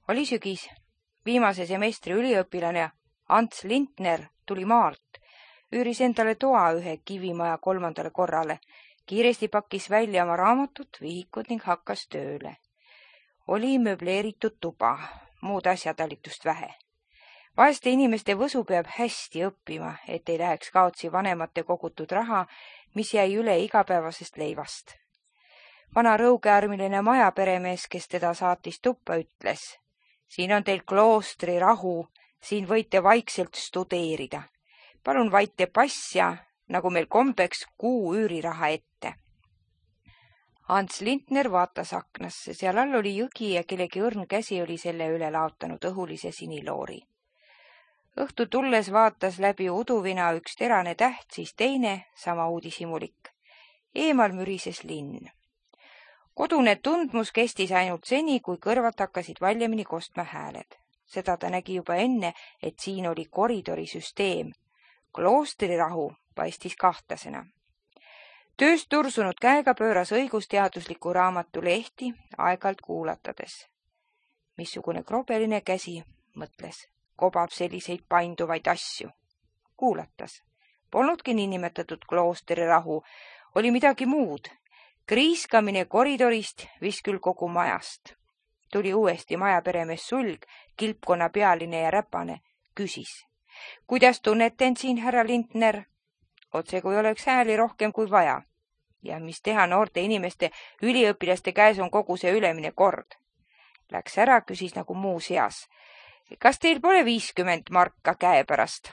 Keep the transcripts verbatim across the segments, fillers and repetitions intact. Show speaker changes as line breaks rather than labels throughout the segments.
Oli sügis. Viimase semestri üliõpilane Ants Lintner tuli maalt, üüris endale toa ühe kivimaja kolmandale korrale, kiiresti pakkis välja oma raamatut, vihikud ning hakkas tööle. Oli möbleeritud tuba, muud asjatalitust vähe. Vaeste inimeste võsu peab hästi õppima, et ei läheks kaotsi vanemate kogutud raha, mis jäi üle igapäevasest leivast. Vana rõugearmiline majaperemees, kes teda saatis tuppa, ütles: siin on teil kloostri rahu, siin võite vaikselt studeerida. Palun vaite passja, nagu meil kombeks, kuu üüriraha ette. Ants Lintner vaatas aknasse, seal all oli jõgi ja kellegi õrn käsi oli selle üle laotanud õhulise siniloori. Õhtu tulles vaatas läbi uduvina üks terane täht, siis teine, sama uudishimulik. Eemal mürises linn. Kodune tundmus kestis ainult seni, kui kõrvalt hakkasid valjemini kostma hääled. Seda ta nägi juba enne, et siin oli koridorisüsteem. Kloostrirahu paistis kahtlasena. Tööst tursunud käega pööras õigusteadusliku raamatu lehti, aegalt kuulatades. Missugune krobeline käsi, mõtles, kobab selliseid painduvaid asju. Kuulatas. Polnudki niinimetatud kloostrirahu, oli midagi muud. Kriiskamine koridorist vis küll kogu majast. Tuli uuesti majaperemees Sulg, kilpkonna pealine ja räpane, küsis. Kuidas tunnete end siin, härra Lintner? Otse kui oleks hääli rohkem kui vaja. Ja mis teha noorte inimeste, üliõpilaste käes on kogu see ülemine kord. Läks ära, küsis nagu muu seas. Kas teil pole viiskümmend marka käe pärast?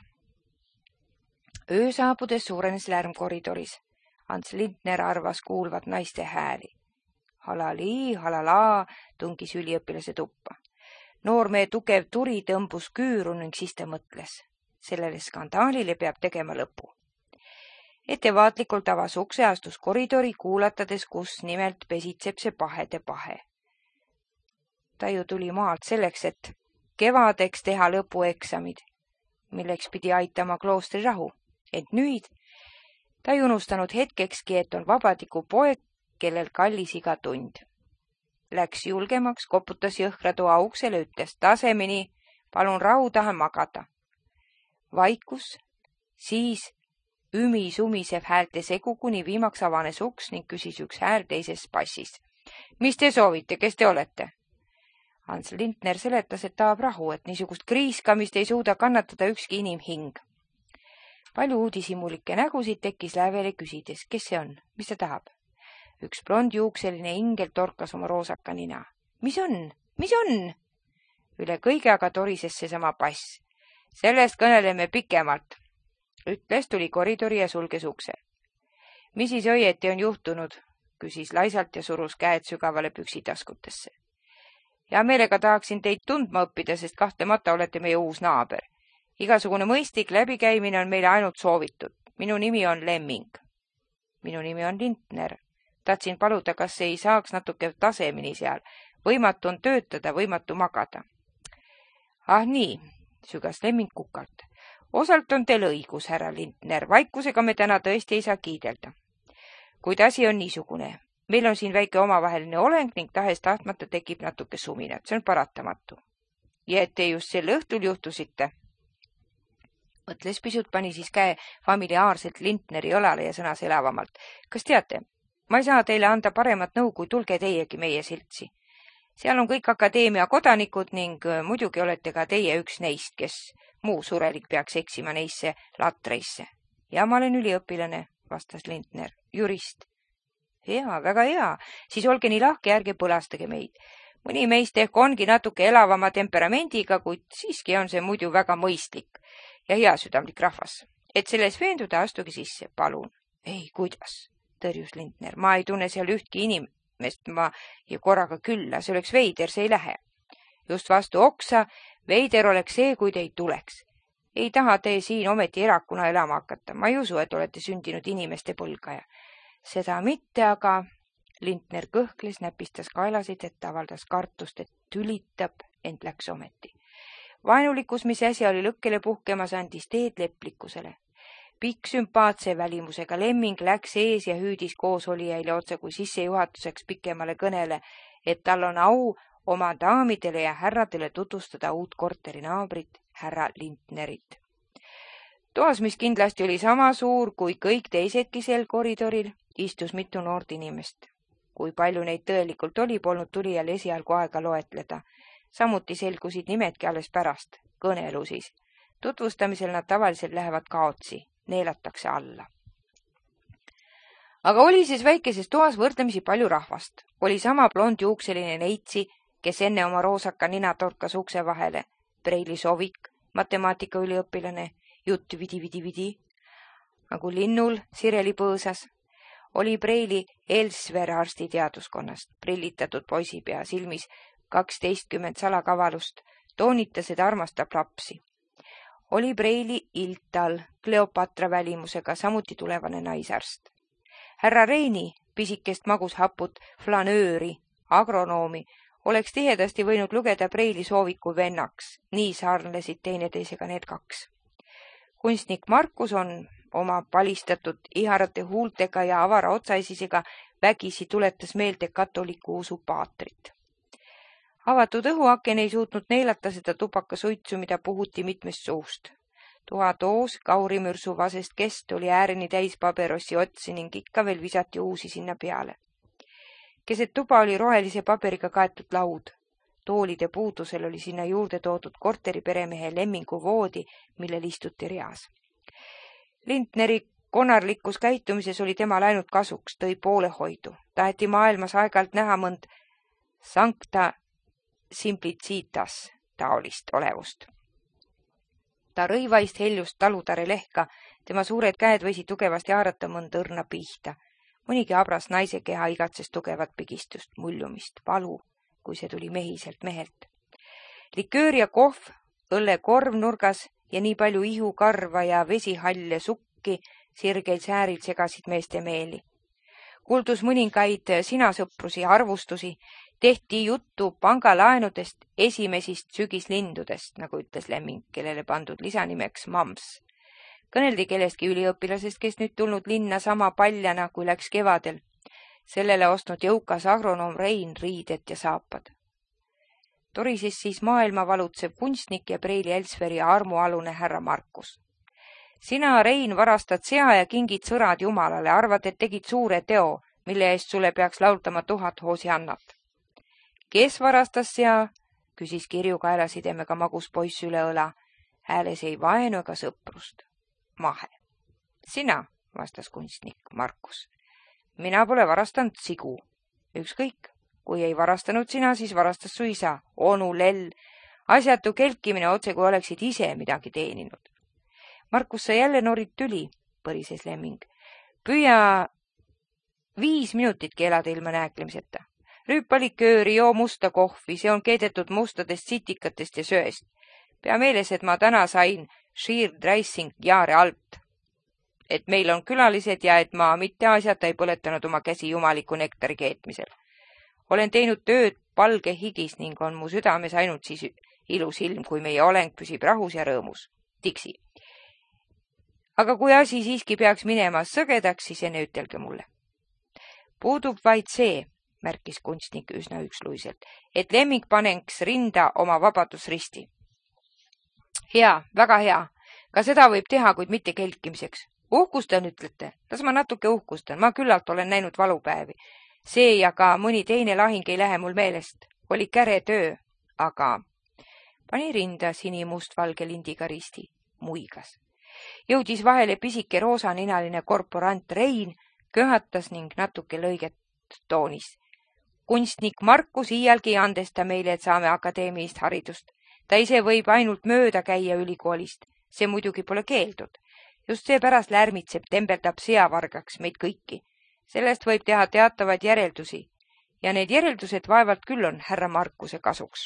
Öö saabudes suurenes lärm koridoris. Ants Lintner arvas kuulvat naiste hääli. Halali, halala, tungis üliõpilase tuppa. Noormee tugev turi tõmbus küüru ning siis ta mõtles. Sellele skandaalile peab tegema lõpu. Ettevaatlikult avas ukse, astus koridori, kuulatades, kus nimelt pesitseb see pahede pahe. Ta ju tuli maalt selleks, et kevadeks teha lõpueksamid, milleks pidi aitama kloostri rahu. Ent nüüd ta ei unustanud hetkekski, et on vabadiku poeg, kellel kallis iga tund. Läks julgemaks, koputas jõhkra toa uksele, ütles tasemini, palun rahu taha magada. Vaikus, siis ümi-sumisev häälte segu, kuni viimaks avanes uks ning küsis üks hääl teises passis. Mis te soovite, kes te olete? Ants Lintner seletas, et tahab rahu, et niisugust kriiskamist ei suuda kannatada ükski inimhing. Palju uudishimulikke nägusid tekkis lävele küsides, kes see on, mis ta tahab. Üks blondjuukseline ingel torkas oma roosaka nina. Mis on? Mis on? Üle kõige aga torises seesama pass. Sellest kõneleme pikemalt. Ütles, tuli koridori ja sulges ukse. Mis siis õieti on juhtunud? Küsis laisalt ja surus käed sügavale püksitaskutesse. Ja meelega tahaksin teid tundma õppida, sest kahtlemata olete meie uus naaber. Igasugune mõistlik läbikäimine on meile ainult soovitud. Minu nimi on Lemming. Minu nimi on Lintner. Tahtsin paluda, kas ei saaks natuke tasemini seal. Võimatu on töötada, võimatu magada. Ah nii, sügas Lemming kukalt. Osalt on teil õigus, härra Lintner. Vaikusega me täna tõesti ei saa kiidelda. Kuid asi on niisugune. Meil on siin väike omavaheline oleng ning tahes tahtmata tekib natuke suminat. See on paratamatu. Ja et te just sel õhtul juhtusite. Mõtles pisut, pani siis käe familiaarselt Lintneri õlale ja sõnas elavamalt. Kas teate, ma ei saa teile anda paremat nõu, kui tulge teiegi meie siltsi. Seal on kõik akadeemia kodanikud ning muidugi olete ka teie üks neist, kes muu surelik peaks eksima neisse latreisse. Ja ma olen üliõpilane, vastas Lintner, jurist. Hea, väga hea, siis olge nii lahke, ärge põlastage meid. Mõni meist ehk ongi natuke elavama temperamendiga, kuid siiski on see muidu väga mõistlik ja hea südamlik rahvas. Et selles veenduda, astugi sisse, palun. Ei, kuidas, tõrjus Lintner, ma ei tunne seal ühtki inimest, ma ja korraga külla, see oleks veider, see ei lähe. Just vastu oksa, veider oleks see, kui te ei tuleks. Ei taha te siin ometi erakuna elama hakata, ma ei usu, et olete sündinud inimeste põlgaja. Seda mitte, aga Lintner kõhkles, näpistas kaelasid, et avaldas kartust, et tülitab, ent läks ometi. Vaenulikkus, mis äsja oli lõkkele puhkemas, andis teed leplikkusele. Pikk sümpaatse välimusega Lemming läks ees ja hüüdis koos olijaile otse kui sissejuhatuseks pikemale kõnele, et tal on au oma daamidele ja härradele tutvustada uut korteri naabrit, härra Lindnerit. Toas, mis kindlasti oli sama suur kui kõik teisedki sel koridoril, istus mitu noort inimest. Kui palju neid tõelikult oli, polnud tulijal esialgu aega loetleda. Samuti selgusid nimedki alles pärast, kõnelu siis. Tutvustamisel nad tavaliselt lähevad kaotsi, neelatakse alla. Aga oli siis väikeses toas võrdlemisi palju rahvast. Oli sama blondjuukseline neitsi, kes enne oma roosaka nina torkas ukse vahele. Preili Sovik, matemaatikaüliõpilane, jutt vidi-vidi-vidi. Nagu linnul Sireli põõsas. Oli Preili Elsver arstiteaduskonnast, prillitatud poisipea silmis kaksteistkümmend salakavalust, toonitas, et armastab lapsi. Oli Preili Iltal, Kleopatra välimusega, samuti tulevane naisarst. Härra Reini, pisikest magushaput, flanööri, agronoomi, oleks tihedasti võinud lugeda Preili Sooviku vennaks, nii sarnlesid teineteisega need kaks. Kunstnik Markus on oma palistatud iharate huultega ja avara otsaisisega vägisi tuletas meelde katoliku usu paatrit. Avatud õhuaken ei suutnud neelata seda tubakasuitsu, mida puhuti mitmest suust. Toatoos kaurimürsu vasest kest oli ääreni täis paberossi otsi ning ikka veel visati uusi sinna peale. Keset tuba oli rohelise paberiga kaetud laud. Toolide puudusel oli sinna juurde toodud korteri peremehe Lemmingu voodi, millel istuti reas. Lindneri konarlikus käitumises oli tema läinud kasuks, tõi poolehoidu. Taheti maailmas aegalt näha mõnd sancta simplicitas taolist olevust. Ta rõivaist heljust talutare lehka, tema suured käed võisid tugevasti haarata mõnd õrna pihta. Mõnigi abras naise keha igatses tugevat pigistust, muljumist, valu, kui see tuli mehiselt mehelt. Liköör ja kohv, õlle korv nurgas ja nii palju ihukarva ja vesihalle sukki, sirgeid säärid segasid meeste meeli. Kuuldus mõningaid sinasõprusi ja arvustusi, tehti juttu pangalaenudest, esimesist sügislindudest, nagu ütles Lemming, kellele pandud lisanimeks Mams. Kõneldi kellestki üliõpilasest, kes nüüd tulnud linna sama paljana, kui läks kevadel. Sellele ostnud jõukas agronoom Rein riided ja saapad. Torises siis maailma valutsev kunstnik ja Preili Elsveri armualune härra Markus. Sina, Rein, varastad sea ja kingid sõrad jumalale, arvad, et tegid suure teo, mille eest sulle peaks laultama tuhat hoosi annat. Kes varastas sea? Küsis kirjukaelasidemega magus poiss üle õla. Hääles ei vaenu ega sõprust. Mahe. Sina, vastas kunstnik Markus. Mina pole varastanud sigu. Ükskõik, kui ei varastanud sina, siis varastas su isa, onu lell. Asjatu kelkimine otse, kui oleksid ise midagi teeninud. Markus, sa jälle norid tüli, põrises Lemming. Püüa viis minutitki elada ilma nääklemiseta. Rüüpalikööri, joo musta kohvi, see on keedetud mustadest sitikatest ja söest. Pea meeles, et ma täna sain Sheer Dressing Jaare alt. Et meil on külalised ja et ma mitte asjata ei põletanud oma käsi jumaliku nektari keetmisel. Olen teinud tööd palge higis ning on mu südames ainult siis ilus ilm, kui meie oleng püsib rahus ja rõõmus. Tiksi. Aga kui asi siiski peaks minema sõgedaks, siis enne ütelge mulle. Puudub vaid see, märkis kunstnik üsna üksluiselt, et Lemming paneks rinda oma vabadusristi. Hea, väga hea. Ka seda võib teha, kuid mitte kelkimiseks. Uhkustan, ütlete. Las ma natuke uhkustan. Ma küllalt olen näinud valupäevi. See ja ka mõni teine lahing ei lähe mul meelest. Oli käre töö, aga pani rinda sinimustvalge lindiga risti. Muigas. Jõudis vahele pisike roosaninaline korporant Rein, köhatas ning natuke lõiget toonis. Kunstnik Markus iialgi andesta meile, et saame akadeemilist haridust. Ta ise võib ainult mööda käia ülikoolist. See muidugi pole keeldud. Just seepärast lärmitseb, tembeldab seavargaks meid kõiki. Sellest võib teha teatavaid järeldusi. Ja need järeldused vaevalt küll on härra Markuse kasuks.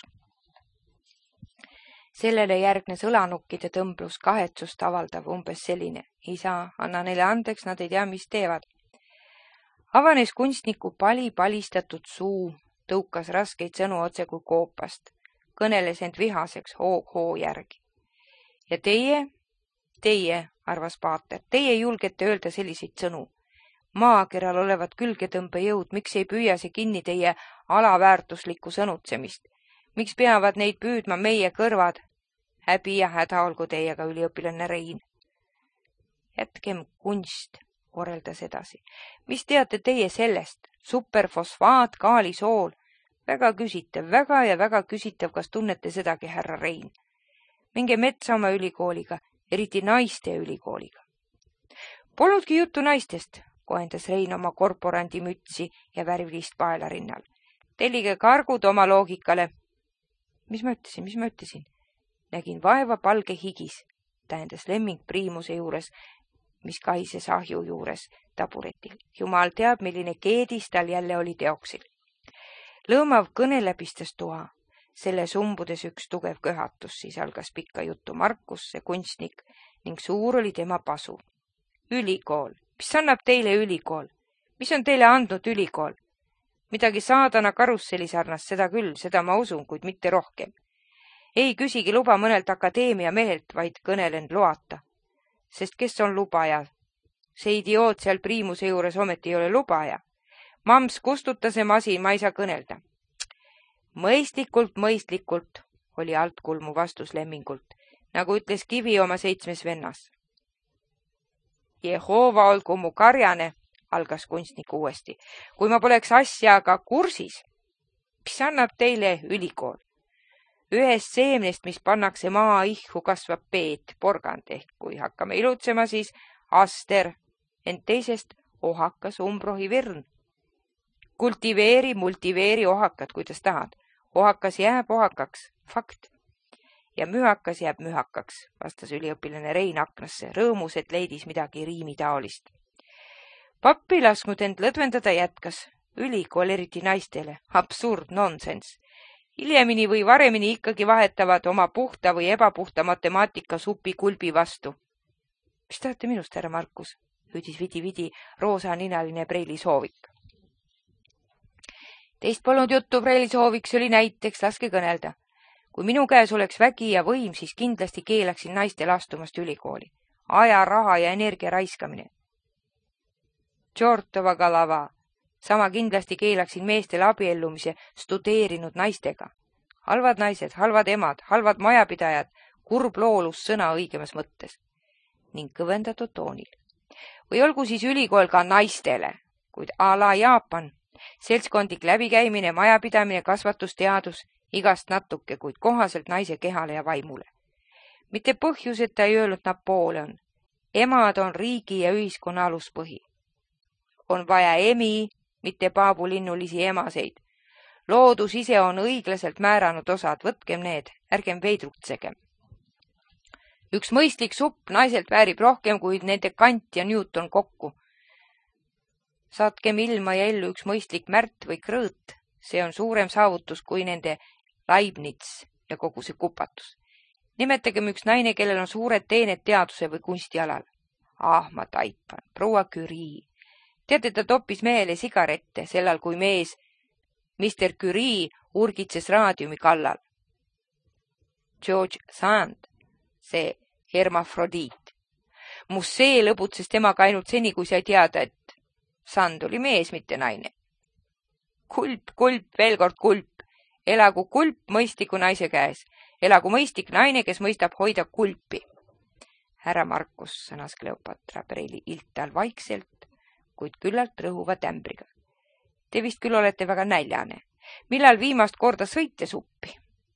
Sellele järgnes õlanukkide tõmblus, kahetsust avaldav umbes selline. Isa, anna neile andeks, nad ei tea, mis teevad. Avanes kunstniku pali palistatud suu, tõukas raskeid sõnu otse kui koopast. Kõneles end vihaseks hoog hoo järgi. Ja teie, teie, arvas paater, teie julgete öelda selliseid sõnu. Maakeral olevat külgetõmbejõud, miks ei püüa see kinni teie alaväärtuslikku sõnutsemist? Miks peavad neid püüdma meie kõrvad? Häbi ja häda olgu teiega, üliõpilane Rein. Jätkem kunst, korreldas edasi. Mis teate teie sellest? Superfosfaat, kaalisool. Väga küsitav, väga ja väga küsitav, kas tunnete sedagi, härra Rein. Minge metsa oma ülikooliga, eriti naiste ülikooliga. Polnudki juttu naistest, kohendas Rein oma korporandi mütsi ja värvilist paela rinnal. Tellige kargud oma loogikale. Mis ma ütlesin, mis ma ütlesin? Nägin vaeva palge higis, tähendas Lemming Priimuse juures, mis kaises ahju juures taburetil. Jumal teab, milline keedis tal jälle oli teoksil. Lõõmav kõne läbistas toa. Selle sumbudes üks tugev köhatus, siis algas pikka juttu Markus, see kunstnik, ning suur oli tema pasu. Ülikool. Mis annab teile ülikool? Mis on teile andnud ülikool? Midagi saadana karusselli sarnast, seda küll, seda ma usun, kuid mitte rohkem. Ei küsigi luba mõnelt akadeemia mehelt, vaid kõnelen loata. Sest kes on lubaja? See idioot seal Priimuse juures ometi ei ole lubaja. Mams, kustuta see masin, ma ei saa kõnelda. Mõistlikult, mõistlikult, oli altkulmu vastus Lemmingult, nagu ütles Kivi oma seitsmes vennas. Jehova olgu mu karjane, algas kunstnik uuesti. Kui ma poleks asjaga kursis, mis annab teile ülikool? Ühest seemnest, mis pannakse maa ihku, kasvab peet, porgand ehk kui hakkame ilutsema, siis aster, ent teisest ohakas umbrohi virn. Kultiveeri, multiveeri ohakad, kuidas tahad. Ohakas jääb ohakaks, fakt. Ja mühakas jääb mühakaks, vastas üliõpilane Rein aknasse, rõõmus, et leidis midagi riimi taolist. Pappi lasknud end lõdvendada jätkas. Ülikool eriti naistele. Absurd, nonsense. Hiljemini või varemini ikkagi vahetavad oma puhta või ebapuhta matemaatika supi kulbi vastu. Mis tahate minust, härra Markus? Hüüdis vidi-vidi roosaninaline Preili soovik. Teist polnud juttu, Preili sooviks oli näiteks, laske kõnelda. Kui minu käes oleks vägi ja võim, siis kindlasti keelaksin naistel astumast ülikooli. Aja, raha ja energia raiskamine. Tšortova galava. Sama kindlasti keelaksin meestel abiellumise studeerinud naistega. Halvad naised, halvad emad, halvad majapidajad, kurb loolus sõna õigemas mõttes. Ning kõvendatud toonil. Või olgu siis ülikool ka naistele, kuid a la Jaapan. Seltskondlik läbikäimine, majapidamine, kasvatusteadus, igast natuke, kuid kohaselt naise kehale ja vaimule. Mitte põhjuseta ei öelnud Napoleon. Emad on riigi ja ühiskonna aluspõhi. On vaja emi, mitte paabulinnulisi emaseid. Loodus ise on õiglaselt määranud osad, võtkem need, ärgem veidrutsegem. Üks mõistlik supp naiselt väärib rohkem kui nende Kant ja Newton kokku. Saatkem ilma ja ellu üks mõistlik Märt või Krõõt, see on suurem saavutus kui nende Leibniz ja kogu see kupatus. Nimetagem üks naine, kellel on suured teened teaduse või kunstialal. Ah, ma taipan, proua Curie. Teate, ta toppis mehele sigarette, sellal kui mees mister Curie urgitses raadiumi kallal. George Sand, see hermafrodiit. Mussee lõbutses temaga ainult seni, kui sai teada, et Sand oli mees, mitte naine. Kulp, kulp, veel kord kulp. Elagu kulp mõistliku naise käes. Elagu mõistlik naine, kes mõistab hoida kulpi. Härra Markus, sõnas Kleopatra Preili iltal vaikselt, kuid küllalt rõhuva tämbriga. Te vist küll olete väga näljane. Millal viimast korda sõite suppi?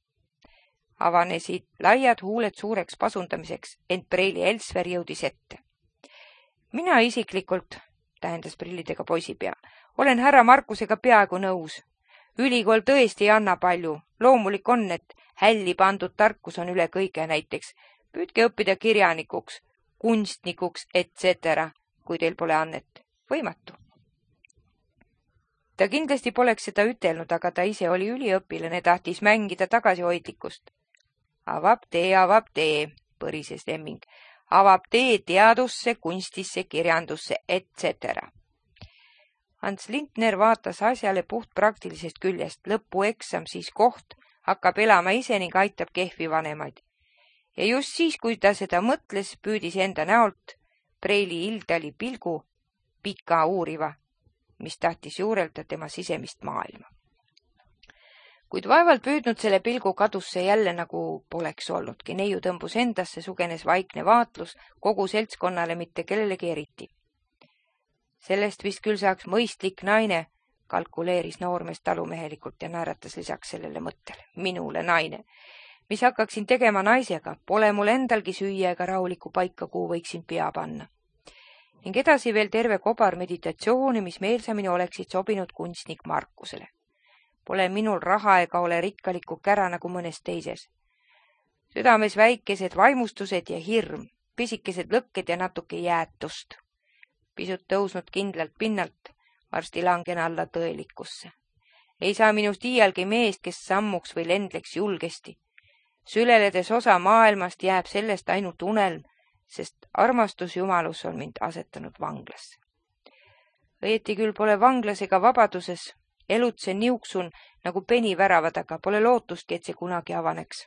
Avanesid laiad huuled suureks pasundamiseks, ent Preili Elsver jõudis ette. Mina isiklikult, tähendas prillidega poisipea, olen härra Markusega peaaegu nõus. Ülikool tõesti ei anna palju. Loomulik on, et hälli pandud tarkus on üle kõige, näiteks püüdke õppida kirjanikuks, kunstnikuks, et cetera, kui teil pole annet. Võimatu. Ta kindlasti poleks seda ütelnud, aga ta ise oli üliõpilane, tahtis mängida tagasihoidlikkust. Avab tee, avab tee, põrises Lemming. Avab tee teadusse, kunstisse, kirjandusse, et cetera. Hans Lindner vaatas asjale puht praktilisest küljest. Lõpueksam, siis koht, hakkab elama ise ning aitab kehvi vanemaid. Ja just siis, kui ta seda mõtles, püüdis enda näolt Preili Ildali pilgu pika uuriva, mis tahtis juurelda tema sisemist maailma. Kuid vaevalt püüdnud selle pilgu kadusse jälle nagu poleks olnudki. Neiu tõmbus endasse, sugenes vaikne vaatlus kogu seltskonnale, mitte kellelegi eriti. Sellest vist küll saaks mõistlik naine, kalkuleeris noormees talumehelikult ja naeratas lisaks sellele mõttele. Minule naine. Mis hakkaksin tegema naisega? Pole mul endalgi süüa ega rahuliku paika, kuhu võiksin pea panna. Ning edasi veel terve kobar meditatsiooni, mis meelsamini oleksid sobinud kunstnik Markusele. Pole minul raha ega ole rikkalikku kära nagu mõnes teises. Südames väikesed vaimustused ja hirm, pisikesed lõkked ja natuke jäätust. Pisut tõusnud kindlalt pinnalt, varsti langen alla tõelikkusse. Ei saa minust iialgi meest, kes sammuks või lendleks julgesti. Süleledes osa maailmast jääb sellest ainult unelm, sest armastusjumalus on mind asetanud vanglasse. Õieti küll pole vanglas ega vabaduses, elutsen niuksun nagu peni värava taga, pole lootustki, et see kunagi avaneks.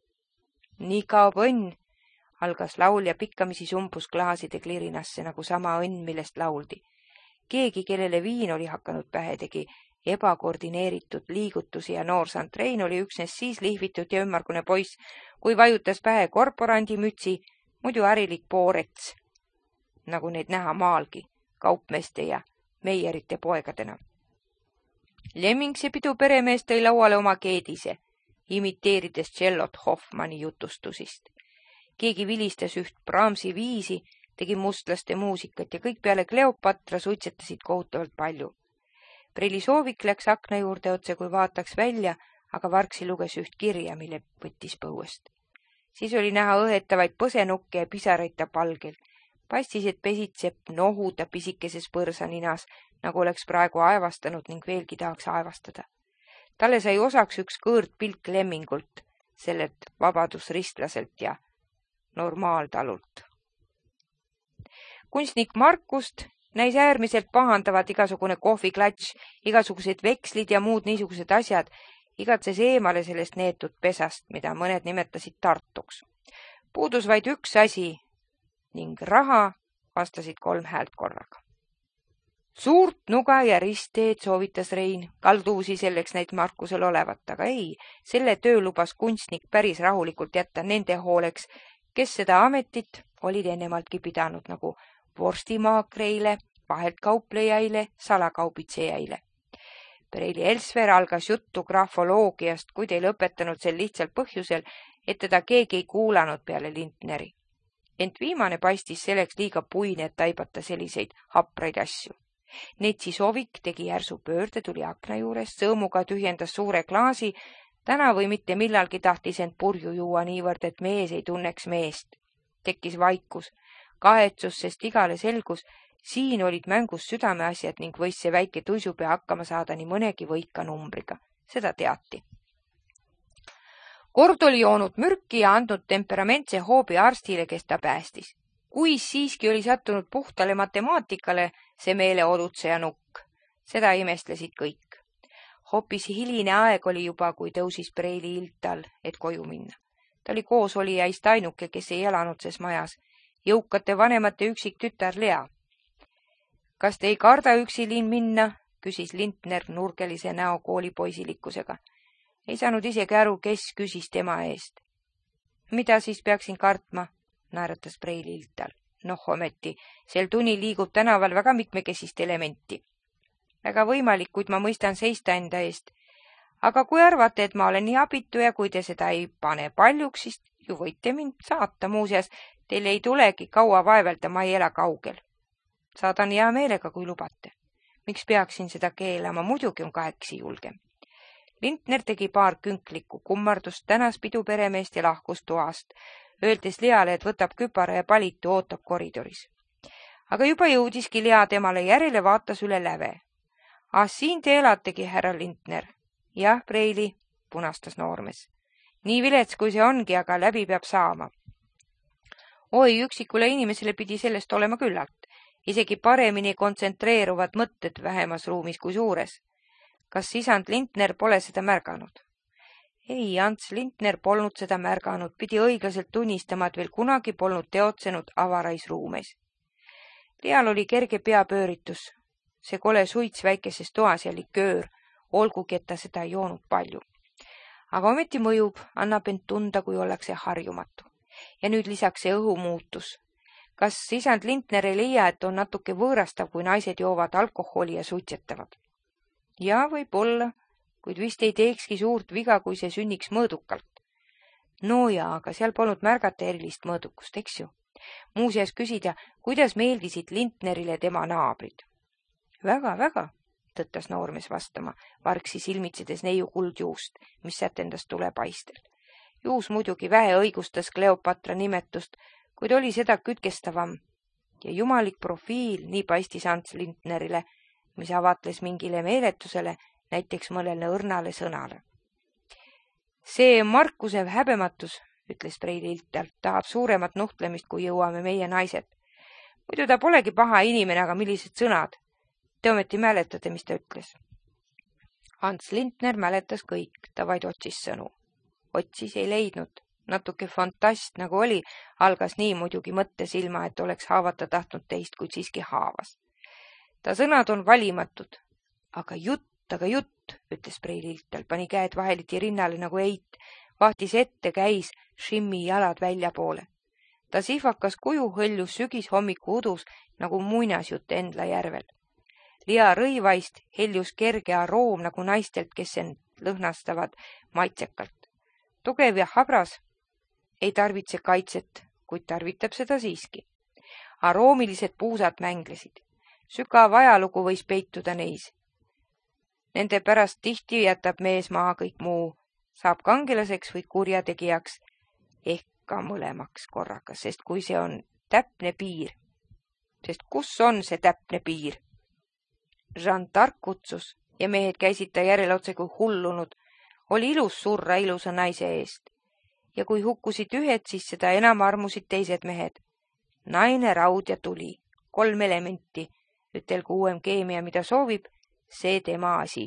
Nii kaob õnn, algas laulja pikkamisi sumbus klaaside klirinasse nagu sama õnn, millest lauldi. Keegi, kellele viin oli hakanud pähe, tegi ebakoordineeritud liigutusi ja noor Santrein oli üksnes siis lihvitud ja ümmargune poiss, kui vajutas pähe korporandi mütsi, muidu ärilik poorets, nagu neid näha maalgi, kaupmeeste ja meierite poegadena. Lemming see pidu peremees tõi lauale oma keedise, imiteerides Charlotte Hoffmanni jutustusist. Keegi vilistas üht Brahmsi viisi, tegi mustlaste muusikat ja kõik peale Kleopatra suitsetasid kohutavalt palju. Preili soovik läks akna juurde otse, kui vaataks välja, aga Varksi luges üht kirja, mille võttis põuest. Siis oli näha õhetavaid põsenukke ja pisaraid ta palgel. Paistis, et pesitseb nohuda pisikeses põrsaninas, nagu oleks praegu aevastanud ning veelgi tahaks aevastada. Talle sai osaks üks kõõrd pilk Lemmingult, sellelt vabadusristlaselt ja normaaltalult. Kunstnik Markust näis äärmiselt pahandavad igasugune kohviklatš, igasugused vekslid ja muud niisugused asjad, igatses eemale sellest neetud pesast, mida mõned nimetasid Tartuks. Puudus vaid üks asi ning raha, vastasid kolm häält korraga. Suurt nuga ja ristteed soovitas Rein, kalduvusi selleks näid Markusel olevat, aga ei, selle töö lubas kunstnik päris rahulikult jätta nende hooleks, kes seda ametit olid ennemaltki pidanud nagu vorstimaakreile, vahelt kauplejaile, salakaubitsejaile. Preili Elsver algas juttu graafoloogiast, kuid ei lõpetanud sel lihtsalt põhjusel, et teda keegi ei kuulanud peale Lindneri. Ent viimane paistis selleks liiga puine, et taibata selliseid hapraid asju. Netsi soovik tegi järsu pöörde, tuli akna juures, sõõmuga tühjendas suure klaasi, täna või mitte millalgi tahtis end purju juua niivõrd, et mees ei tunneks meest. Tekkis vaikus, kahetsus, sest igale selgus, siin olid mängus südameasjad ning võis see väike tuisupea hakkama saada nii mõnegi võika numbriga. Seda teati. Kord oli joonud mürki ja andnud temperamentse hoobi arstile, kes ta päästis. Kuis siiski oli sattunud puhtale matemaatikale see meeleodutseja nukk. Seda imestlesid kõik. Hoopis hiline aeg oli juba, kui tõusis Preili iltal, et koju minna. Ta oli koos olijaist ainuke, kes ei elanud ses majas, jõukate vanemate üksik tütar Lea. Kas te ei karda üksi linn minna, küsis Lindner nurgelise näo koolipoisilikkusega. Ei saanud isegi aru, kes küsis tema eest. Mida siis peaksin kartma, naeratas Preili iltal. Noh, ometi, sel tunni liigub tänaval väga mitmekesist elementi. Väga võimalik, kuid ma mõistan seista enda eest. Aga kui arvate, et ma olen nii abitu ja kui te seda ei pane paljuks, siis ju võite mind saata. Muuseas, teil ei tulegi kaua vaevelda, ma ei ela kaugel. Saadan hea meelega, kui lubate. Miks peaksin seda keelama? Muidugi on kahekesi julgem. Lindner tegi paar künklikku kummardust, tänas piduperemeest ja lahkus toast, öeldes Leale, et võtab küpara ja palitu, ootab koridoris. Aga juba jõudiski Lea temale järele, vaatas üle läve. Ah, siin te elategi, härra Lindner. Jah, Preili, punastas noormes. Nii vilets, kui see ongi, aga läbi peab saama. Oi, üksikule inimesele pidi sellest olema küllalt. Isegi paremini kontsentreeruvad mõtted vähemas ruumis kui suures. Kas isand Lindner pole seda märganud? Ei, Ants Lindner polnud seda märganud, pidi õiglaselt tunnistama, et veel kunagi polnud teotsenud avarais ruumes. Leal oli kerge peapööritus, see kole suits väikeses toas ja liköör, olgugi, et ta seda ei joonud palju. Aga ometi mõjub, annab end tunda, kui ollakse harjumatu. Ja nüüd lisaks see õhu muutus. Kas isand Lindner ei leia, et on natuke võõrastav, kui naised joovad alkoholi ja suitsetavad? Ja võib olla, kuid vist ei teekski suurt viga, kui see sünniks mõõdukalt. No jaa, aga seal polnud märgata erilist mõõdukust, eks ju? Muuseas küsida, kuidas meeldisid Lindnerile tema naabrid. Väga, väga, tõttas noormees vastama, vargsi silmitsedes neiu kuldjuust, mis sätendas tulepaistel. Juus muidugi vähe õigustas Kleopatra nimetust, kuid oli seda kütkestavam ja jumalik profiil nii paistis Ants Lindnerile, mis avatles mingile meeletusele, näiteks mõnele õrnale sõnale. See Markuse häbematus, ütles Preili iltalt, tahab suuremat nuhtlemist, kui jõuame meie naised. Muidu ta polegi paha inimene, aga millised sõnad? Te ometi mäletate, mis ta ütles? Ants Lindner mäletas kõik, ta vaid otsis sõnu. Otsis ei leidnud. Natuke fantast, nagu oli, algas nii muidugi mõttes ilma, et oleks haavata tahtnud teist, kuid siiski haavas. Ta sõnad on valimatud. Aga jutt, aga jutt, ütles Preili iltal, pani käed vaheliti rinnale nagu eit, vahtis ette, käis, Shimmi jalad välja poole. Ta sihvakas kuju hõljus sügis hommiku udus nagu muinasjutt Endla järvel. Lia rõivaist heljus kerge aroom nagu naistelt, kes end lõhnastavad maitsekalt. Tugev ja habras ei tarvitse kaitset, kuid tarvitab seda siiski. Aroomilised puusad mänglesid. Sügav ajalugu võis peituda neis. Nende pärast tihti jätab mees maha kõik muu, saab kangelaseks või kurjategijaks, ehk ka mõlemaks korraga, sest kui see on täpne piir, sest kus on see täpne piir? Jean d'Arc kutsus ja mehed käisid ta järel otse kui hullunud, oli ilus surra ilusa naise eest. Ja kui hukkusid ühed, siis seda enam armusid teised mehed. Naine, raud ja tuli, kolm elementi, ütelgu uuem keemia, mida soovib, see tema asi.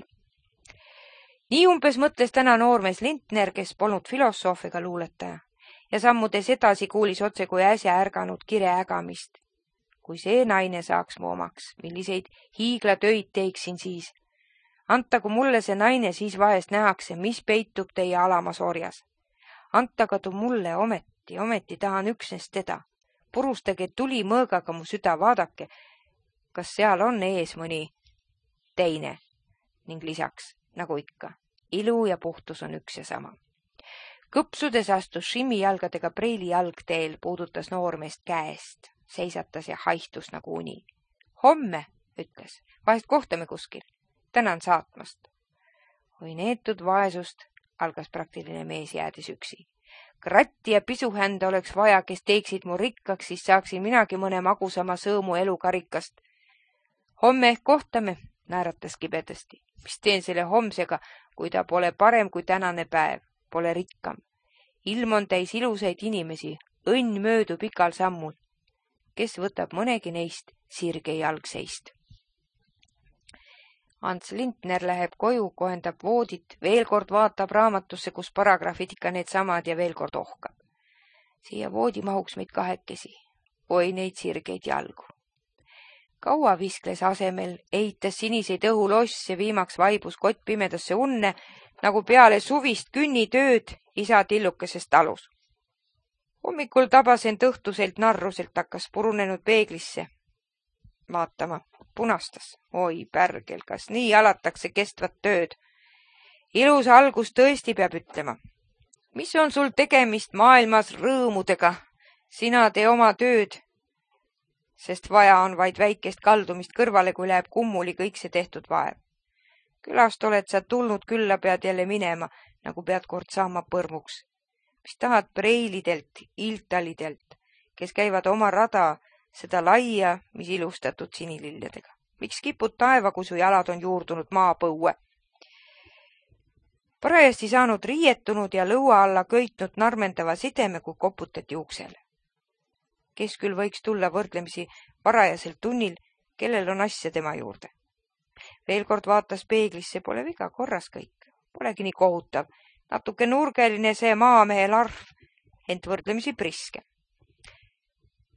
Nii umbes mõtles täna noormees Lindner, kes polnud filosoof ega luuletaja, ja sammudes edasi kuulis otse kui äsja ärganud kire ägamist. Kui see naine saaks mu omaks, milliseid hiiglatöid teeksin siis? Antagu mulle see naine, siis vahest nähakse, mis peitub teie alamas orjas. Antagu tu mulle ometi, ometi tahan üksnes teda. Purustage tuli mõõgaga mu süda, vaadake, kas seal on ees mõni teine. Ning lisaks, nagu ikka, ilu ja puhtus on üks ja sama. Kõpsudes astus Shimmi jalgadega Preili jalgteel, puudutas noormeest käest, seisatas ja haihtus nagu uni. Homme, ütles, vahest kohtame kuskil. Tänan saatmast. Oi neetud vaesust, algas praktiline mees jäädes üksi. Kratti ja pisuhända oleks vaja, kes teeksid mu rikkaks, siis saaksin minagi mõne magusama sõõmu elukarikast. Homme ehk kohtame, naeratas kibedasti. Mis teen selle homsega, kui ta pole parem kui tänane päev, pole rikkam. Ilm on täis ilusaid inimesi, õnn möödub igal sammul. Kes võtab mõnegi neist sirge jalgseist? Ants Lindner läheb koju, kohendab voodit, veel kord vaatab raamatusse, kus paragrafid ikka need samad ja veel kord ohkab. Siia voodi mahuks meid kahekesi. Oi neid sirgeid jalgu. Kaua viskles asemel, eitas siniseid õhulosse, viimaks vaibus kott pimedasse unne, nagu peale suvist künnitööd isa tillukesest talus. Hommikul tabas end õhtuselt narruselt, hakkas purunenud peeglisse vaatama. Punastas. Oi pärgel, kas nii alatakse kestvat tööd? Ilus algus tõesti peab ütlema. Mis on sul tegemist maailmas rõõmudega? Sina tee oma tööd, sest vaja on vaid väikest kaldumist kõrvale, kui läheb kummuli kõik see tehtud vaev. Külast oled sa tulnud, külla pead jälle minema, nagu pead kord saama põrmuks. Mis tahad Preilidelt, Iltalidelt, kes käivad oma rada, seda laia, mis ilustatud sinililledega. Miks kipud taeva, kui su jalad on juurdunud maapõue? Parajasti saanud riietunud ja lõua alla köitnud narmendava sideme, kui koputati uksele. Kes küll võiks tulla võrdlemisi varajasel tunnil, kellel on asja tema juurde? Veel kord vaatas peeglisse, pole viga, korras kõik. Polegi nii kohutav. Natuke nurgeline see maamehe larv, ent võrdlemisi priske.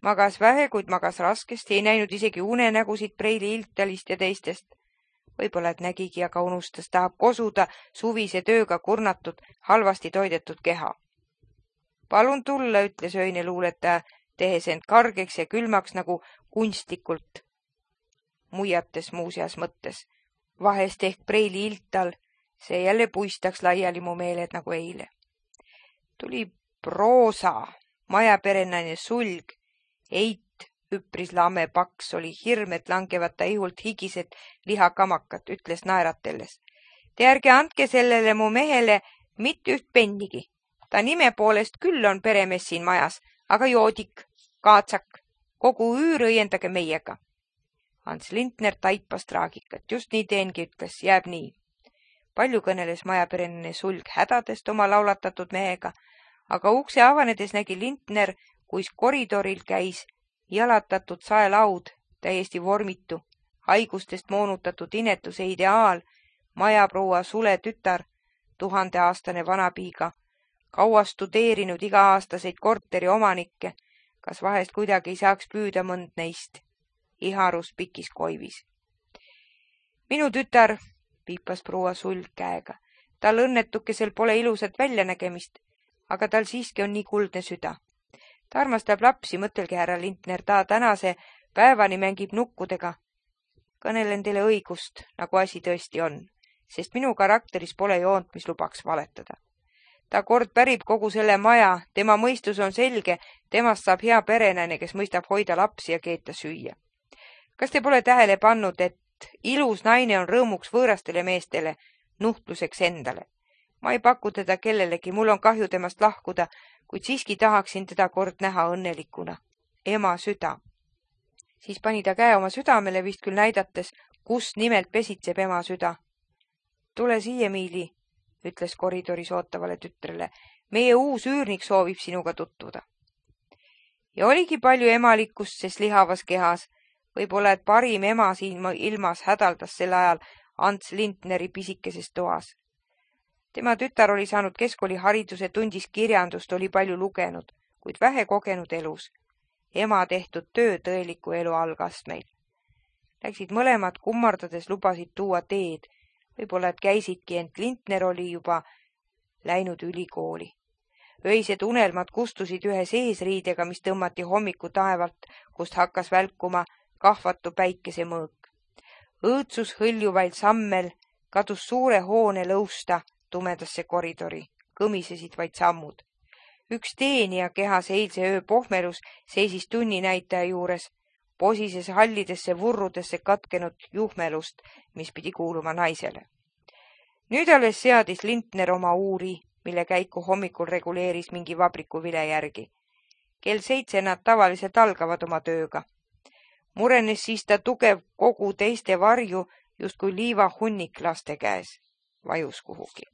Magas vähe, kuid magas raskesti, ei näinud isegi unenägusid Preili Iltalist ja teistest. Võib-olla et nägigi, aga unustas, tahab kosuda suvise tööga kurnatud, halvasti toidetud keha. Palun tulla, ütles öine luuletaja, tehes end kargeks ja külmaks nagu kunstlikult. Muiates muuseas mõttes. Vahest ehk Preili Iltal, see jälle puistaks laiali mu meeled nagu eile. Tuli proosa, majaperenaine sulg, eit, üpris lame paks, oli hirm, et langevad ta ihult higised lihakamakat, ütles naeratelles. Te ärge andke sellele mu mehele mitte üht pennigi. Ta nime poolest küll on peremees siin majas, aga joodik, kaatsak, kogu üür õiendage meiega. Hans Lintner taipas traagikat, just nii teengi, ütles, jääb nii. Palju kõneles majaperenene sulg hädadest oma laulatatud mehega, aga ukse avanedes nägi Lintner, kuis koridoril käis jalatatud saelaud, täiesti vormitu, haigustest moonutatud inetuse ideaal, majaproua Sule tütar, tuhandeaastane vanapiiga, kaua studeerinud iga-aastaseid korteri omanikke, kas vahest kuidagi ei saaks püüda mõnd neist. Iharus pikis koivis. Minu tütar, piipas proua Sulg käega, tal õnnetukesel pole ilusat väljanägemist, aga tal siiski on nii kuldne süda. Ta armastab lapsi, mõtelge härra Lintner, ta tänase päevani mängib nukkudega. Kõnelen teile õigust, nagu asi tõesti on, sest minu karakteris pole joont, mis lubaks valetada. Ta kord pärib kogu selle maja, tema mõistus on selge, temast saab hea perenaine, kes mõistab hoida lapsi ja keeta süüa. Kas te pole tähele pannud, et ilus naine on rõõmuks võõrastele meestele, nuhtluseks endale? Ma ei paku teda kellelegi, mul on kahju temast lahkuda, kuid siiski tahaksin teda kord näha õnnelikuna. Ema süda. Siis pani ta käe oma südamele vist küll näidates, kus nimelt pesitseb ema süda. Tule siia, Miili, ütles koridoris ootavale tütrele. Meie uus üürnik soovib sinuga tutvuda. Ja oligi palju emalikkust ses lihavas kehas. Võib-olla, et parim ema siin ilmas hädaldas sel ajal Ants Lintneri pisikeses toas. Tema tütar oli saanud keskkoolihariduse, tundis kirjandust, oli palju lugenud, kuid vähe kogenud elus. Ema tehtud töö tõeliku elu algastmeil. Läksid mõlemad kummardades, lubasid tuua teed. Võib-olla, et käisidki, ent Lintner oli juba läinud ülikooli. Öised unelmad kustusid ühe seesriidega, mis tõmmati hommiku taevalt, kust hakkas välkuma kahvatu päikese mõõk. Õõtsus hõljuvail sammel kadus suure hoone lõusta tumedasse koridori, kõmisesid vaid sammud. Üks teenija kehas eilse öö pohmelus seisis tunninäitaja juures, posises hallidesse vurrudesse katkenud juhmelust, mis pidi kuuluma naisele. Nüüd alles seadis Lintner oma uuri, mille käiku hommikul reguleeris mingi vabriku vile järgi. Kell seitse nad tavaliselt algavad oma tööga. Murenes siis ta tugev kogu teiste varju, justkui liiva hunnik laste käes, vajus kuhugi.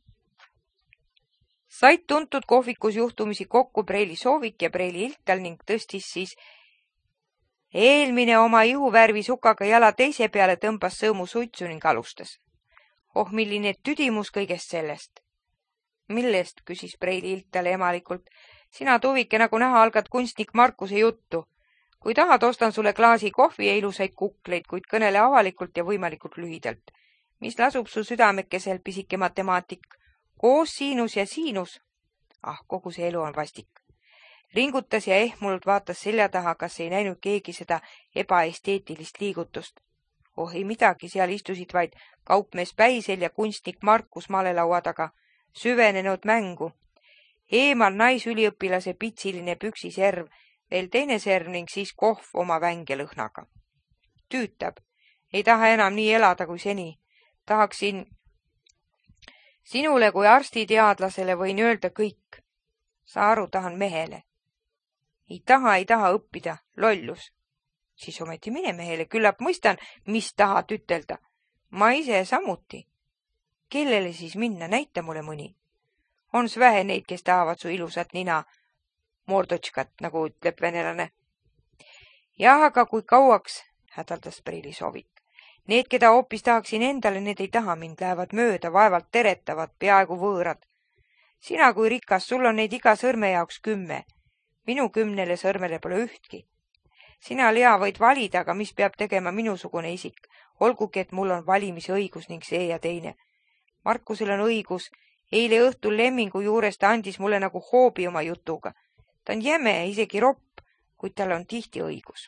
Said tuntud kohvikus juhtumisi kokku Preili Soovik ja Preili Iltal ning tõstis siis eelmine oma ihuvärvi sukaga jala teise peale, tõmbas sõõmu suitsu ning alustas. Oh, milline tüdimus kõigest sellest. Millest, küsis Preili Iltale emalikult. Sina, tuvike, nagu näha, algad kunstnik Markuse juttu. Kui tahad, ostan sulle klaasi kohvi ja ilusaid kukleid, kuid kõnele avalikult ja võimalikult lühidalt. Mis lasub su südamekesel, pisike matemaatik? Koos siinus ja siinus. Ah, kogu see elu on vastik. Ringutas ja ehmult vaatas selja taha, kas ei näinud keegi seda ebaesteetilist liigutust. Oh, ei midagi, seal istusid vaid kaupmees Päisel ja kunstnik Markus malelaua taga, süvenenud mängu. Eemal naisüliõpilase pitsiline püksiserv, veel teine serv ning siis kohv oma vänge lõhnaga. Tüütab. Ei taha enam nii elada kui seni. Tahaksin sinule kui arstiteadlasele võin öelda kõik. Sa aru, tahan mehele. Ei taha, ei taha õppida. Lollus. Siis ometi mine mehele, küllap mõistan, mis tahad ütelda. Ma ise samuti. Kellele siis minna, näita mulle mõni. On vähe neid, kes tahavad su ilusat nina, mordotškat, nagu ütleb venelane. Jah, aga kui kauaks, hädaldas Preili Soovik. Need, keda hoopis tahaksin endale, need ei taha mind, lähevad mööda, vaevalt teretavad, peaaegu võõrad. Sina kui rikas, sul on neid iga sõrme jaoks kümme. Minu kümnele sõrmele pole ühtki. Sina, Lea, võid valida, aga mis peab tegema minusugune isik? Olgugi, et mul on valimisõigus ning see ja teine. Markusel on õigus. Eile õhtul Lemmingu juures ta andis mulle nagu hoobi oma jutuga. Ta on jäme, isegi ropp, kuid tal on tihti õigus.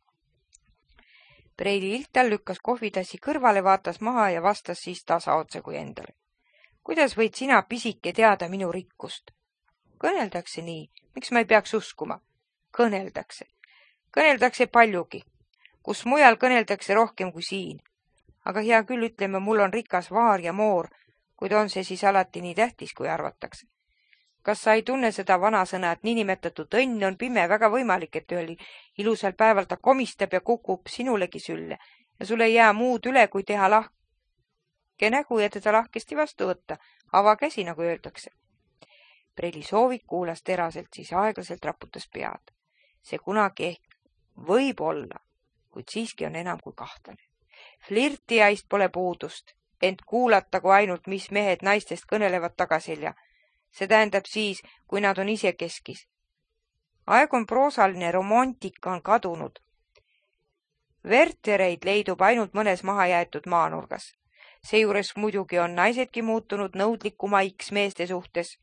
Preili Iltal lükkas kohvitassi kõrvale, vaatas maha ja vastas siis tasa otse kui endale. Kuidas võid sina, pisike, teada minu rikkust? Kõneldakse nii. Miks ma ei peaks uskuma? Kõneldakse. Kõneldakse paljugi. Kus mujal kõneldakse rohkem kui siin. Aga hea küll, ütleme, mul on rikas vaar ja moor, kuid on see siis alati nii tähtis, kui arvatakse. Kas sa ei tunne seda vanasõna, et niinimetatud õnn on pime? Väga võimalik, et ühel ilusal päeval ta komistab ja kukub sinulegi sülle ja sul ei jää muud üle, kui teha lahke nägu ja teda lahkesti vastu võtta. Avakäsi, nagu öeldakse. Preili Soovik kuulas teraselt, siis aeglaselt raputas pead. See kunagi ehk võib olla, kuid siiski on enam kui kahtlane. Flirtijaist pole puudust, ent kuulatagu ainult, mis mehed naistest kõnelevad tagaselja. See tähendab siis, kui nad on ise keskis. Aeg on proosaline, romantika on kadunud. Vertereid leidub ainult mõnes mahajäetud maanurgas. Seejuures muidugi on naisedki muutunud nõudlikumaiks meeste suhtes.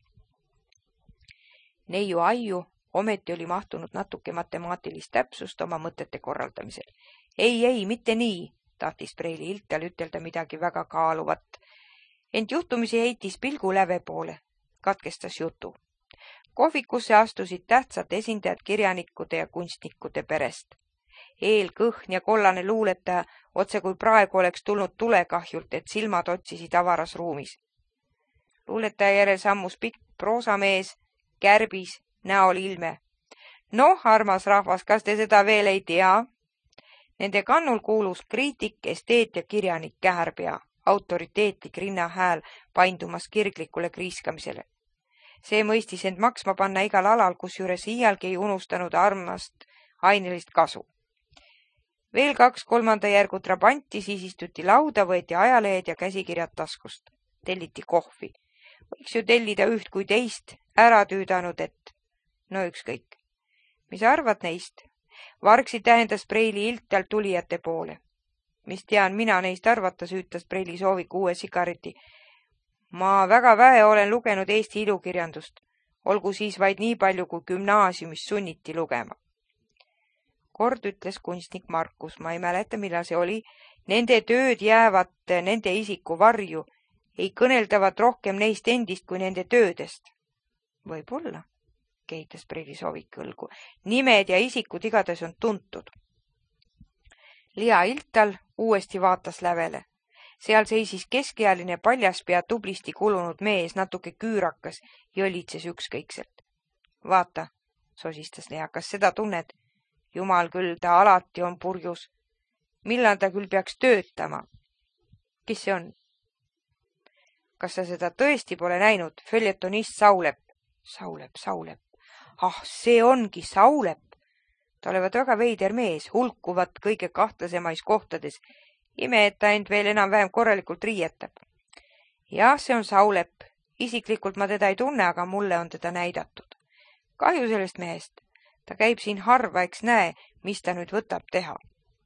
Neiu Aiu ometi oli mahtunud natuke matemaatilist täpsust oma mõtete korraldamisel. Ei, ei, mitte nii, tahtis Preili Iltal ütelda midagi väga kaaluvat. Ent juhtumisi heitis pilgu läve poole, katkestas jutu. Kohvikusse astusid tähtsad esindajad kirjanikude ja kunstnikude perest. Eel kõhn ja kollane luuletaja, otse kui praegu oleks tulnud tulekahjult, et silmad otsisid avaras ruumis. Luuletaja järel sammus pikk proosamees, kärbis, näol ilme. Noh, armas rahvas, kas te seda veel ei tea? Nende kannul kuulus kriitik, esteet ja kirjanik Käärpea, autoriteetlik rinnahääl paindumas kirglikule kriiskamisele. See mõistis end maksma panna igal alal, kus juures iialgi ei unustanud armast ainelist kasu. Veel kaks kolmanda järgu trabanti, siis istuti lauda, võeti ajalehed ja käsikirjad taskust. Telliti kohvi. Võiks ju tellida üht kui teist, ära tüüdanud, et no ükskõik. Mis arvad neist? Vargsi tähendas Preili Iltal tulijate poole. Mis tean mina neist arvata, süütas Preili Soovik uue sigareti. Ma väga vähe olen lugenud Eesti ilukirjandust. Olgu siis vaid nii palju, kui gümnaasiumis sunniti lugema. Kord ütles kunstnik Markus, ma ei mäleta, millal see oli, nende tööd jäävad nende isiku varju, ei kõneldavad rohkem neist endist kui nende töödest. Võib-olla, kehitas Preili Soovik õlgu. Nimed ja isikud igatahes on tuntud. Lea Iltal uuesti vaatas lävele. Seal seisis keskealine paljaspea tublisti kulunud mees, natuke küürakas, jõlitses ükskõikselt. Vaata, sosistas Lea, kas seda tunned? Jumal küll, ta alati on purjus. Millal ta küll peaks töötama? Kes see on? Kas sa seda tõesti pole näinud? Följetonist Saulep. Saulep, Saulep. Ah, see ongi Saulep. Ta olevat väga veider mees, hulkuvat kõige kahtlasemais kohtades. Ime, et ta end veel enam-vähem korralikult riietab. Jah, see on Saulep. Isiklikult ma teda ei tunne, aga mulle on teda näidatud. Kahju sellest mehest. Ta käib siin harva, eks näe, mis ta nüüd võtab teha.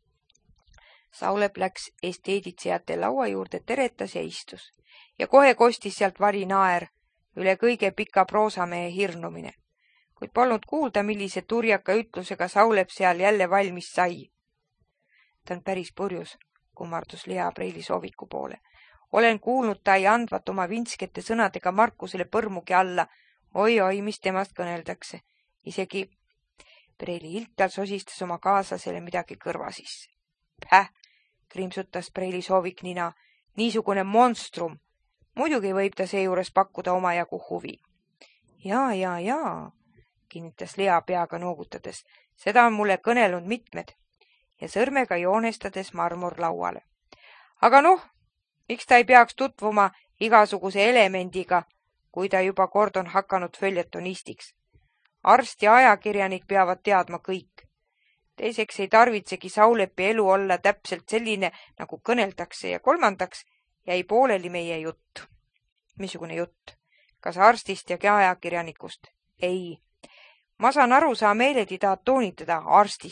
Saulep läks esteeditsejate laua juurde, teretas ja istus. Ja kohe kostis sealt vari naer, üle kõige pika proosamehe hirnumine. Kuid polnud kuulda, millise turjaka ütlusega Saulep seal jälle valmis sai. Ta on päris purjus, kummardus Lea Preili Sooviku poole. Olen kuulnud, ta ei andvat oma vintskete sõnadega Markusele põrmugi alla. Oi-oi, mis temast kõneldakse. Isegi Preili Iltal sosistas oma kaaslasele midagi kõrva sisse. Päh, krimsutas Preili Soovik nina. Niisugune monstrum. Muidugi võib ta seejuures pakkuda omajagu huvi. Jaa, jaa, jaa, kinnitas Lea peaga noogutades. Seda on mulle kõnelnud mitmed ja sõrmega joonestades marmorlauale. Aga noh, miks ta ei peaks tutvuma igasuguse elemendiga, kui ta juba kord on hakanud följetonistiks. Arst ja ajakirjanik peavad teadma kõik. Teiseks ei tarvitsegi Saulepi elu olla täpselt selline, nagu kõneldakse ja kolmandaks jäi pooleli meie jutt. Missugune jutt? Kas arstist ja ajakirjanikust? Ei. Ma saan aru, sa meeledi tahad toonitada arstist.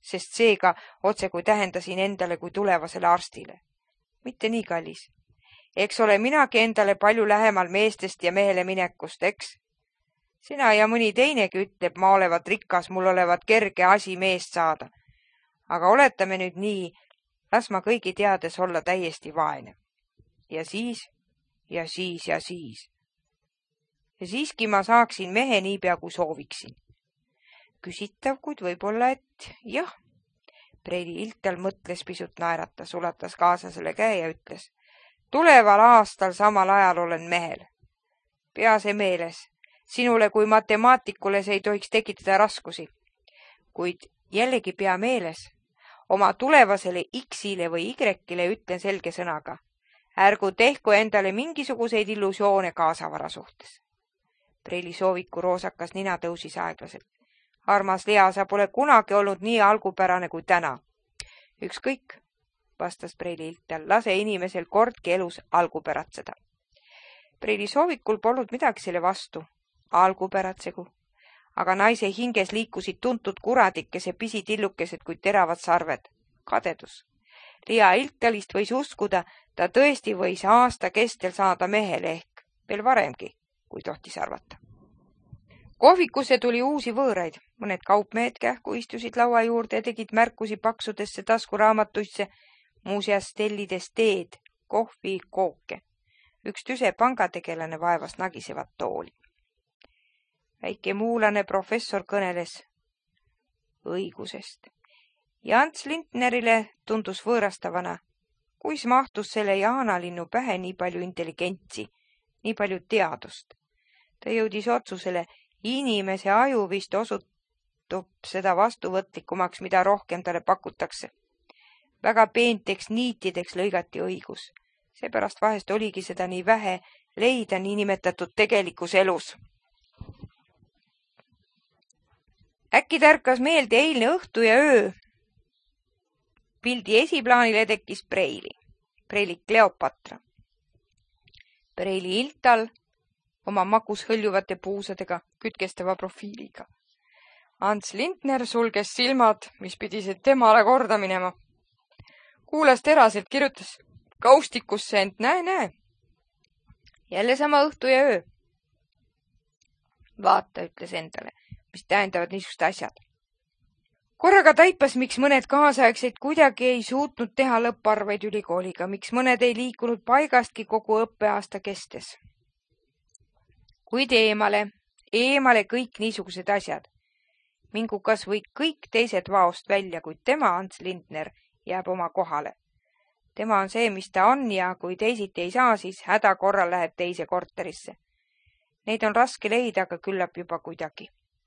sest seega otse kui tähendasin endale kui tulevasele arstile. Mitte nii kallis. Eks ole minagi endale palju lähemal meestest ja mehele minekust, eks? Sina ja mõni teinegi ütleb, ma olevat rikas, mul olevat kerge asi meest saada. Aga oletame nüüd nii, las ma kõigi teades olla täiesti vaene. Ja siis, ja siis, ja siis. Ja siiski ma saaksin mehe niipea kui sooviksin. Küsitav, kuid võib-olla, et jah. Preili Iltal mõtles pisut naerata, sulatas kaaslasele käe ja ütles. Tuleval aastal samal ajal olen mehel. Pea see meeles. Sinule kui matemaatikule see ei tohiks tekitada raskusi. Kuid jällegi pea meeles. Oma tulevasele X-ile või Y-le ütlen selge sõnaga. Ärgu tehku endale mingisuguseid illusioone kaasavara suhtes. Preili sooviku roosakas nina tõusis aeglaselt. Armas Lea, sa pole kunagi olnud nii algupärane kui täna. Ükskõik, vastas Preili Iltal, lase inimesel kordki elus algupäratseda. Preili soovikul polnud midagi selle vastu, algupäratsegu. Aga naise hinges liikusid tuntud kuradikese pisitillukesed kui teravad sarved. Kadedus. Lea Iltalist võis uskuda, ta tõesti võis aasta kestel saada mehele ehk veel varemgi, kui tohtis arvata. Kohvikusse tuli uusi võõraid. Mõned kaupmehed kähku istusid laua juurde ja tegid märkusi paksudesse taskuraamatuisse, muuseas tellides teed, kohvi, kooke. Üks tüse pangategelane vaevas nagisevat tooli. Väike muulane professor kõneles õigusest. Ja Ants Lindnerile tundus võõrastavana, kuis mahtus selle jaanalinnu pähe nii palju intelligentsi, nii palju teadust. Ta jõudis otsusele, inimese aju vist osutub seda vastuvõtlikumaks, mida rohkem talle pakutakse. Väga peenteks niitideks lõigati õigus. Seepärast vahest oligi seda nii vähe leida niinimetatud tegelikus elus. Äkki tärkas meelde eilne õhtu ja öö. Pildi esiplaanile tekkis Preili. Preili Kleopatra. Preili Iltal oma magus hõljuvate puusadega, kütkestava profiiliga. Ants Lindner sulges silmad, mis pidisid temale korda minema. Kuulas teraselt, kirjutas kaustikusse, ent näe, näe. Jälle sama õhtu ja öö. Vaata, ütles endale, mis tähendavad niisugused asjad. Korraga taipas, miks mõned kaasaegseid kuidagi ei suutnud teha lõpparveid ülikooliga, miks mõned ei liikunud paigastki kogu õppeaasta kestes. Kuid eemale, eemale kõik niisugused asjad. Mingu kas või kõik teised vaost välja, kuid tema, Ants Lindner, jääb oma kohale. Tema on see, mis ta on ja kui teisiti ei saa, siis häda korral läheb teise korterisse. Neid on raske leida, aga küllap juba kuidagi.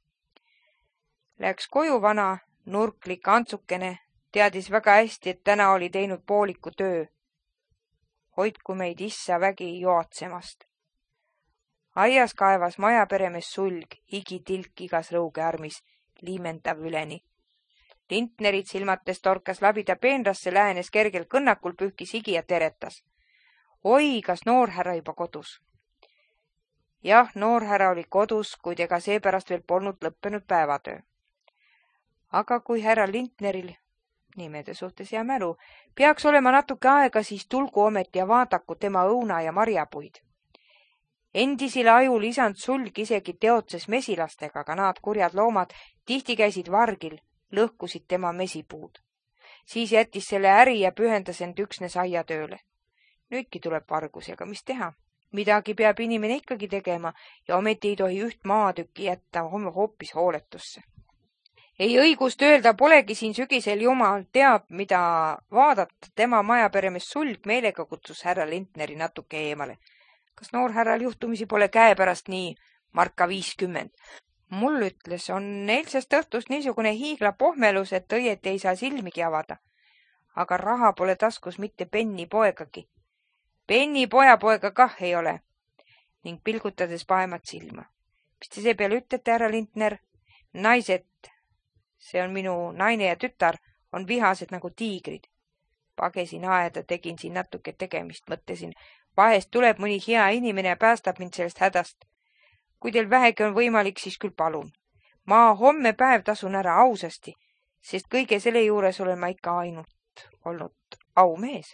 Läks koju vana, nurklik antsukene, teadis väga hästi, et täna oli teinud pooliku töö. Hoidku meid issa vägi joatsemast. Aias kaevas majaperemees sulg, higitilk igas rõugearmis, liimendav üleni. Lindnerit silmates torkas labida peenrasse, lähenes kergel kõnnakul, pühkis higi ja teretas. Oi, kas noorhärra juba kodus? Jah, noorhärra oli kodus, kuid ega seepärast veel polnud lõppenud päevatöö. Aga kui härra Lindneril, nimede suhtes hea mälu, peaks olema natuke aega, siis tulgu ometi ja vaadaku tema õuna ja marjapuid. Endisile aju lisand sulg isegi teotses mesilastega, aga nad kurjad loomad tihti käisid vargil, lõhkusid tema mesipuud. Siis jättis selle äri ja pühendas end üksnes aiatööle. Nüüdki tuleb vargusega, mis teha? Midagi peab inimene ikkagi tegema ja ometi ei tohi üht maatükki jätta hoopis hooletusse. Ei õigust öelda, polegi siin sügisel jumal teab, mida vaadata, tema majaperemees sulg meelega kutsus härra Lindneri natuke eemale. Kas noorhärral juhtumisi pole käepärast nii marka viiskümmend? Mul ütles, on eilsest õhtust niisugune hiigla pohmelus, et õieti ei saa silmigi avada. Aga raha pole taskus mitte penni poegagi. Penni pojapoega kah ei ole. Ning pilgutades paemat silma. Mis te seepeale ütlete, härra Lindner? Naised, see on minu naine ja tütar, on vihased nagu tiigrid. Pagesin aeda, tegin siin natuke tegemist, mõtlesin. Vahest tuleb mõni hea inimene ja päästab mind sellest hädast. Kui teil vähegi on võimalik, siis küll palun. Ma homme päev tasun ära ausasti. sest kõige selle juures olen ma ikka ainult olnud aumees.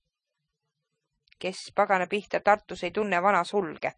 Kes pagana pihta Tartus ei tunne vana sulge?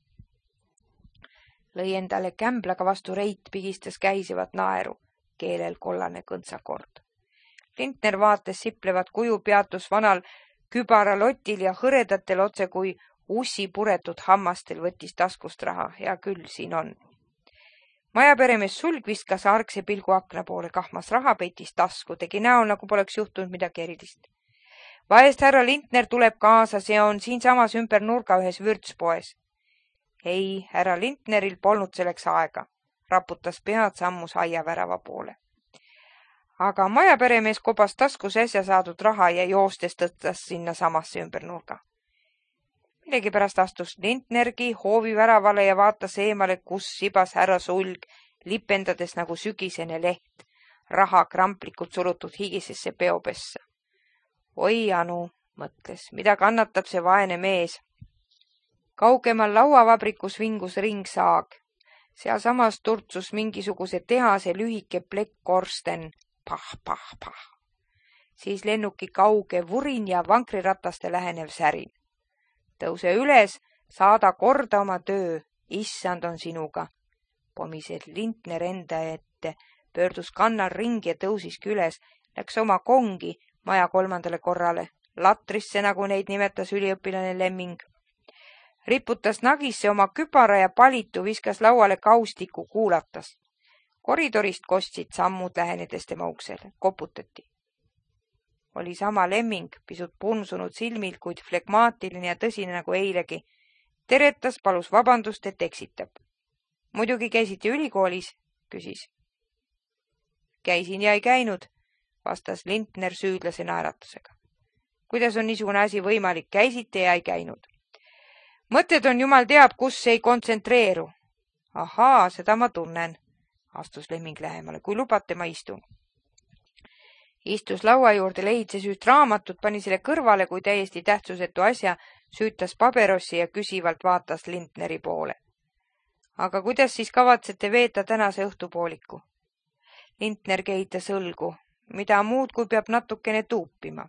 Lõi endale kämblaga vastu reit, pigistas käisivat naeru, keelel kollane kõntsakord. Lintner vaates siplevat kuju peatus vanal kübaralotil ja hõredatel otse kui ussi puretud hammastel võttis taskust raha. Hea küll, siin on. Majaperemees sulg viskas argse pilgu akna poole, kahmas raha, peitis tasku, tegi näol, nagu poleks juhtunud midagi erilist. Vahest härra Lintner tuleb kaasa, see on siinsamas ümber nurga ühes vürtspoes. Ei, härra Lintneril polnud selleks aega. Raputas pead, sammus aiavärava poole. Aga majaperemees kobas taskus äsja saadud raha ja joostes tõstas sinna samasse ümber nurga. Millegipärast astus Lintnergi hoovi väravale ja vaatas eemale, kus sibas härra sulg, lipendades nagu sügisene leht, raha kramplikult surutud higisesse peopessa. Oi anu, mõtles, mida kannatab see vaene mees. Kaugemal lauavabrikus vingus ringsaag. Sealsamas turtsus mingisuguse tehase lühike plekkkorsten. Pah, pah, pah. Siis lennuki kauge vurin ja vankrirataste lähenev särin. Tõuse üles, saada korda oma töö, issand on sinuga. Pomised Lintner enda ette, pöördus kannal ringi ja tõusiski üles, läks oma kongi maja kolmandale korrale, latrisse, nagu neid nimetas üliõpilane Lemming. Riputas nagisse oma küpara ja palitu, viskas lauale kaustiku, kuulatas. Koridorist kostsid sammud lähenedes tema uksele, koputati. Oli sama Lemming, pisut punsunud silmil, kuid flegmaatiline ja tõsine nagu eilegi. Teretas, palus vabandust, et eksitab. Muidugi käisite ülikoolis, küsis. Käisin ja ei käinud, vastas Lintner süüdlase naeratusega. Kuidas on niisugune asi võimalik, käisite ja ei käinud? Mõtted on jumal teab, kus ei kontsentreeru. Ahaa, seda ma tunnen, astus Lemming lähemale. Kui lubate, ma istun. Istus laua juurde, lehitses üht raamatut, pani selle kõrvale kui täiesti tähtsusetu asja, süütas paberossi ja küsivalt vaatas Lintneri poole. Aga kuidas siis kavatsete veeta tänase õhtupooliku? Lintner kehitas õlgu. Mida muud, kui peab natukene tuupima.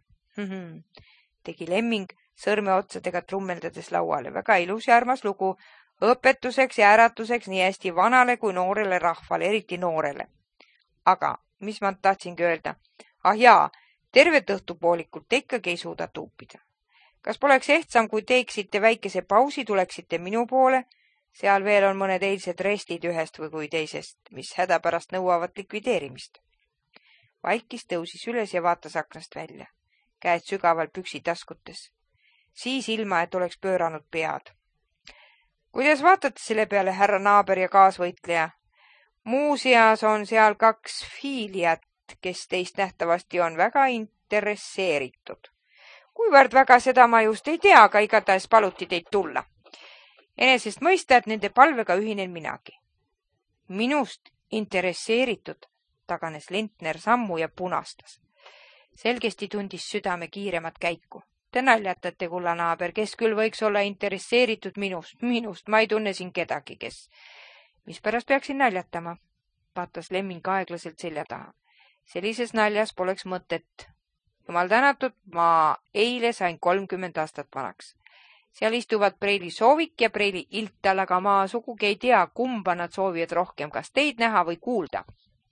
Tegi Lemming sõrme otsadega trummeldades lauale. Väga ilus ja armas lugu. Õpetuseks ja äratuseks nii hästi vanale kui noorele rahvale, eriti noorele. Aga, mis ma tahtsingi öelda? Ah jaa, tervet õhtupoolikut te ikkagi ei suuda tuupida. Kas poleks ehtsam, kui teeksite väikese pausi, tuleksite minu poole? Seal veel on mõned eilsed restid ühest või kui teisest, mis hädapärast nõuavad likvideerimist. Vaikis tõusis üles ja vaatas aknast välja. Käed sügaval püksitaskutes. Siis ilma, et oleks pööranud pead. Kuidas vaatate selle peale, härra naaber ja kaasvõitleja? Muuseas on seal kaks fiiliat, kes teist nähtavasti on väga interesseeritud. Kuivõrd väga seda ma just ei tea, aga igatahes paluti teid tulla. Enesest mõista, et nende palvega ühinen minagi. Minust interesseeritud, taganes Lintner sammu ja punastas. Selgesti tundis südame kiiremat käiku. Te naljatate, kulla naaber, kes küll võiks olla interesseeritud minust, minust, ma ei tunne siin kedagi, kes. Mispärast peaksin naljatama? Vaatas Lemming aeglaselt selja taha. Sellises naljas poleks mõtet. Jumal tänatud, ma eile sain kolmkümmend aastat vanaks. Seal istuvad preili soovik ja preili iltal, aga ma sugugi ei tea, kumba nad soovivad rohkem, kas teid näha või kuulda.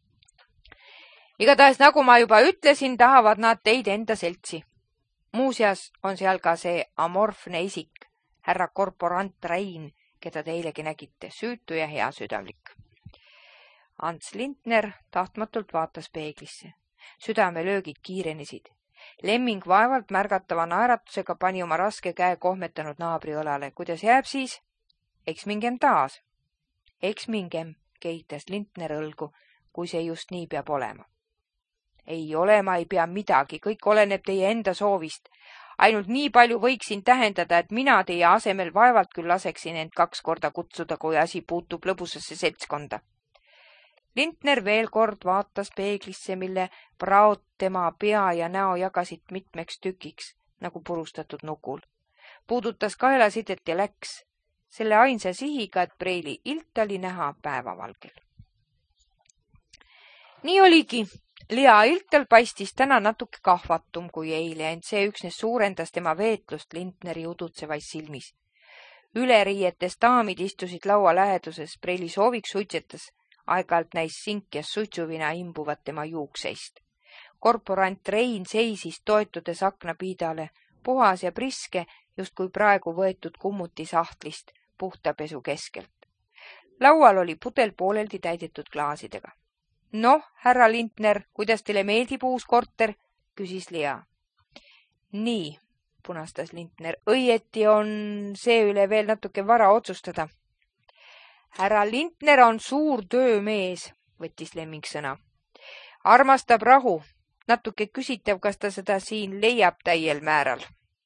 Igatahes, nagu ma juba ütlesin, tahavad nad teid enda seltsi. Muuseas on seal ka see amorfne isik, härra korporant Rein, keda te eilegi nägite, süütu ja hea südamlik. Ants Lintner tahtmatult vaatas peeglisse. Südamelöögid kiirenesid. Lemming vaevalt märgatava naeratusega pani oma raske käe kohmetanud naabri õlale. Kuidas jääb siis? Eks mingem taas. Eks mingem, kehitas Lintner õlgu, kui see just nii peab olema. Ei ole, ma ei pea midagi, kõik oleneb teie enda soovist. Ainult nii palju võiksin tähendada, et mina teie asemel vaevalt küll laseksin end kaks korda kutsuda, kui asi puutub lõbusasse seltskonda. Lintner veel kord vaatas peeglisse, mille praod tema pea ja näo jagasid mitmeks tükiks, nagu purustatud nukul. Puudutas kaelasidet ja läks, selle ainsa sihiga, et preili ilt oli näha päevavalgel. Nii oligi. Lea Iltal paistis täna natuke kahvatum kui eile, ent see üksnes suurendas tema veetlust Lindneri udutsevais silmis. Üleriietes daamid istusid laua läheduses, Preili Soovik suitsetas, aeg-ajalt näis sink ja suitsuvina imbuvat tema juukseist. Korporant Rein seisis toetudes aknapiidale, puhas ja priske, justkui praegu võetud kummuti sahtlist puhtapesu keskelt. Laual oli pudel pooleldi täidetud klaasidega. Noh, härra Lindner, kuidas teile meeldib uus korter, küsis Lea. Nii, punastas Lindner, õieti on see üle veel natuke vara otsustada. Härra Lindner on suur töömees, võttis Lemming sõna. Armastab rahu, natuke küsitav, kas ta seda siin leiab täiel määral.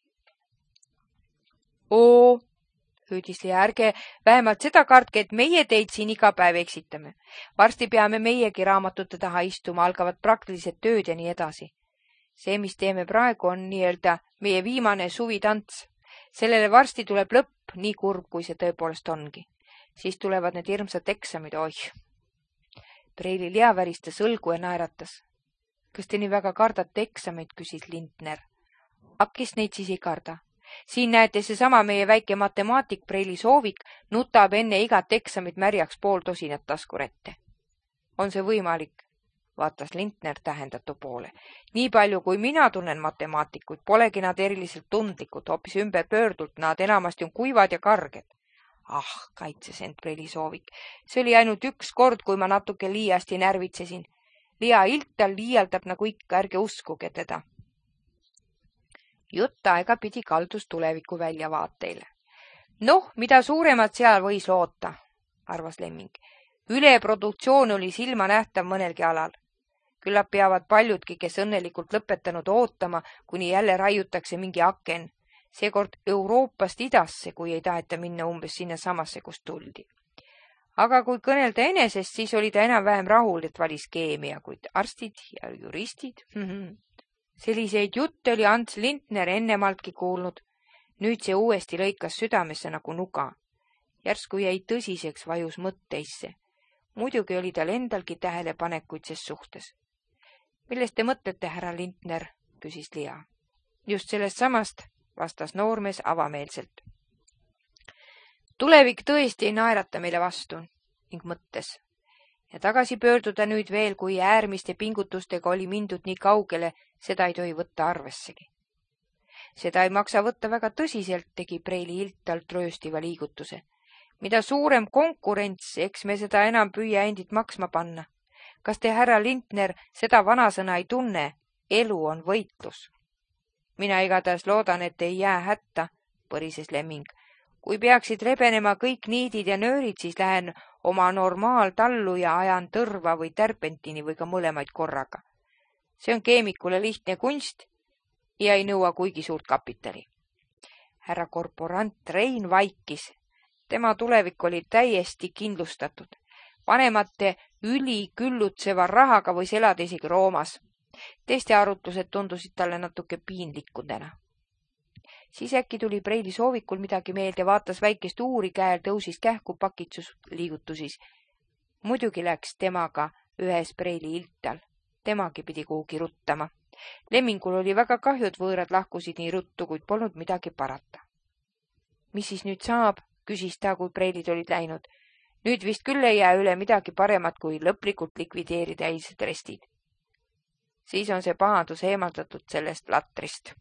Oo, hüüdis Lea, ärge vähemalt seda kartke, et meie teid siin iga päev eksitame. Varsti peame meiegi raamatute taha istuma, algavad praktilised tööd ja nii edasi. See, mis teeme praegu, on nii-öelda meie viimane suvitants. Sellele varsti tuleb lõpp, nii kurb, kui see tõepoolest ongi. Siis tulevad need hirmsad eksamid, oih. Preili Lea väristas õlgu ja naeratas. Kas te nii väga kardate eksameid, küsis Lindner. Akkist neid siis ei karda. Siin näete seesama meie väike matemaatik Preili Soovik nutab enne igat eksamit märjaks pool tosinat taskurette. On see võimalik? Vaatas Lindner tähendatu poole. Nii palju, kui mina tunnen matemaatikuid, polegi nad eriliselt tundlikud, hoopis ümber pöördult, nad enamasti on kuivad ja karged. Ah, kaitses end Preili Soovik. See oli ainult üks kord, kui ma natuke liiasti närvitsesin. Lea Iltal liialdab nagu ikka, ärge uskuge teda. Jutt aega pidi kaldus tuleviku väljavaateile. Noh, mida suuremat seal võis loota, arvas Lemming. Üleproduktsioon oli silma nähtav mõnelgi alal. Küllap peavad paljudki, kes õnnelikult lõpetanud ootama, kuni jälle raiutakse mingi aken. Seekord Euroopast idasse, kui ei taheta minna umbes sinna samasse, kust tuldi. Aga kui kõnelda enesest, siis oli ta enam-vähem rahul, et valis keemia, kuid arstid ja juristid. Selliseid jutte oli Ants Lindner ennemaltki kuulnud. Nüüd see uuesti lõikas südamesse nagu nuga. Järsku jäi tõsiseks, vajus mõtteisse. Muidugi oli tal endalgi tähelepanekuid ses suhtes. Millest te mõtlete, härra Lindner, küsis Lea. Just sellest samast, vastas noormees avameelselt. Tulevik tõesti ei naerata meile vastu, ning mõttes. Ja tagasi pöörduda nüüd veel, kui äärmiste pingutustega oli mindud nii kaugele, seda ei tohi võtta arvessegi. Seda ei maksa võtta väga tõsiselt, tegi Preili Iltal trööstiva liigutuse. Mida suurem konkurents, eks me seda enam püüa endid maksma panna. Kas te, härra Lindner, seda vanasõna ei tunne? Elu on võitlus. Mina igatahes loodan, et ei jää hätta, põrises Lemming. Kui peaksid rebenema kõik niidid ja nöörid, siis lähen oma normaaltallu ja ajan tõrva või tärpentini või ka mõlemaid korraga. See on keemikule lihtne kunst ja ei nõua kuigi suurt kapitali. Härra korporant Rein vaikis. Tema tulevik oli täiesti kindlustatud. Vanemate üliküllutseva rahaga võis elada isegi Roomas. Teiste arutlused tundusid talle natuke piinlikudena. Siis äkki tuli Preili Soovikul midagi meelde, vaatas väikest uuri käel, tõusis kähku pakitsus liigutusis. Muidugi läks temaga ühes Preili Iltal. Temagi pidi kuhugi ruttama. Lemmingul oli väga kahju, et võõrad lahkusid nii ruttu, kuid polnud midagi parata. Mis siis nüüd saab, küsis ta, kui Preilid olid läinud. Nüüd vist küll ei jää üle midagi paremat, kui lõplikult likvideerida eilsed restid. Siis on see pahandus eemaldatud sellest latrist.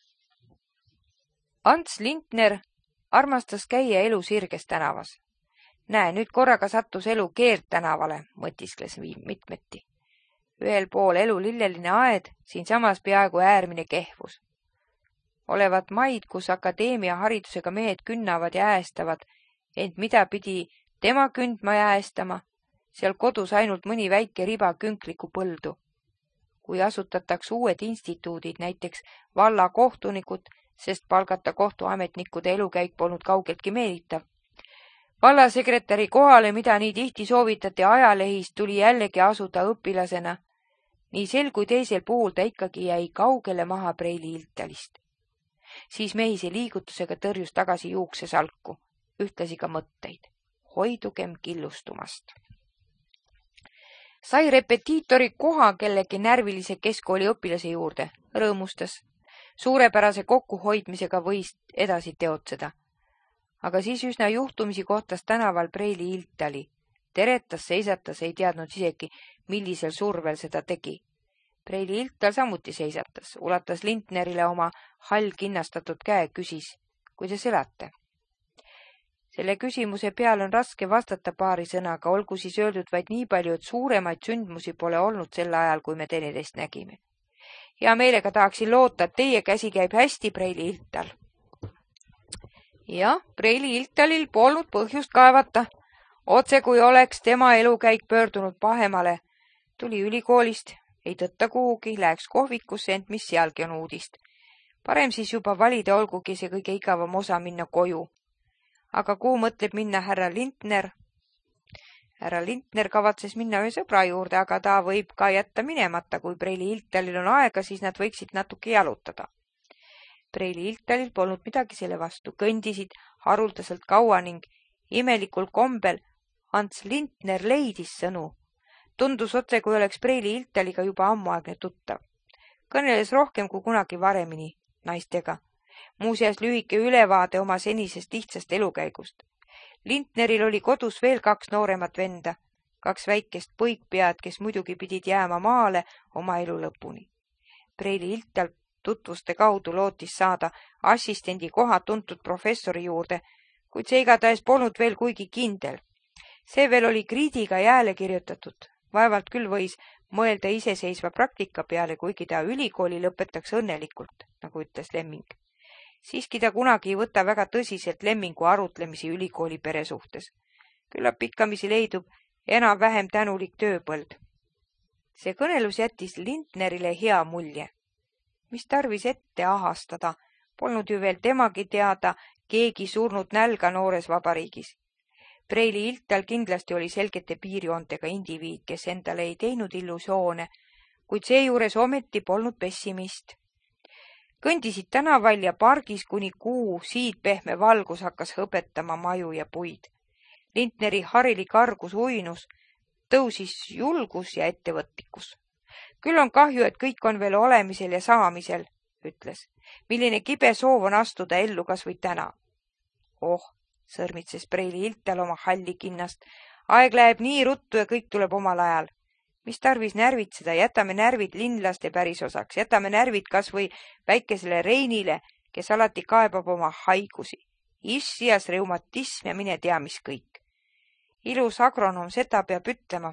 Ants Lindner armastas käia elu sirges tänavas. Näe, nüüd korraga sattus elu Keert tänavale, mõtiskles mitmeti. Ühel pool elu lilleline aed, siin samas peaaegu äärmine kehvus. Olevat maid, kus akadeemia haridusega mehed künnavad ja äästavad, ent mida pidi tema kündma ja äästama, seal kodus ainult mõni väike riba künkliku põldu. Kui asutataks uued instituudid, näiteks valla kohtunikud, sest palgata kohtuametnikude elukäik polnud kaugeltki meelitav. Vallasekretäri kohale, mida nii tihti soovitati ajalehist, tuli jällegi asuda õpilasena. Nii sel kui teisel puhul ta ikkagi jäi kaugele maha Preili Iltalist. Siis mehise liigutusega tõrjus tagasi juuksesalku, ühtlasi ka mõtteid. Hoidugem killustumast. sai repetiitori koha kellegi närvilise keskkooli õpilase juurde, rõõmustas. Suurepärase kokkuhoidmisega võis edasi teotseda. Aga siis üsna juhtumisi kohtas tänaval Preili Iltali. Teretas, seisatas, ei teadnud isegi, millisel survel seda tegi. Preili Iltal samuti seisatas, ulatas Lindnerile oma hall kinnastatud käe, küsis, kuidas elate? Selle küsimuse peal on raske vastata paari sõnaga, olgu siis öeldud vaid nii palju, et suuremaid sündmusi pole olnud sel ajal, kui me teineteist nägime. Hea meelega tahaksin loota, et teie käsi käib hästi, Preili Iltal. Jah, Preili Iltalil polnud põhjust kaevata. Otse kui oleks tema elukäik pöördunud pahemale. Tuli ülikoolist, ei tõtta kuhugi, läheks kohvikusse, ent mis sealgi on uudist. Parem siis juba valida, olgugi see kõige igavam osa minna koju. Aga kuhu mõtleb minna härra Lindner? Härra Lindner kavatses minna ühe sõbra juurde, aga ta võib ka jätta minemata. Kui Preili Iltalil on aega, siis nad võiksid natuke jalutada. Preili Iltalil polnud midagi selle vastu. Kõndisid haruldaselt kaua ning imelikul kombel Ants Lindner leidis sõnu. Tundus otse, kui oleks Preili Iltaliga juba ammuaegne tuttav. Kõneles rohkem kui kunagi varemini naistega. Muuseas lühike ülevaade oma senisest lihtsast elukäigust. Lindneril oli kodus veel kaks nooremat venda, kaks väikest põikpead, kes muidugi pidid jääma maale oma elu lõpuni. Preili Iltal tutvuste kaudu lootis saada assistendi koha tuntud professori juurde, kuid see igatahes polnud veel kuigi kindel. See veel oli kriidiga jääle kirjutatud. Vaevalt küll võis mõelda iseseisva praktika peale, kuigi ta ülikooli lõpetaks õnnelikult, nagu ütles Lemming. Siiski ta kunagi ei võta väga tõsiselt Lemmingu arutlemisi ülikooli pere suhtes. Küllap pikkamisi leidub enam-vähem tänulik tööpõld. See kõnelus jättis Lindnerile hea mulje. Mis tarvis ette ahastada, polnud ju veel temagi teada keegi surnud nälga noores vabariigis. Preili Iltal kindlasti oli selgete piirjoontega indiviid, kes endale ei teinud illusioone, kuid seejuures ometi polnud pessimist. Kõndisid tänaval ja pargis kuni kuu siid pehme valgus hakkas hõbetama maju ja puid. Lindneri harilik argus uinus, tõusis julgus ja ettevõtlikkus. Küll on kahju, et kõik on veel olemisel ja saamisel, ütles. Milline kibe soov on astuda ellu kas või täna. Oh, sõrmitses Preili Iltal oma halli kinnast. Aeg läheb nii ruttu ja kõik tuleb omal ajal. Mis tarvis närvitseda, jätame närvid linlaste pärisosaks, jätame närvid kas või väikesele Reinile, kes alati kaebab oma haigusi. Issias, reumatism ja mine tea mis kõik. Ilus agronoom seda peab ütlema.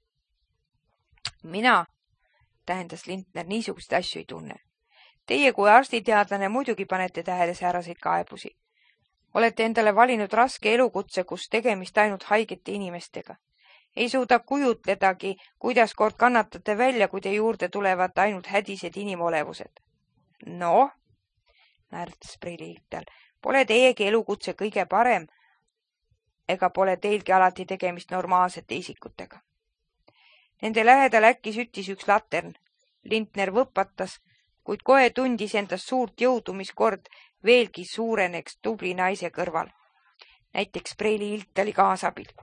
Mina, tähendas Lindner, niisuguseid asju ei tunne. Teie kui arstiteadlane muidugi panete tähele sääraseid kaebusi. Olete endale valinud raske elukutse, kus tegemist ainult haigete inimestega. Ei suuda kujutledagi, kuidas kord kannatate välja, kui te juurde tulevad ainult hädised inimolevused. No, naertas Preili Iltal, pole teiegi elukutse kõige parem, ega pole teilgi alati tegemist normaalsete isikutega. Nende lähedal äkki süttis üks latern. Lindner võpatas, kuid kohe tundis endast suurt jõudu, mis kord veelgi suureneks tubli naise kõrval. Näiteks Preili Iltali kaasabil.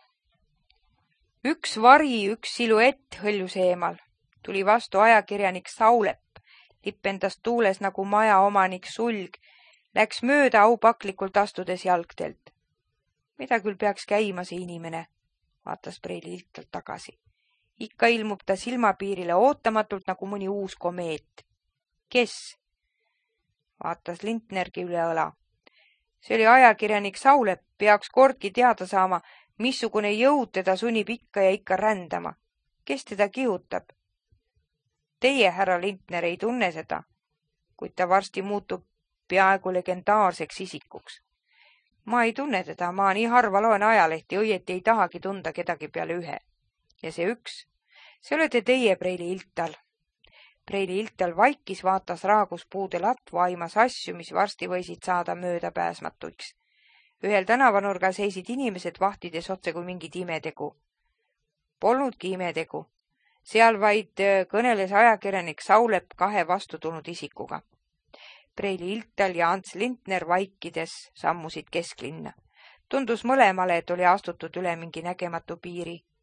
Üks vari, üks siluett hõljus eemal. Tuli vastu ajakirjanik Saulep, lippendas tuules nagu maja omanik sulg, läks mööda aupaklikult astudes jalgtelt. Mida küll peaks käima see inimene, vaatas Preili Iltalt tagasi. Ikka ilmub ta silmapiirile ootamatult nagu mõni uus komeet. Kes? Vaatas Lindnergi üle õla. See oli ajakirjanik Saulep, peaks kordki teada saama, missugune jõud teda sunnib ikka ja ikka rändama. Kes teda kihutab? Teie, härra Lindner, ei tunne seda, kuid ta varsti muutub peaaegu legendaarseks isikuks. Ma ei tunne teda, ma nii harva loen ajalehti, õieti ei tahagi tunda kedagi peale ühe. Ja see üks, see olete teie, Preili Iltal. Preili Iltal vaikis, vaatas raaguspuude latvu, aimas asju, mis varsti võisid saada möödapääsmatuks. Ühel tänavanurgal seisid inimesed vahtides otse kui mingid imetegu. Polnudki imetegu. Seal vaid kõneles ajakirjanik Saulep kahe vastu tulnud isikuga. Preili Iltal ja Ants Lindner vaikides sammusid kesklinna. Tundus mõlemale, et oli astutud üle mingi nägematu piiri.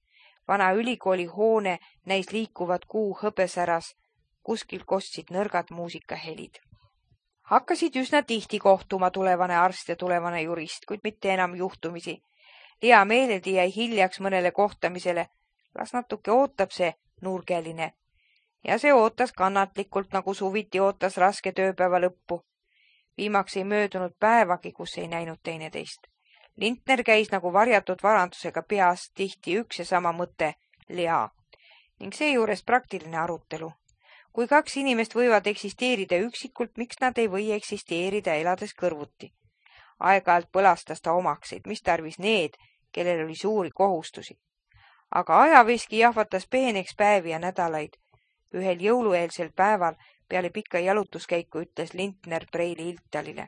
Vana ülikooli hoone näis liikuvat kuu hõbesäras, kuskil kostsid nõrgad muusikahelid. Hakkasid üsna tihti kohtuma tulevane arst ja tulevane jurist, kuid mitte enam juhtumisi. Lea meeledi jäi hiljaks mõnele kohtamisele. Las natuke ootab see nurgeline. Ja see ootas kannatlikult, nagu suviti ootas raske tööpäeva lõppu. Viimaks ei möödunud päevagi, kus ei näinud teineteist. Lintner käis nagu varjatud varandusega peas tihti üks ja sama mõte, Lea, ning seejuures praktiline arutelu. Kui kaks inimest võivad eksisteerida üksikult, miks nad ei või eksisteerida elades kõrvuti? Aeg-ajalt põlastas ta omakseid, mis tarvis need, kellel oli suuri kohustusi. Aga ajaveski jahvatas peeneks päevi ja nädalaid. Ühel jõulueelsel päeval peale pikka jalutuskäiku ütles Lintner Preili Iltalile.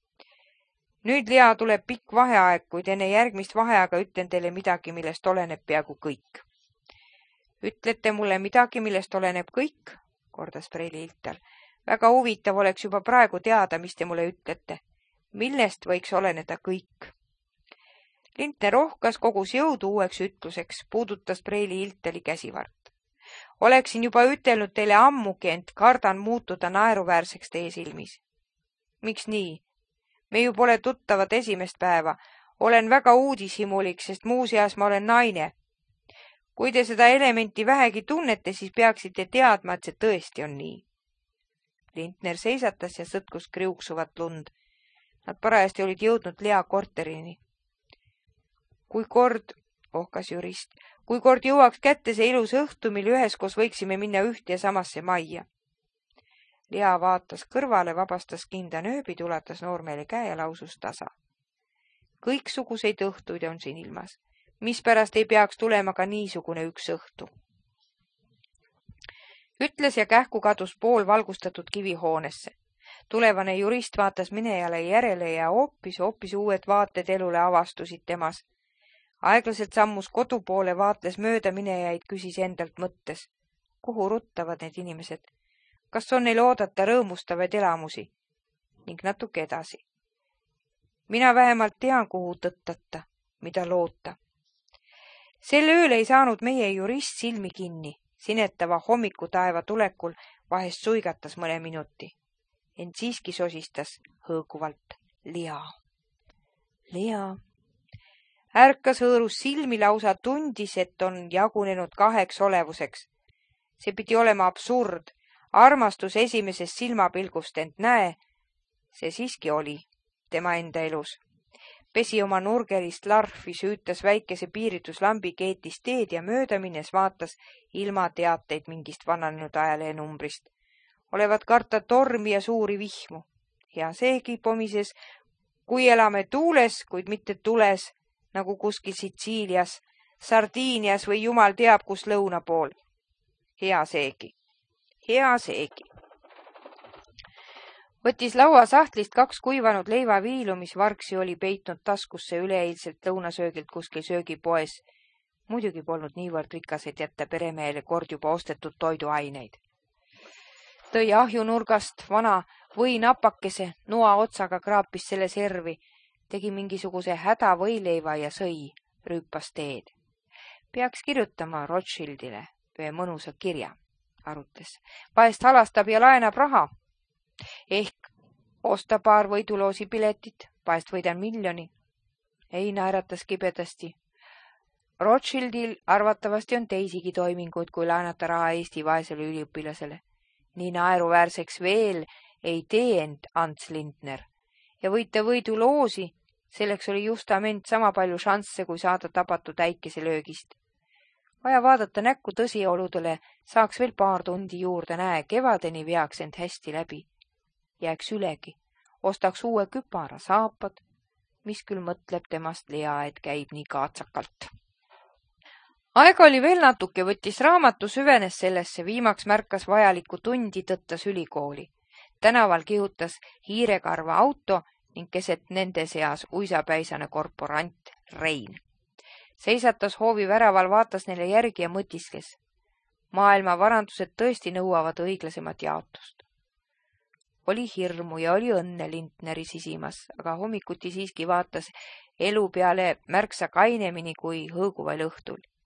Nüüd, Lea, tuleb pikk vaheaeg, kuid enne järgmist vaheaega ütlen teile midagi, millest oleneb peaaegu kõik. Ütlete mulle midagi, millest oleneb kõik? Kordas Preili Iltal. Väga huvitav oleks juba praegu teada, mis te mulle ütlete. Millest võiks oleneda kõik? Lintner rohkas kogus jõudu uueks ütluseks, puudutas Preili Iltali käsivart. Oleksin juba ütelnud teile ammugi, ent kardan muutuda naeruväärseks teie silmis. Miks nii? Me ju pole tuttavad esimest päeva. Olen väga uudishimulik, sest muuseas ma olen naine. Kui te seda elementi vähegi tunnete, siis peaksite teadma, et see tõesti on nii. Lintner seisatas ja sõtkus kriuksuvat lund. Nad parajasti olid jõudnud Lea korterini. Kui kord, ohkas jurist, kui kord jõuaks kätte see ilus õhtu, mil üheskoos võiksime minna ühte ja samasse majja. Lea vaatas kõrvale, vabastas kinda nööbid, ulatas noormeele käe ja lausus tasa. Kõiksuguseid õhtuid on siin ilmas. Mispärast ei peaks tulema ka niisugune üks õhtu? Ütles ja kähku kadus pool valgustatud kivihoonesse. Tulevane jurist vaatas minejale järele ja hoopis, hoopis uued vaated elule avastusid temas. Aeglaselt sammus kodu poole, vaatles mööda minejaid, küsis endalt mõttes. Kuhu ruttavad need inimesed? Kas on neil oodata rõõmustavaid elamusi? Ning natuke edasi. Mina vähemalt tean, kuhu tõttata, mida loota. Sel ööl ei saanud meie jurist silmi kinni. Sinetava hommikutaeva tulekul vahest suigatas mõne minuti. Ent siiski sosistas hõõguvalt Lea. Lea. Ärkas hõõrus silmi, lausa tundis, et on jagunenud kaheks olevuseks. See pidi olema absurd. Armastus esimesest silmapilgust, ent näe, see siiski oli tema enda elus. Pesi oma nurgelist larfi, süütas väikese piirituslambi, keetis teed ja mööda minnes vaatas ilma teateid mingist vananenud ajaleenumbrist. Olevat karta tormi ja suuri vihmu. Ja seegi pomises, kui elame tuules, kuid mitte tules, nagu kuskil Sitsiilias, Sardiinias või jumal teab, kus lõuna pool. Hea seegi. Hea seegi. Võttis laua sahtlist kaks kuivanud leivaviilu, mis vargsi oli peitnud taskusse üleeilselt lõunasöögilt kuskil söögipoes. Muidugi polnud niivõrd rikas, et jätta peremehele kord juba ostetud toiduaineid. Tõi ahjunurgast vana võinapakese, noa otsaga kraapis selle servi, tegi mingisuguse häda võileiva ja sõi, rüüpas teed. Peaks kirjutama Rothschildile ühe mõnusa kirja, arutles. Vahest halastab ja laenab raha. Ehk osta paar võiduloosi piletit, vahest võidan miljoni. Ei, naeratas kibedasti. Rothschildil arvatavasti on teisigi toiminguid, kui laenata raha Eesti vaesele üliõpilasele. Nii naeruväärseks veel ei tee end Ants Lintner. Ja võite võiduloosi, selleks oli justament sama palju šansse, kui saada tabatud äikese löögist. Vaja vaadata näkku tõsioludele, saaks veel paar tundi juurde, näe, kevadeni veaks end hästi läbi. Jääks ülegi, ostaks uue küpara, saapad, mis küll mõtleb temast Lea, et käib nii kaatsakalt. Aega oli veel natuke, võttis raamatu, süvenes sellesse, viimaks märkas vajalikku tundi, tõttas ülikooli. Tänaval kihutas hiirekarva auto ning keset nende seas uisapäisane korporant Rein. Seisatas hoovi väraval, vaatas neile järgi ja mõtiskles. Maailma varandused tõesti nõuavad õiglasemat jaotust. Oli hirmu ja oli õnne Lintneri sisimas, aga hommikuti siiski vaatas elu peale märksa kainemini kui hõõguval õhtul.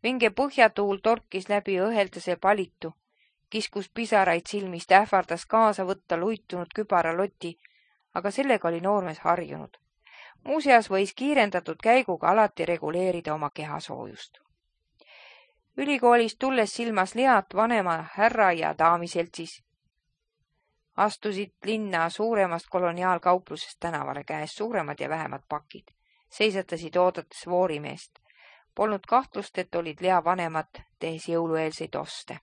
Vinge põhjatuul torkis läbi õheldase palitu, kiskus pisaraid silmist, ähvardas kaasa võtta luitunud kübaraloti, aga sellega oli noormees harjunud. Muuseas võis kiirendatud käiguga alati reguleerida oma kehasoojust. Ülikoolist tulles silmas Leat vanema härra ja daamiseltsis. Astusid linna suuremast koloniaalkauplusest tänavale, käes suuremad ja vähemad pakid. Seisatasid oodates voorimeest. Polnud kahtlust, et olid Lea vanemad, tehes jõulueelseid oste.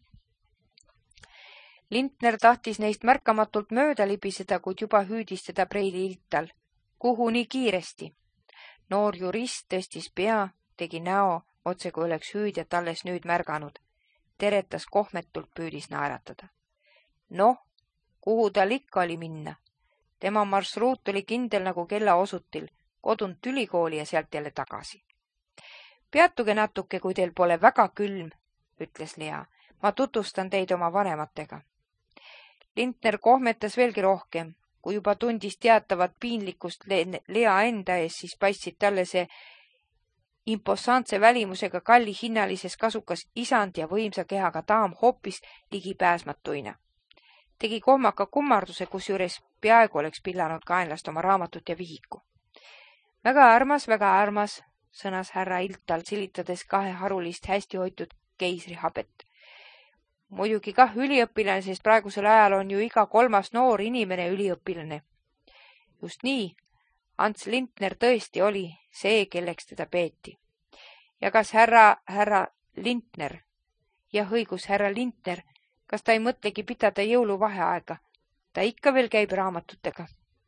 Lintner tahtis neist märkamatult mööda libiseda, kuid juba hüüdis teda Preili Iltal. Kuhu nii kiiresti? Noor jurist tõstis pea, tegi näo, otse kui oleks hüüdjat alles nüüd märganud. Teretas kohmetult, püüdis naeratada. Noh, kuhu tal ikka oli minna? Tema marsruut oli kindel nagu kella osutil, kodunt ülikooli ja sealt jälle tagasi. Peatuge natuke, kui teil pole väga külm, ütles Lea. Ma tutvustan teid oma vanematega. Lintner kohmetas veelgi rohkem. Kui juba tundis teatavat piinlikkust Lea enda ees, siis paistsid talle see imposantse välimusega kalli hinnalises kasukas isand ja võimsa kehaga daam hoopis ligipääsmatuina. Tegi kohmaka kummarduse, kus juures peaaegu oleks pillanud kaenlast oma raamatut ja vihiku. Väga armas, väga armas, sõnas härra Iltal, silitades kahe harulist hästi hoitud keisrihabet. Muidugi kah üliõpilane, sest praegusel ajal on ju iga kolmas noor inimene üliõpilane. Just nii, Ants Lintner tõesti oli see, kelleks teda peeti. Ja kas härra, härra Lintner, jah õigus, härra Lintner, kas ta ei mõtlegi pidada jõuluvaheaega? Ta ikka veel käib raamatutega.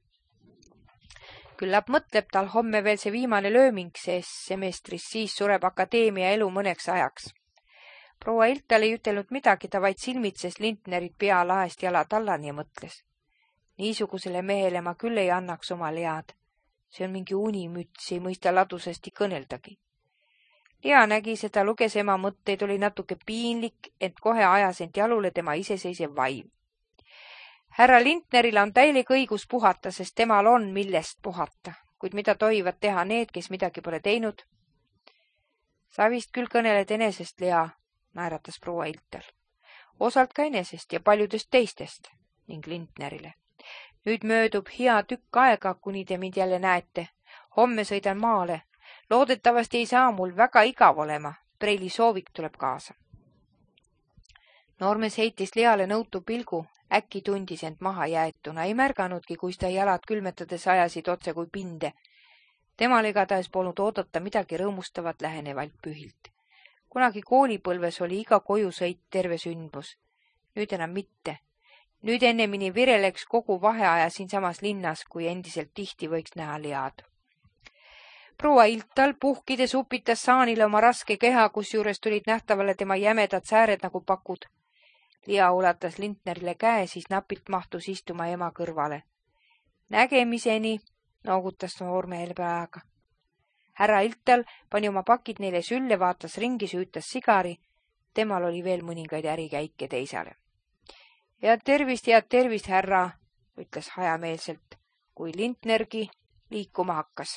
Küllap mõtleb tal homme veel see viimane lööming sees semestris, siis sureb akadeemia elu mõneks ajaks. Proua Iltal ei ütelnud midagi, ta vaid silmitses Lintnerit pea laest jala tallani ja mõtles. Niisugusele mehele ma küll ei annaks oma Lead. See on mingi unimüts, ei mõista ladusasti kõneldagi. Lea nägi seda, luges ema mõtteid, oli natuke piinlik, ent kohe ajas end jalule tema iseseisev vaim. Härra Lintneril on täielik õigus puhata, sest temal on millest puhata, kuid mida tohivad teha need, kes midagi pole teinud? Sa vist küll kõneled enesest, Lea, naeratas proua Iltal. Osalt ka enesest ja paljudest teistest ning Lintnerile. Nüüd möödub hea tükk aega, kuni te mind jälle näete. Homme sõidan maale. Loodetavasti ei saa mul väga igav olema. Preili soovik tuleb kaasa. Noormees heitis Leale nõutu pilgu. Äkki tundis end maha jäetuna. Ei märganudki, kui ta jalad külmetades ajasid otse kui pinde. Temal igatahes polnud oodata midagi rõõmustavat lähenevalt pühilt. Kunagi koolipõlves oli iga kojusõit terve sündmus. Nüüd enam mitte. Nüüd ennemini vireleks kogu vaheaja siinsamas linnas, kui endiselt tihti võiks näha Lead. Proua Iltal puhkides upitas saanile oma raske keha, kus juures tulid nähtavale tema jämedad sääred nagu pakud. Lea ulatas Lintnerile käe, siis napilt mahtus istuma ema kõrvale. Nägemiseni, noogutas noormehele praega. Härra Iltal pani oma pakid neile sülle, vaatas ringi, süütas sigari. Temal oli veel mõningaid ärikäike teisale. Head tervist, head tervist, härra, ütles hajameelselt, kui Lintnergi liikuma hakkas.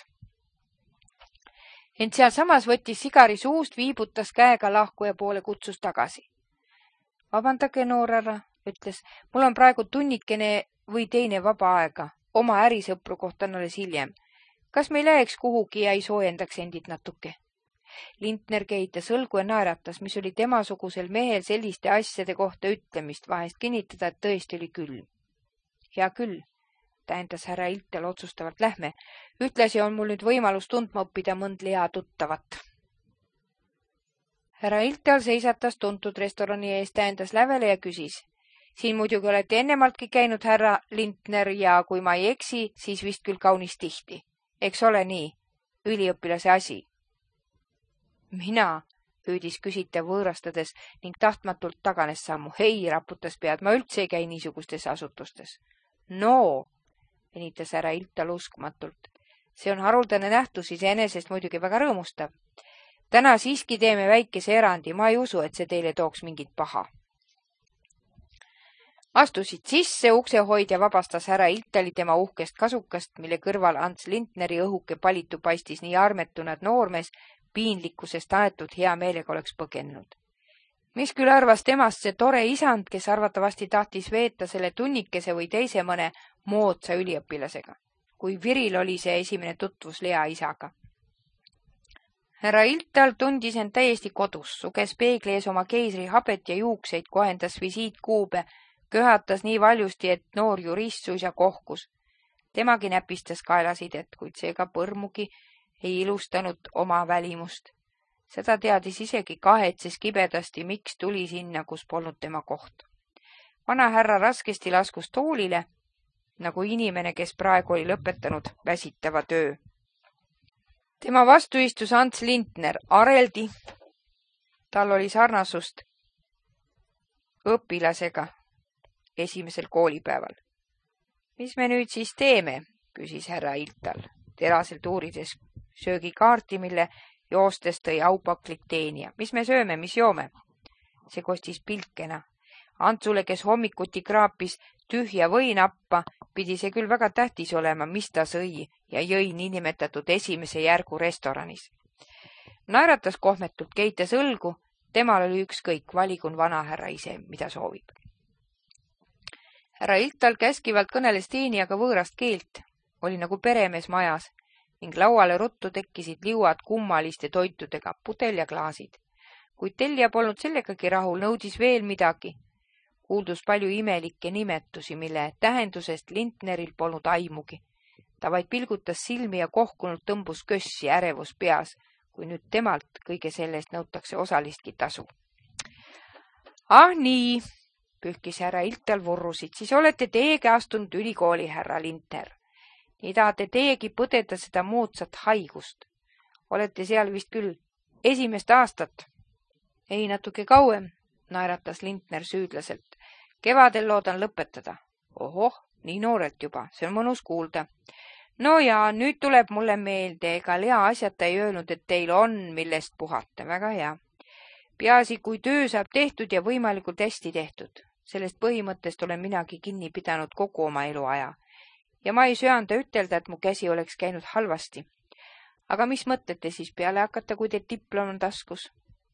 Ent seal samas võttis sigari suust, viibutas käega lahkuja poole, kutsus tagasi. Vabandage, noor härra, ütles, mul on praegu tunnikene või teine vaba aega. Oma ärisõpru kohta on alles hiljem. Kas me ei läheks kuhugi ja ei soojendaks endid natuke? Lintner kehitas õlgu ja naeratas, mis oli temasugusel mehel selliste asjade kohta ütlemist, vahest kinnitada, et tõesti oli külm. Hea küll, tähendas härra Iltal otsustavalt, lähme. Ütlesi on mul nüüd võimalus tundma õppida mõnd Lea tuttavat. Härra Iltal seisatas tuntud restorani ees, tähendas lävele ja küsis. Siin muidugi olete ennemaltki käinud, härra Lintner, ja kui ma ei eksi, siis vist küll kaunis tihti. Eks ole nii, üliõpilase asi. Mina, hüüdis küsitav võõrastades ning tahtmatult taganes sammu. Hei, raputas pead, ma üldse ei käi niisugustes asutustes. No, venitas härra Iltal uskmatult. See on haruldane nähtus, iseenesest muidugi väga rõõmustav. Täna siiski teeme väikese erandi, ma ei usu, et see teile tooks mingit paha. Astusid sisse, uksehoidja vabastas härra Iltali tema uhkest kasukast, mille kõrval Ants Lintneri õhuke palitu paistis nii armetuna, et noormees piinlikkusest aetud hea meelega oleks põgenenud. Mis küll arvas temast see tore isand, kes arvatavasti tahtis veeta selle tunnikese või teise mõne moodsa üliõpilasega, kui viril oli see esimene tutvus Lea isaga. Härra Iltal tundis end täiesti kodus, suges peegli ees oma keisri habet ja juukseid, kohendas visiitkuube, köhatas nii valjusti, et noor jurist suisa kohkus. Temagi näpistas kaelasidet, kuid seega põrmugi ei ilustanud oma välimust. Seda teadis isegi kahetses kibedasti, miks tuli sinna, kus polnud tema koht. Vana härra raskesti laskus toolile, nagu inimene, kes praegu oli lõpetanud väsitava töö. Tema vastu istus Ants Lintner, areldi. Tal oli sarnasust õpilasega esimesel koolipäeval. Mis me nüüd siis teeme, küsis härra Iltal, teraselt uurides söögikaarti, mille joostes tõi aupaklik teenija. Mis me sööme, mis joome? See kostis pilkena. Antsule, kes hommikuti kraapis tühja võinappa, pidi see küll väga tähtis olema, mis ta sõi ja jõi niinimetatud esimese järgu restoranis. Naeratas kohmetult, keitas õlgu, temal oli ükskõik, valigun vana härra ise, mida soovib. Härra Iltal käskivalt kõneles teenijaga võõrast keelt, oli nagu peremees majas ning lauale ruttu tekkisid liuad kummaliste toitudega, pudel ja klaasid. Kuid tellija polnud sellegagi rahul, nõudis veel midagi. Kuuldus palju imelikke nimetusi, mille tähendusest Lintneril polnud aimugi. Ta vaid pilgutas silmi ja kohkunud tõmbus kössi ärevus peas, kui nüüd temalt kõige sellest nõutakse osalistki tasu. Ah nii, pühkis härra Iltal vurrusid, siis olete teiegi astunud ülikooli, härra Lintner. Nii tahate teiegi põdeda seda moodsat haigust. Olete seal vist küll esimest aastat? Ei, natuke kauem, naeratas Lintner süüdlaselt. Kevadel loodan lõpetada. Ohoh, nii noorelt juba, see on mõnus kuulda. No ja nüüd tuleb mulle meelde, ega Lea asjata ei öelnud, et teil on millest puhata. Väga hea. Peaasi, kui töö saab tehtud ja võimalikult hästi tehtud. Sellest põhimõttest olen minagi kinni pidanud kogu oma eluaja. Ja ma ei söanda ütelda, et mu käsi oleks käinud halvasti. Aga mis mõtlete siis peale hakata, kui teil diplom on taskus?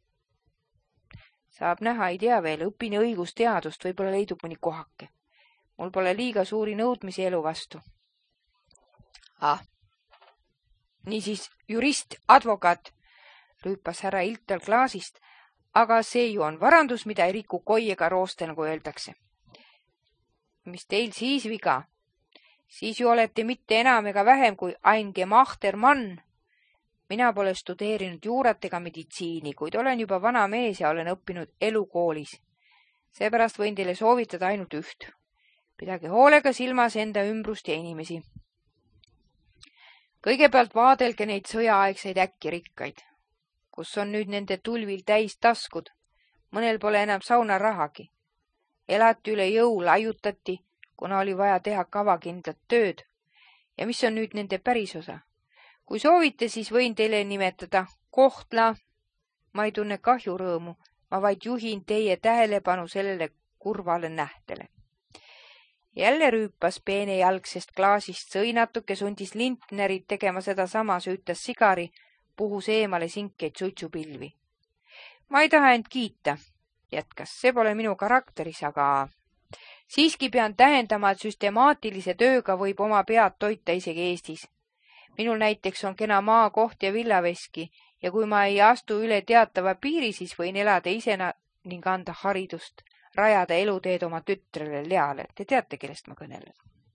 Saab näha, ei tea veel, õpin õigusteadust, võib-olla leidub mõni kohake. Mul pole liiga suuri nõudmisi elu vastu. Ah, niisiis jurist, advokaat, rüüpas härra Iltal klaasist, aga see ju on varandus, mida ei riku koi ega rooste, nagu öeldakse. Mis teil siis viga? Siis ju olete mitte enam ega vähem kui ein gemachter Mann. Mina pole studeerinud juurat ega meditsiini, kuid olen juba vana mees ja olen õppinud elukoolis. Seepärast võin teile soovitada ainult üht. Pidage hoolega silmas enda ümbrust ja inimesi. Kõigepealt vaadelge neid sõjaaegseid äkkirikkaid, kus on nüüd nende tulvil täis taskud. Mõnel pole enam sauna rahagi. Elati üle jõu, laiutati, kuna oli vaja teha kavakindlat tööd. Ja mis on nüüd nende pärisosa? Kui soovite, siis võin teile nimetada Kohtla. Ma ei tunne kahjurõõmu, ma vaid juhin teie tähelepanu sellele kurvale nähtele. Jälle rüüpas peenejalgsest klaasist sõinatuke, sundis Lintnerit tegema seda sama, süütas sigari, puhus eemale sinkeid suitsupilvi. Ma ei taha end kiita, jätkas, see pole minu karakteris, aga siiski pean tähendama, et süstemaatilise tööga võib oma pead toita isegi Eestis. Minul näiteks on kena maakoht ja villaveski ja kui ma ei astu üle teatava piiri, siis võin elada isena ning anda haridust, rajada eluteed oma tütrele Leale. Te teate, kellest ma kõnelen.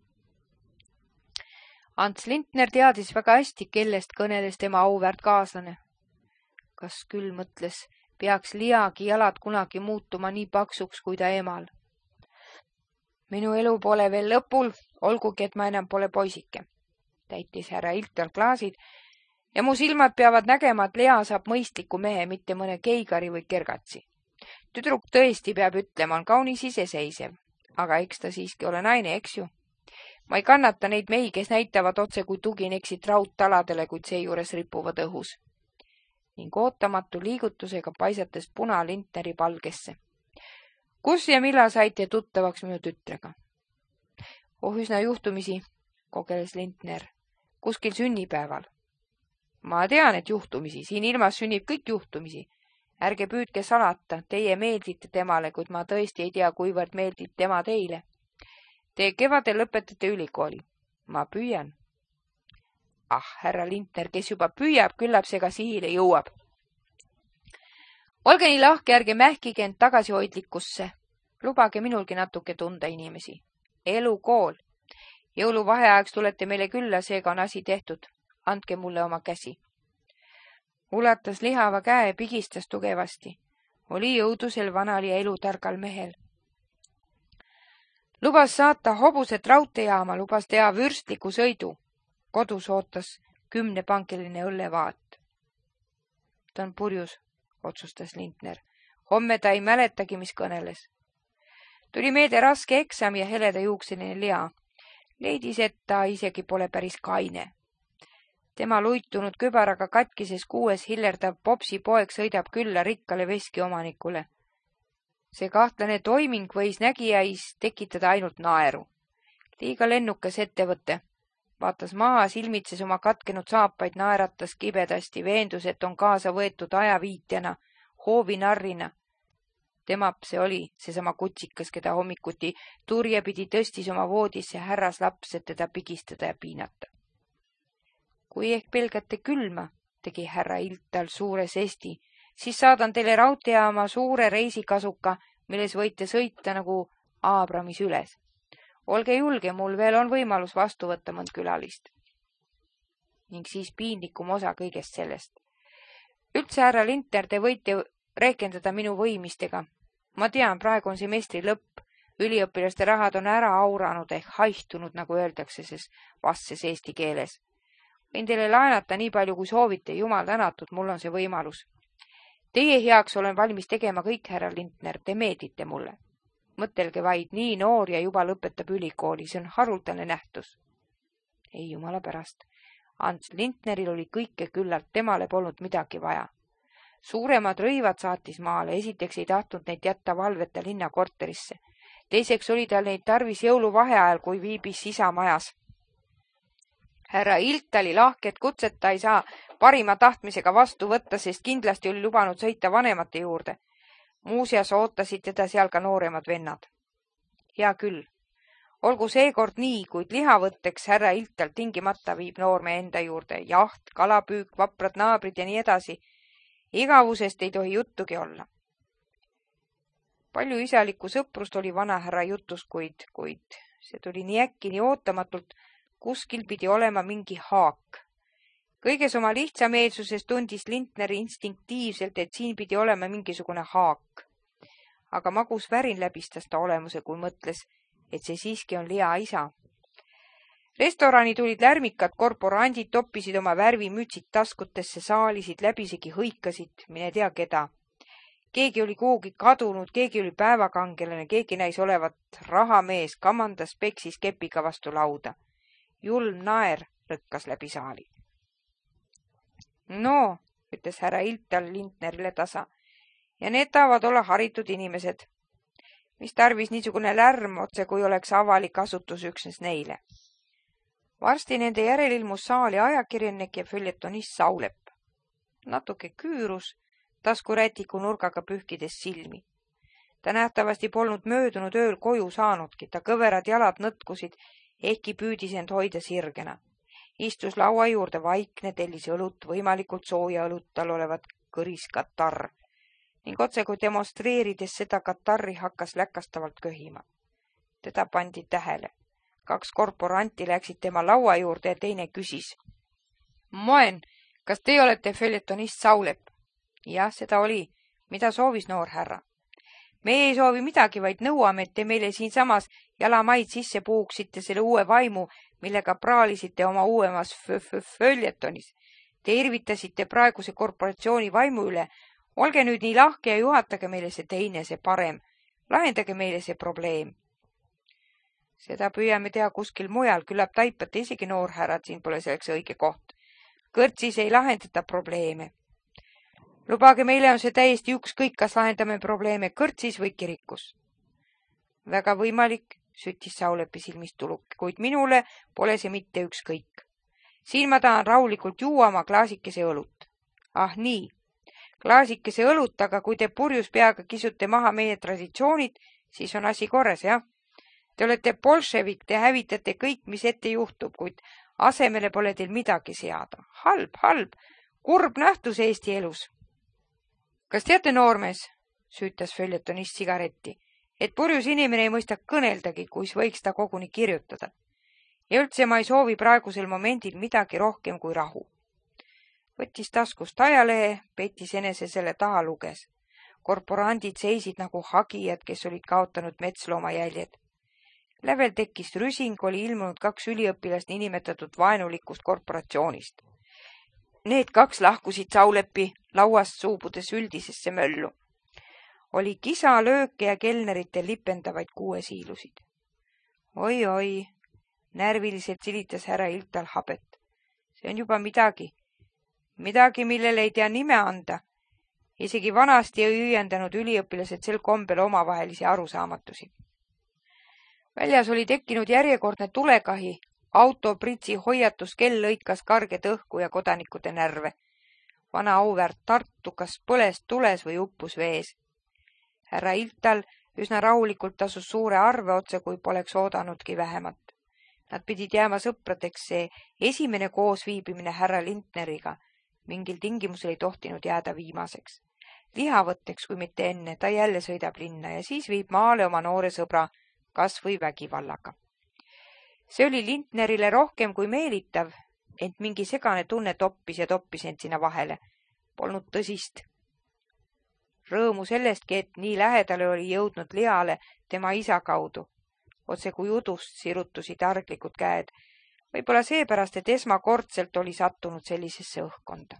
Ants Lintner teadis väga hästi, kellest kõneles tema auväärt kaaslane. Kas küll mõtles, peaks Leagi jalad kunagi muutuma nii paksuks kui ta emal. Minu elu pole veel lõpul, olgugi, et ma enam pole poisike. Täitis härra Iltal klaasid ja mu silmad peavad nägema, et Lea saab mõistliku mehe, mitte mõne keigari või kergatsi. Tüdruk tõesti peab ütlema, on kaunis iseseisev, aga eks ta siiski ole naine, eks ju. Ma ei kannata neid mehi, kes näitavad otse, kui tugineksid raudtaladele, kuid seejuures ripuvad õhus. Ning ootamatu liigutusega paisates puna Lintneri palgesse. Kus ja millal saite tuttavaks minu tütrega? Oh, üsna juhtumisi, kogeles Lintner. Kuskil sünnipäeval. Ma tean, et juhtumisi, siin ilmas sünnib kõik juhtumisi. Ärge püüdke salata, teie meeldite temale, kuid ma tõesti ei tea, kuivõrd meeldib tema teile. Te kevadel lõpetate ülikooli. Ma püüan. Ah, härra Lintner, kes juba püüab, küllap see ka sihile jõuab. Olge nii lahke, ärge mähkige end tagasihoidlikkusse. Lubage minulgi natuke tunda inimesi. Elu kool. Jõuluvaheajaks tulete meile külla, seega on asi tehtud. Andke mulle oma käsi. Ulatas lihava käe ja pigistas tugevasti. Oli jõudu sel vanal ja elutargal mehel. Lubas saata hobuset raudteejaama, lubas teha vürstliku sõidu. Kodus ootas kümnepankiline õllevaat. Ta on purjus, otsustas Lintner. Homme ta ei mäletagi, mis kõneles. Tuli meelde raske eksam ja heleda juukseline lea. Leidis, et ta isegi pole päris kaine. Tema luitunud kübaraga katkises kuues hillerdav popsi poeg sõidab külla rikkale veskiomanikule. See kahtlane toiming võis nägijais tekitada ainult naeru. Liiga lennukas ettevõte. Vaatas maha, silmitses oma katkenud saapaid, naeratas kibedasti, veendus, et on kaasa võetud ajaviitjana, hoovinarrina. Temap see oli, seesama kutsikas, keda hommikuti turjepidi tõstis oma voodisse härras laps, et teda pigistada ja piinata. Kui ehk pelgate külma, tegi härra Iltal suure sesti, siis saadan teile raudteejaama suure reisikasuka, milles võite sõita nagu Aabramis üles. Olge julge, mul veel on võimalus vastu võtta mõnd külalist. Ning siis piinlikum osa kõigest sellest. Üldse, härra Lintner, te võite rehkendada minu võimistega. Ma tean, praegu on semestri lõpp. Üliõpilaste rahad on ära auranud ehk haihtunud, nagu öeldakse, ses vastses eesti keeles. Võin teile laenata nii palju, kui soovite, jumal tänatud, mul on see võimalus. Teie heaks olen valmis tegema kõik, härra Lintner, te meeldite mulle. Mõtelge vaid, nii noor ja juba lõpetab ülikooli, see on haruldane nähtus. Ei jumala pärast. Ants Lintneril oli kõike küllalt, temale polnud midagi vaja. Suuremad rõivad saatis maale, esiteks ei tahtnud neid jätta valveta linna korterisse. Teiseks oli tal neid tarvis jõuluvaheajal, kui viibis isamajas. Härra Iltali lahket kutset ta ei saa parima tahtmisega vastu võtta, sest kindlasti oli lubanud sõita vanemate juurde. Muuseas ootasid teda seal ka nooremad vennad. Hea küll. Olgu seekord nii, kuid lihavõtteks härra Iltal tingimata viib noorme enda juurde. Jaht, kalapüük, vaprad naabrid ja nii edasi. Igavusest ei tohi juttugi olla. Palju isalikku sõprust oli vana härra jutus, kuid, kuid see tuli nii äkki, nii ootamatult, kuskil pidi olema mingi haak. Kõiges oma lihtsameelsuses tundis Lintner instinktiivselt, et siin pidi olema mingisugune haak. Aga magus värin läbistas ta olemuse, kui mõtles, et see siiski on Lea isa. Restorani tulid lärmikad korporandid, toppisid oma värvimütsid taskutesse, saalisid, läbisegi hõikasid, mine tea keda. Keegi oli kuhugi kadunud, keegi oli päevakangelane, keegi näis olevat rahamees, kamandas peksis kepiga vastu lauda. Julm naer rõkkas läbi saali. No, ütles härra Iltal Lintnerile tasa, ja need tahavad olla haritud inimesed. Mis tarvis niisugune lärm, otse kui oleks avalik asutus üksnes neile. Varsti nende järel ilmus saali ajakirjanik ja följetonist Saulepp. Natuke küürus, taskurätiku nurgaga pühkides silmi. Ta nähtavasti polnud möödunud ööl koju saanudki, ta kõverad jalad nõtkusid, ehkki püüdis end hoida sirgena. Istus laua juurde vaikne, tellis õlut, võimalikult sooja õlut tal olevat kõris katarr. Ning otse kui demonstreerides seda katarri hakkas läkastavalt köhima. Teda pandi tähele. Kaks korporanti läksid tema laua juurde ja teine küsis. Moen, kas te olete följetonist Saulepp? Jah, seda oli. Mida soovis noor härra? Me ei soovi midagi, vaid nõuame, et te meile siinsamas jalamaid sisse puuksite selle uue vaimu, millega praalisite oma uuemas följetonis. Te irvitasite praeguse korporatsiooni vaimu üle. Olge nüüd nii lahke ja juhatage meile see teine, see parem. Lahendage meile see probleem. Seda püüame teha kuskil mujal, küllap taipate isegi noorhärrad, siin pole selleks õige koht. Kõrtsis ei lahendata probleeme. Lubage, meile on see täiesti ükskõik, kas lahendame probleeme kõrtsis või kirikus. Väga võimalik, süttis Saulepi silmist tuluk, kuid minule pole see mitte ükskõik. Siin ma tahan rahulikult juua oma klaasikese õlut. Ah nii, klaasikese õlut, aga kui te purjus peaga kisute maha meie traditsioonid, siis on asi korres, jah? Te olete bolševik, te hävitate kõik, mis ette juhtub, kuid asemele pole teil midagi seada. Halb, halb, kurb nähtus Eesti elus. Kas teate, noormees, süütas följetonist sigaretti, et purjus inimene ei mõista kõneldagi, kuis võiks ta koguni kirjutada. Ja üldse ma ei soovi praegusel momendil midagi rohkem kui rahu. Võttis taskust ajalehe, petis enese selle taha luges. Korporandid seisid nagu hagijad, kes olid kaotanud metslooma jäljed. Lävel tekkis rüsing, oli ilmunud kaks üliõpilast niinimetatud vaenulikust korporatsioonist. Need kaks lahkusid Saulepi lauast suubudes üldisesse möllu. Oli kisa, lööke ja kelnerite lipendavaid kuuesiilusid. Oi, oi, närviliselt silitas härra Iltal habet. See on juba midagi. Midagi, millele ei tea nime anda. Isegi vanasti ei õiendanud üliõpilased sel kombel omavahelisi arusaamatusi. Väljas oli tekkinud järjekordne tulekahi. Auto pritsi hoiatuskell lõikas karget õhku ja kodanikude närve. Vana auväärt Tartu kas põles tules või uppus vees. Härra Iltal üsna rahulikult tasus suure arve otse, kui poleks oodanudki vähemat. Nad pidid jääma sõpradeks, see esimene koosviibimine härra Lintneriga. Mingil tingimusel ei tohtinud jääda viimaseks. Lihavõtteks, kui mitte enne, ta jälle sõidab linna ja siis viib maale oma noore sõbra, kas või vägivallaga. See oli Lintnerile rohkem kui meelitav, ent mingi segane tunne toppis ja toppis end sinna vahele. Polnud tõsist. Rõõmu sellestki, et nii lähedale oli jõudnud Leale tema isa kaudu. Otse kui udust sirutusid arglikud käed. Võib-olla seepärast, et esmakordselt oli sattunud sellisesse õhkkonda.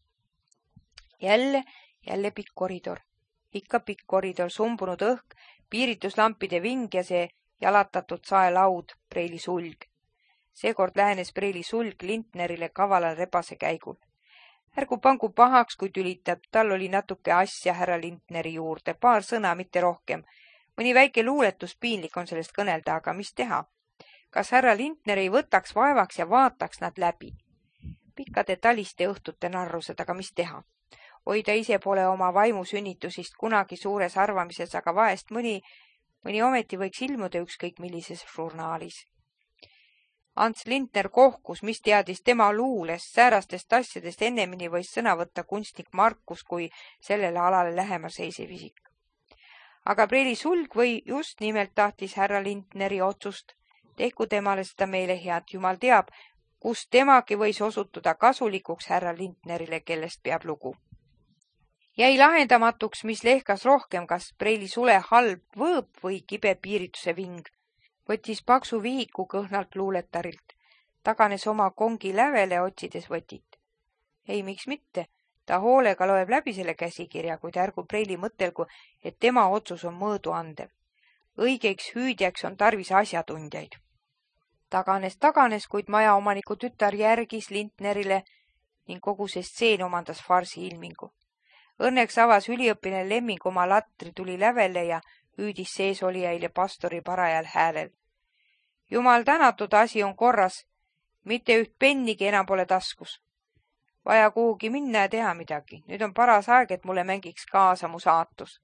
Jälle, jälle pikk koridor. Ikka pikk koridor, sumbunud õhk, piirituslampide ving ja see jalatatud saelaud, preili sulg. Seekord lähenes preili sulg Lintnerile kavalal rebase käigul. Ärgu pangu pahaks, kui tülitab, tal oli natuke asja härra Lintneri juurde, paar sõna, mitte rohkem. Mõni väike luuletus, piinlik on sellest kõnelda, aga mis teha? Kas härra Lintner ei võtaks vaevaks ja vaataks nad läbi? Pikkade taliste õhtute narrused, aga mis teha? Oi, ta ise pole oma vaimusünnitusist kunagi suures arvamises, aga vaest mõni, mõni ometi võiks ilmuda ükskõik millises žurnaalis. Ants Lintner kohkus, mis teadis tema luulest, säärastest asjadest ennemini võis sõna võtta kunstnik Markus kui sellele alale lähema seisev isik. Aga preili sulg või just nimelt tahtis härra Lintneri otsust, tehku temale seda meele head, jumal teab, kus temagi võis osutuda kasulikuks härra Lintnerile, kellest peab lugu. Jäi lahendamatuks, mis lehkas rohkem, kas preili sule halb võõp või kibe piirituse ving. Võttis paksu vihiku kõhnalt luuletarilt, taganes oma kongi lävele otsides võtit. Ei, miks mitte, ta hoolega loeb läbi selle käsikirja, kuid ärgu preili mõtelgu, et tema otsus on mõõdu andev. Õigeks hüüdjaks on tarvis asjatundjaid. Taganes, taganes, kuid majaomaniku tütar järgis Lintnerile ning kogu see stseen omandas farsi ilmingu. Õnneks avas üliõpine Lemming oma latri, tuli lävele ja hüüdis seesolijail ja pastori parajal häälel. Jumal tänatud, asi on korras, mitte üht pennigi enam pole taskus. Vaja kuhugi minna ja teha midagi. Nüüd on paras aeg, et mulle mängiks kaasa mu saatus.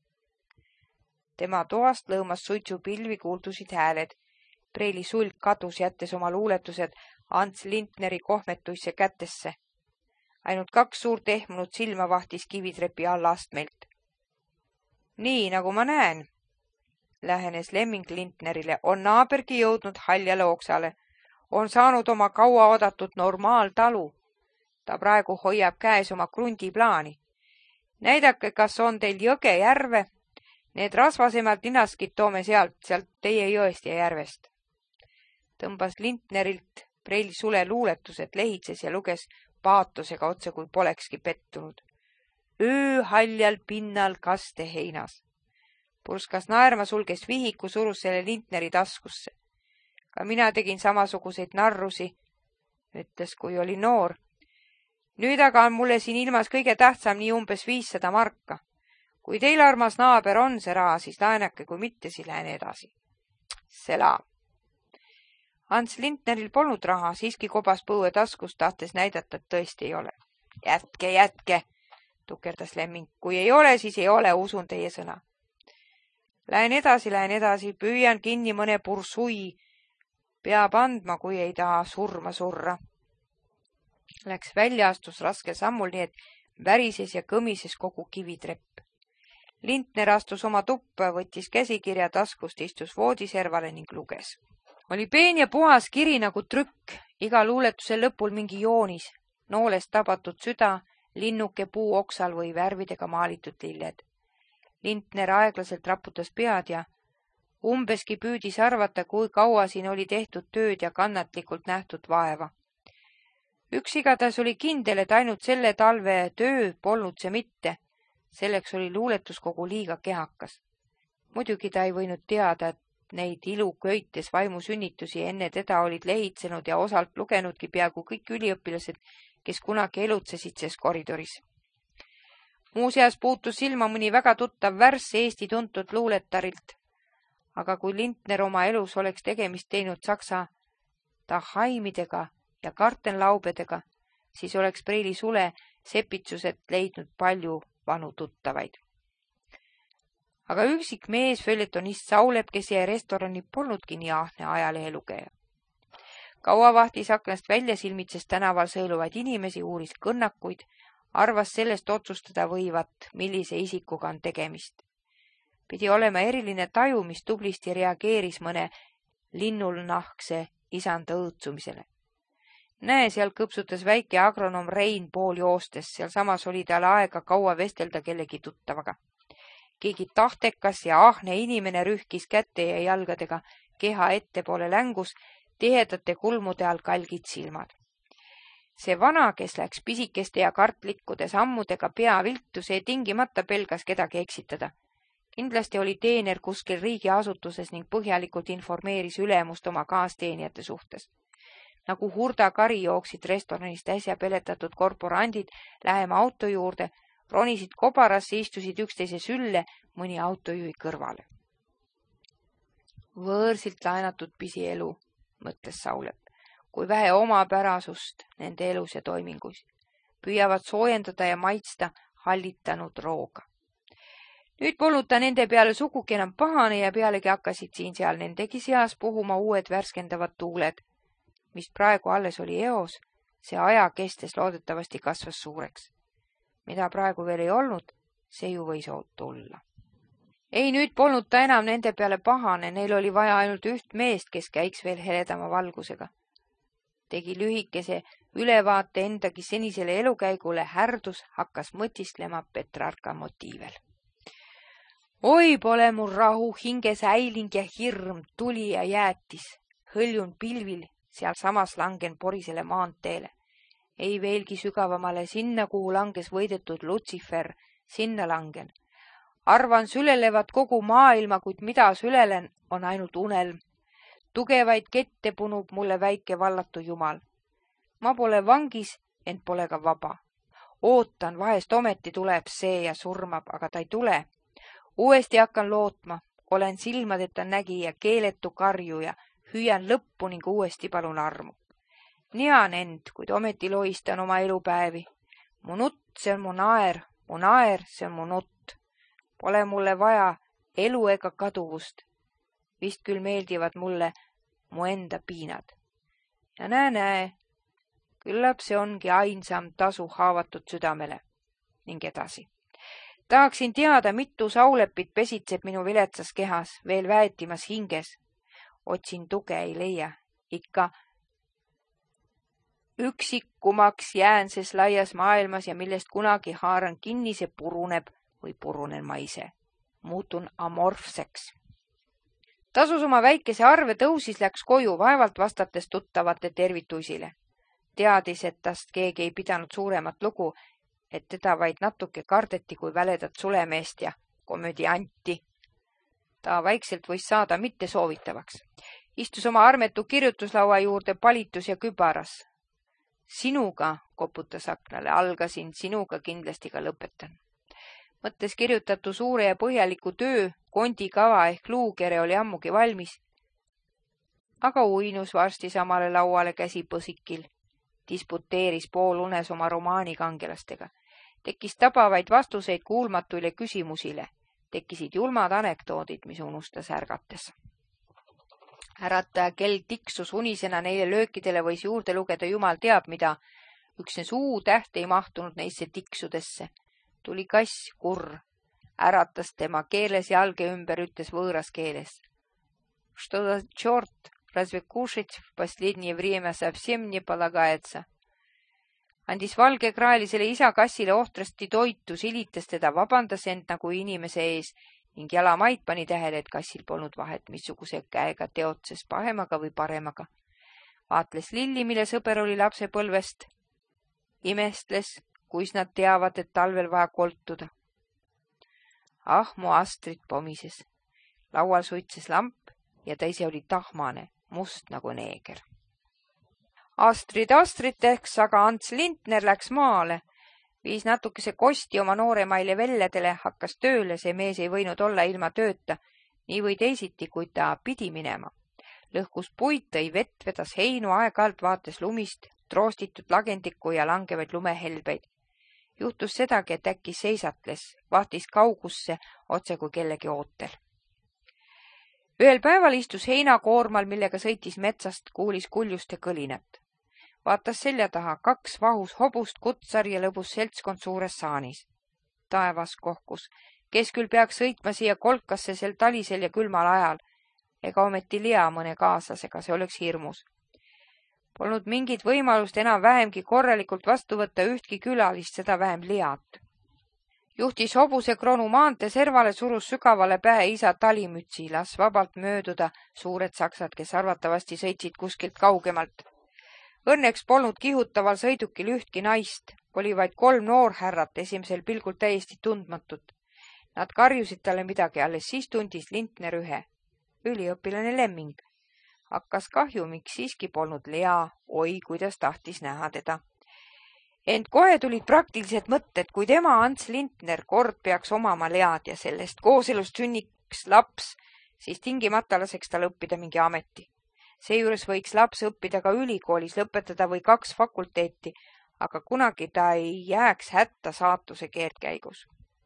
Tema toast lõõmas suitsupilvi kuuldusid hääled. Preili sulg kadus, jättes oma luuletused Ants Lintneri kohmetuisse kätesse. Ainult kaks suurt ehmunud silma vahtis kivitrepi all astmelt. Nii, nagu ma näen, lähenes Lemming Lintnerile, on naabergi jõudnud haljale oksale. On saanud oma kaua oodatud normaaltalu. Ta praegu hoiab käes oma krundiplaani. Näidake, kas on teil jõge järve. Need rasvasemalt linaskid toome sealt, sealt teie jõest ja järvest. Tõmbas Lintnerilt preili sule luuletused, lehitses ja luges paatosega otse, kui polekski pettunud. Öö haljal pinnal kaste heinas. Purskas naerma, sulges vihiku, surus selle Lintneri taskusse. Ka mina tegin samasuguseid narrusi, ütles, kui oli noor. Nüüd aga on mulle siin ilmas kõige tähtsam nii umbes viissada marka. Kui teil armas naaber on see raha, siis laenake, kui mitte, siis lähen edasi. Sela. Ants Lindneril polnud raha, siiski kobas põue taskus, tahtes näidata, et tõesti ei ole. Jätke, jätke, tukerdas lemming. Kui ei ole, siis ei ole, usun teie sõna. Lähen edasi, lähen edasi, püüan kinni mõne pursui. Peab andma, kui ei taha surma surra. Läks välja, astus raskel sammul, nii et värises ja kõmises kogu kivitrepp. Lindner astus oma tuppa, võttis käsikirja taskust, istus voodiservale ning luges. Oli peen ja puhas kiri nagu trükk, iga luuletuse lõpul mingi joonis, noolest tabatud süda, linnuke puu oksal või värvidega maalitud lilled. Lindner aeglaselt raputas pead ja umbeski püüdis arvata, kui kaua siin oli tehtud tööd ja kannatlikult nähtud vaeva. Üks igatahes oli kindel, et ainult selle talve töö polnud see mitte. Selleks oli luuletuskogu liiga kehakas. Muidugi ta ei võinud teada, et neid iluköites vaimusünnitusi enne teda olid lehitsenud ja osalt lugenudki peaaegu kõik üliõpilased, kes kunagi elutsesid ses koridoris. Muuseas puutus silma mõni väga tuttav värss Eesti tuntud luuletarilt, aga kui Lindner oma elus oleks tegemist teinud saksa tahaimidega ja kartenlaubedega, siis oleks Preili Sule sepitsuselt leidnud palju vanu tuttavaid. Aga üksik mees, följetonist Saulep, kes jäi restorani, polnudki nii ahne ajalehe lugeja. Kaua vahtis aknast välja, silmitses tänaval sõeluvaid inimesi, uuris kõnnakuid, arvas sellest otsustada võivat, millise isikuga on tegemist. Pidi olema eriline taju, mis tublisti reageeris mõne linnulnahkse isanda õõtsumisele. Näe, seal kõpsutas väike agronom Rein pool joostes, seal samas oli tal aega kaua vestelda kellegi tuttavaga. Keegi tahtekas ja ahne inimene rühkis kätte ja jalgadega keha ettepoole längus, tihedate kulmude all kalgid silmad. See vana, kes läks pisikeste ja kartlikkude sammudega pea viltu, see tingimata pelgas kedagi eksitada. Kindlasti oli teener kuskil riigiasutuses ning põhjalikult informeeris ülemust oma kaasteenijate suhtes. Nagu hurda kari jooksid restoranist äsja peletatud korporandid lähema auto juurde, ronisid kobarasse, istusid üksteise sülle mõni autojuhi kõrvale. Võõrsilt laenatud pisielu, mõtles Saulep, kui vähe omapärasust nende elus ja toimingus. Püüavad soojendada ja maitsta hallitanud rooga. Nüüd polnud ta nende peale sugugi enam pahane ja pealegi hakkasid siin-seal nendegi seas puhuma uued värskendavad tuuled, mis praegu alles oli eos, see aja kestes loodetavasti kasvas suureks. Mida praegu veel ei olnud, see ju võis tulla. Ei, nüüd polnud ta enam nende peale pahane, neil oli vaja ainult üht meest, kes käiks veel heledama valgusega. Tegi lühikese ülevaate endagi senisele elukäigule, härdus, hakkas mõtisklema Petrarka motiivel. Oi, pole mul rahu, hinges häiling ja hirm, tuli ja jäätis, hõljun pilvil, seal samas langen porisele maanteele. Ei veelgi sügavamale, sinna, kuhu langes võidetud Lutsifer, sinna langen. Arvan sülelevat kogu maailma, kuid mida sülelen, on ainult unelm. Tugevaid kette punub mulle väike vallatu jumal. Ma pole vangis, ent pole ka vaba. Ootan, vahest ometi tuleb see ja surmab, aga ta ei tule. Uuesti hakkan lootma, olen silmadeta nägija, keeletu karjuja, hüüan lõppu ning uuesti palun armu. Nean end, kuid ometi loistan oma elupäevi. Mu nutt, see on mu naer, mu naer, see on mu nutt. Pole mulle vaja elu ega kaduvust. Vist küll meeldivad mulle mu enda piinad. Ja näe, näe, küllap see ongi ainsam tasu haavatud südamele. Ning edasi. Tahaksin teada, mitu Saulepit pesitseb minu viletsas kehas, veel väetimas hinges. Otsin tuge, ei leia. Ikka üksikkumaks jään ses laias maailmas ja millest kunagi haaran kinni, see puruneb või purunen ma ise. Muutun amorfseks. Tasus oma väikese arve, tõusis, läks koju, vaevalt vastates tuttavate tervituisile. Teadis, et tast keegi ei pidanud suuremat lugu, et teda vaid natuke kardeti kui väledat sulemeest ja komödianti. Ta vaikselt võis saada mitte soovitavaks. Istus oma armetu kirjutuslaua juurde, palitus ja kübaras. Sinuga, koputas aknale, algasin, sinuga kindlasti ka lõpetan. Mõttes kirjutatu suure ja põhjaliku töö, kondikava ehk luukere oli ammugi valmis. aga uinus varsti samale lauale käsi põsikil. Disputeeris poolunes oma romaanikangelastega. Tekkis tabavaid vastuseid kuulmatuile küsimusile. Tekkisid julmad anekdoodid, mis unustas ärgates. Ärataja kell tiksus unisena neile löökidele võis juurde lugeda jumal teab mida. Üksnes uu täht ei mahtunud neisse tiksudesse. Tuli kass, kurr. Äratas tema keeles jalge ümber, ütles võõras keeles. Что за черт, разве кушать в последнее время совсем не полагается? Andis valgekraelisele isa kassile ohtrasti toitu, silitas teda, vabandas end nagu inimese ees ning jalamaid pani tähele, et kassil polnud vahet, missuguse käega teotses, pahemaga või paremaga. Vaatles lilli, mille sõber oli lapsepõlvest. Imestles, kuis nad teavad, et talvel vaja koltuda. Ah, mu Astrid pomises. Laual suitses lamp ja ta ise oli tahmane, must nagu neeger. Astrid Astrid tehks, aga Ants Lindner läks maale. Viis natukese kosti oma nooremaile velledele, hakkas tööle, see mees ei võinud olla ilma tööta, nii või teisiti, kuid ta pidi minema. Lõhkus puid, tõi vett, vedas heinu, aeg-ajalt vaates lumist, troostitud lagendikku ja langevaid lumehelbeid. Juhtus sedagi, et äkki seisatles, vahtis kaugusse, otse kui kellegi ootel. Ühel päeval istus heinakoormal, millega sõitis metsast, kuulis kuljuste kõlinat. Vaatas selja taha, kaks vahus hobust, kutsar ja lõbus seltskond suures saanis. Taevas kohkus, kes küll peaks sõitma siia kolkasse sel talisel ja külmal ajal, ega ometi Lea mõne kaaslasega, see oleks hirmus. Polnud mingit võimalust enam vähemgi korralikult vastu võtta ühtki külalist, seda vähem Leat. Juhtis hobuse kronu maante servale, surus sügavale pähe isa talimütsi, las vabalt mööduda suured saksad, kes arvatavasti sõitsid kuskilt kaugemalt. Õnneks polnud kihutaval sõidukil ühtki naist, oli vaid kolm noorhärrat, esimesel pilgul täiesti tundmatut. Nad karjusid talle midagi, alles siis tundis Lindner ühe. Üliõpilane Lemming. Hakkas kahju, miks siiski polnud Lea, oi, kuidas tahtis näha teda. Ent kohe tulid praktilised mõtted, kui tema Ants Lindner kord peaks omama Lead ja sellest kooselust sünniks laps, siis tingimata laseks tal õppida mingi ameti. Seejuures võiks laps õppida ka ülikoolis, lõpetada või kaks fakulteeti, aga kunagi ta ei jääks hätta saatuse keerdkäigus.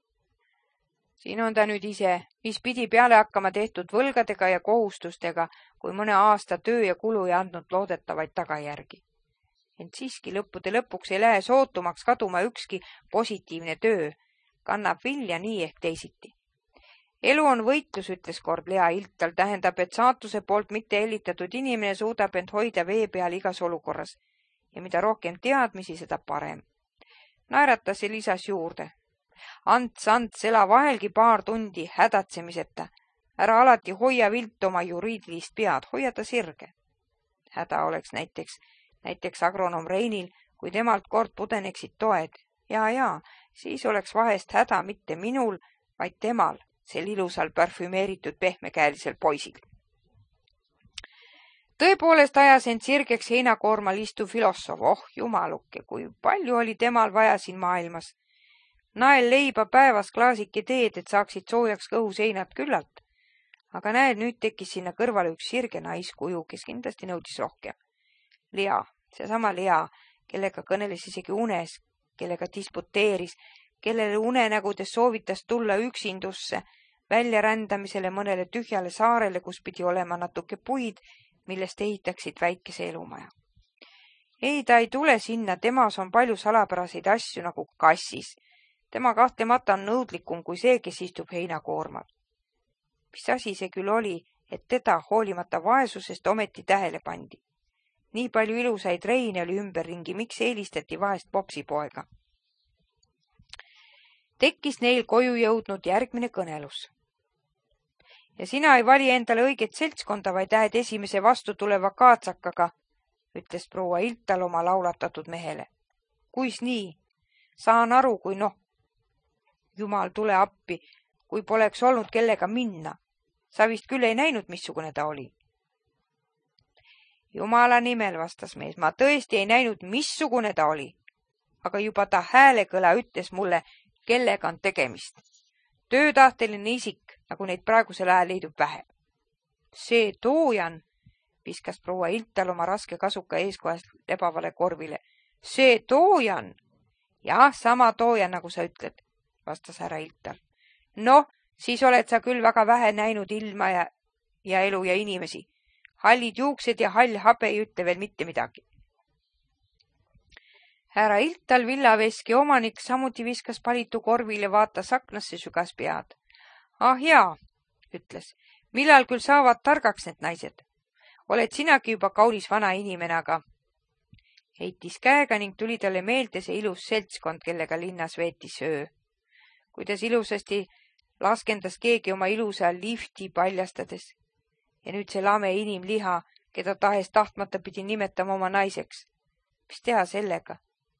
Siin on ta nüüd ise, mis pidi peale hakkama tehtud võlgadega ja kohustustega, kui mõne aasta töö ja kulu ei andnud loodetavaid tagajärgi. Ent siiski lõppude lõpuks ei lähe sootumaks kaduma ükski positiivne töö, kannab vilja nii ehk teisiti. Elu on võitlus, ütles kord Lea Iltal, tähendab, et saatuse poolt mitte hellitatud inimene suudab end hoida vee peal igas olukorras ja mida rohkem teadmisi, seda parem. Naeratas ja lisas juurde. Ants, Ants, ela vahelgi paar tundi hädatsemiseta. Ära alati hoia vilt oma juriidilist pead, hoia ta sirge. Häda oleks näiteks, näiteks agronom Reinil, kui temalt kord pudeneksid toed. Ja, ja, siis oleks vahest häda mitte minul, vaid temal. Sel ilusal parfümeeritud pehmekäelisel poisil. Tõepoolest ajas end sirgeks heinakoormal istuv filosoof, oh jumalukke, kui palju oli temal vaja siin maailmas. Nael leiba päevas klaasike teed, et saaksid soojaks kõhus heinad küllalt. Aga näed, nüüd tekkis sinna kõrvale üks sirge naiskuju, kes kindlasti nõudis rohkem. Lea, seesama Lea, kellega kõneles isegi unes, kellega disputeeris, kellele unenägudes soovitas tulla üksindusse, väljarändamisele mõnele tühjale saarele, kus pidi olema natuke puid, millest ehitaksid väikese elumaja. Ei, ta ei tule sinna, temas on palju salapäraseid asju nagu kassis. Tema kahtlemata on nõudlikum kui see, kes istub heinakoormal. Mis asi see küll oli, et teda hoolimata vaesusest ometi tähele pandi? Nii palju ilusaid reine oli ümberringi, miks eelistati vahest popsipoega? Tekkis neil koju jõudnud järgmine kõnelus. Ja sina ei vali endale õiget seltskonda, vaid lähed esimese vastu tuleva kaatsakaga, ütles proua Iltal oma laulatatud mehele. Kuis nii? Saan aru, kui noh. Jumal, tule appi, kui poleks olnud kellega minna. Sa vist küll ei näinud, missugune ta oli. Jumala nimel, vastas mees, ma tõesti ei näinud, missugune ta oli. Aga juba ta häälekõla ütles mulle, kellega on tegemist. Töötahteline isik, nagu neid praegusel ajal leidub vähe. See Toojan, viskas proua Iltal oma raske kasuka eeskohast lebavale korvile. See Toojan! Jah, sama Toojan, nagu sa ütled, vastas härra Iltal. Noh, siis oled sa küll väga vähe näinud ilma ja, ja elu ja inimesi. Hallid juuksed ja hall habe ei ütle veel mitte midagi. Härra Iltal, villaveski omanik, samuti viskas palitu korvile, vaatas aknasse, sügas pead. Ah jaa, ütles, millal küll saavad targaks need naised? Oled sinagi juba kaunis vana inimene, aga heitis käega ning tuli talle meelde see ilus seltskond, kellega linnas veetis öö. Kuidas ilusasti laskendas keegi oma ilusa lifti paljastades. Ja nüüd see lame inimliha, keda tahes tahtmata pidi nimetama oma naiseks. Mis teha sellega?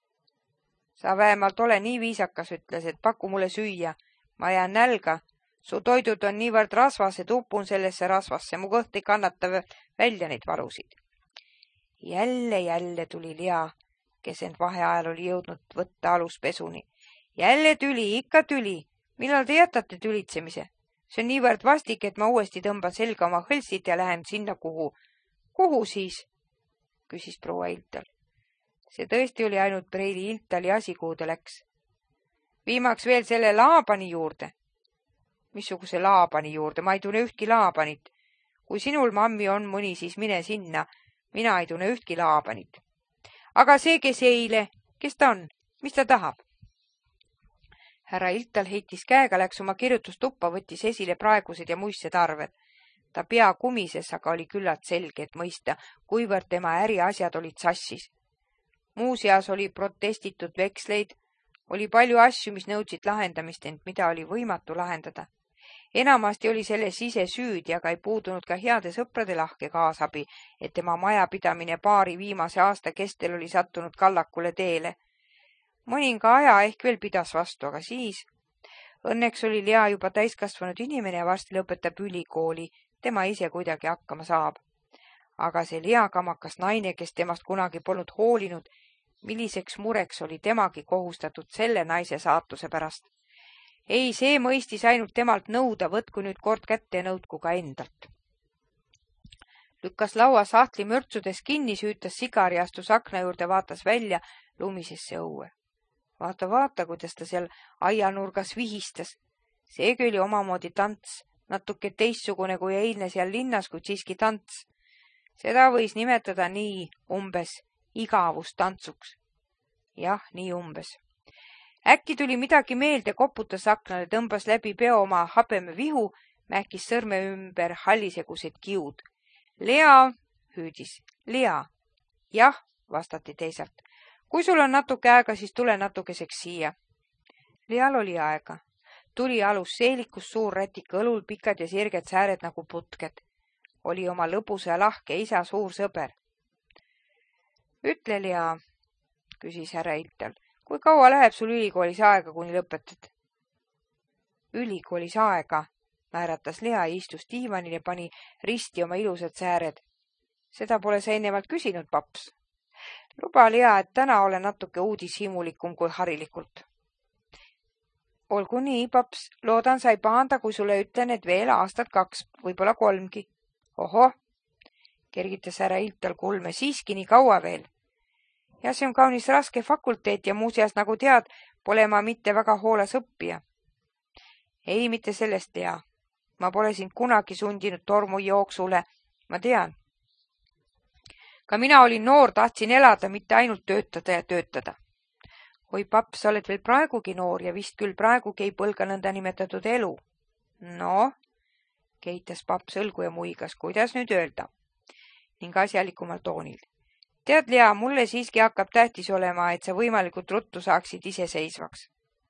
Sa vähemalt ole nii viisakas, ütles, et paku mulle süüa. Ma jään nälga. Su toidud on niivõrd rasvas, et upun sellesse rasvasse. Mu kõht ei kannata välja neid valusid. Jälle, jälle tuli Lea, kes end vaheajal oli jõudnud võtta aluspesuni. Jälle tüli, ikka tüli. Millal te jätate tülitsemise? See on niivõrd vastik, et ma uuesti tõmban selga oma hõlsid ja lähen sinna kuhu. Kuhu siis? Küsis proua Iltal. See tõesti oli ainult Preili Iltali asi, kuhu ta läks. Viimaks veel selle Laabani juurde. Missuguse Laabani juurde? Ma ei tunne ühtki Laabanit. Kui sinul, mammi, on mõni, siis mine sinna. Mina ei tunne ühtki Laabanit. Aga see, kes eile, kes ta on? Mis ta tahab? Härra Iltal heitis käega, läks oma kirjutustuppa, võttis esile praegused ja muistsed arved. Ta pea kumises, aga oli küllalt selge, et mõista, kuivõrd tema äriasjad olid sassis. Muuseas oli protestitud veksleid, oli palju asju, mis nõudsid lahendamist, ent mida oli võimatu lahendada. Enamasti oli selles ise süüdi, aga ei puudunud ka heade sõprade lahke kaasabi, et tema majapidamine paari viimase aasta kestel oli sattunud kallakule teele. Mõninga aja ehk veel pidas vastu, aga siis õnneks oli Lea juba täiskasvanud inimene ja varsti lõpetab ülikooli, tema ise kuidagi hakkama saab. Aga see Lea kamakas naine, kes temast kunagi polnud hoolinud, milliseks mureks oli temagi kohustatud selle naise saatuse pärast. Ei, see mõistis ainult temalt nõuda, võtku nüüd kord kätte ja nõudku ka endalt. Lükkas laua sahtli mürtsudes kinni, süütas sigari, astus akna juurde, vaatas välja lumisesse õue. Vaata, vaata, kuidas ta seal aianurgas vihistas. Seegi oli omamoodi tants, natuke teistsugune kui eilne seal linnas, kuid siiski tants. Seda võis nimetada nii umbes igavustantsuks. Jah, nii umbes. Äkki tuli midagi meelde, koputas aknale, tõmbas läbi peo oma habeme vihu, mähkis sõrme ümber hallisegused kiud. Lea, hüüdis. Lea. Jah, vastati teisalt. Kui sul on natuke aega, siis tule natukeseks siia. Leal oli aega. Tuli alus seelikus, suur rätik õlul, pikad ja sirged sääred nagu putked. Oli oma lõbusa ja lahke isa suur sõber. Ütle, Lea, küsis härra Iltal, kui kaua läheb sul ülikoolis aega, kuni lõpetad? Ülikoolis aega, määratas Lea ja istus diivanil ja pani risti oma ilusad sääred. Seda pole sa ennevalt küsinud, paps. Luba, Lea, et täna olen natuke uudishimulikum kui harilikult. Olgu nii, paps, loodan sa ei pahanda, kui sulle ütlen, et veel aastat kaks, võib-olla kolmgi. Oho, kergitas härra Iltal kulme, siiski nii kaua veel. Ja see on kaunis raske fakulteet ja muuseas, nagu tead, pole ma mitte väga hoolas õppija. Ei, mitte sellest, Lea. Ma pole sind kunagi sundinud tormu jooksule, ma tean. Ka mina olin noor, tahtsin elada, mitte ainult töötada ja töötada. Oi, paps, sa oled veel praegugi noor ja vist küll praegugi ei põlga nõnda nimetatud elu. No, keitas paps õlgu ja muigas, kuidas nüüd öelda? Ning asjalikumal toonil. Tead, Lea, mulle siiski hakkab tähtis olema, et sa võimalikult ruttu saaksid iseseisvaks.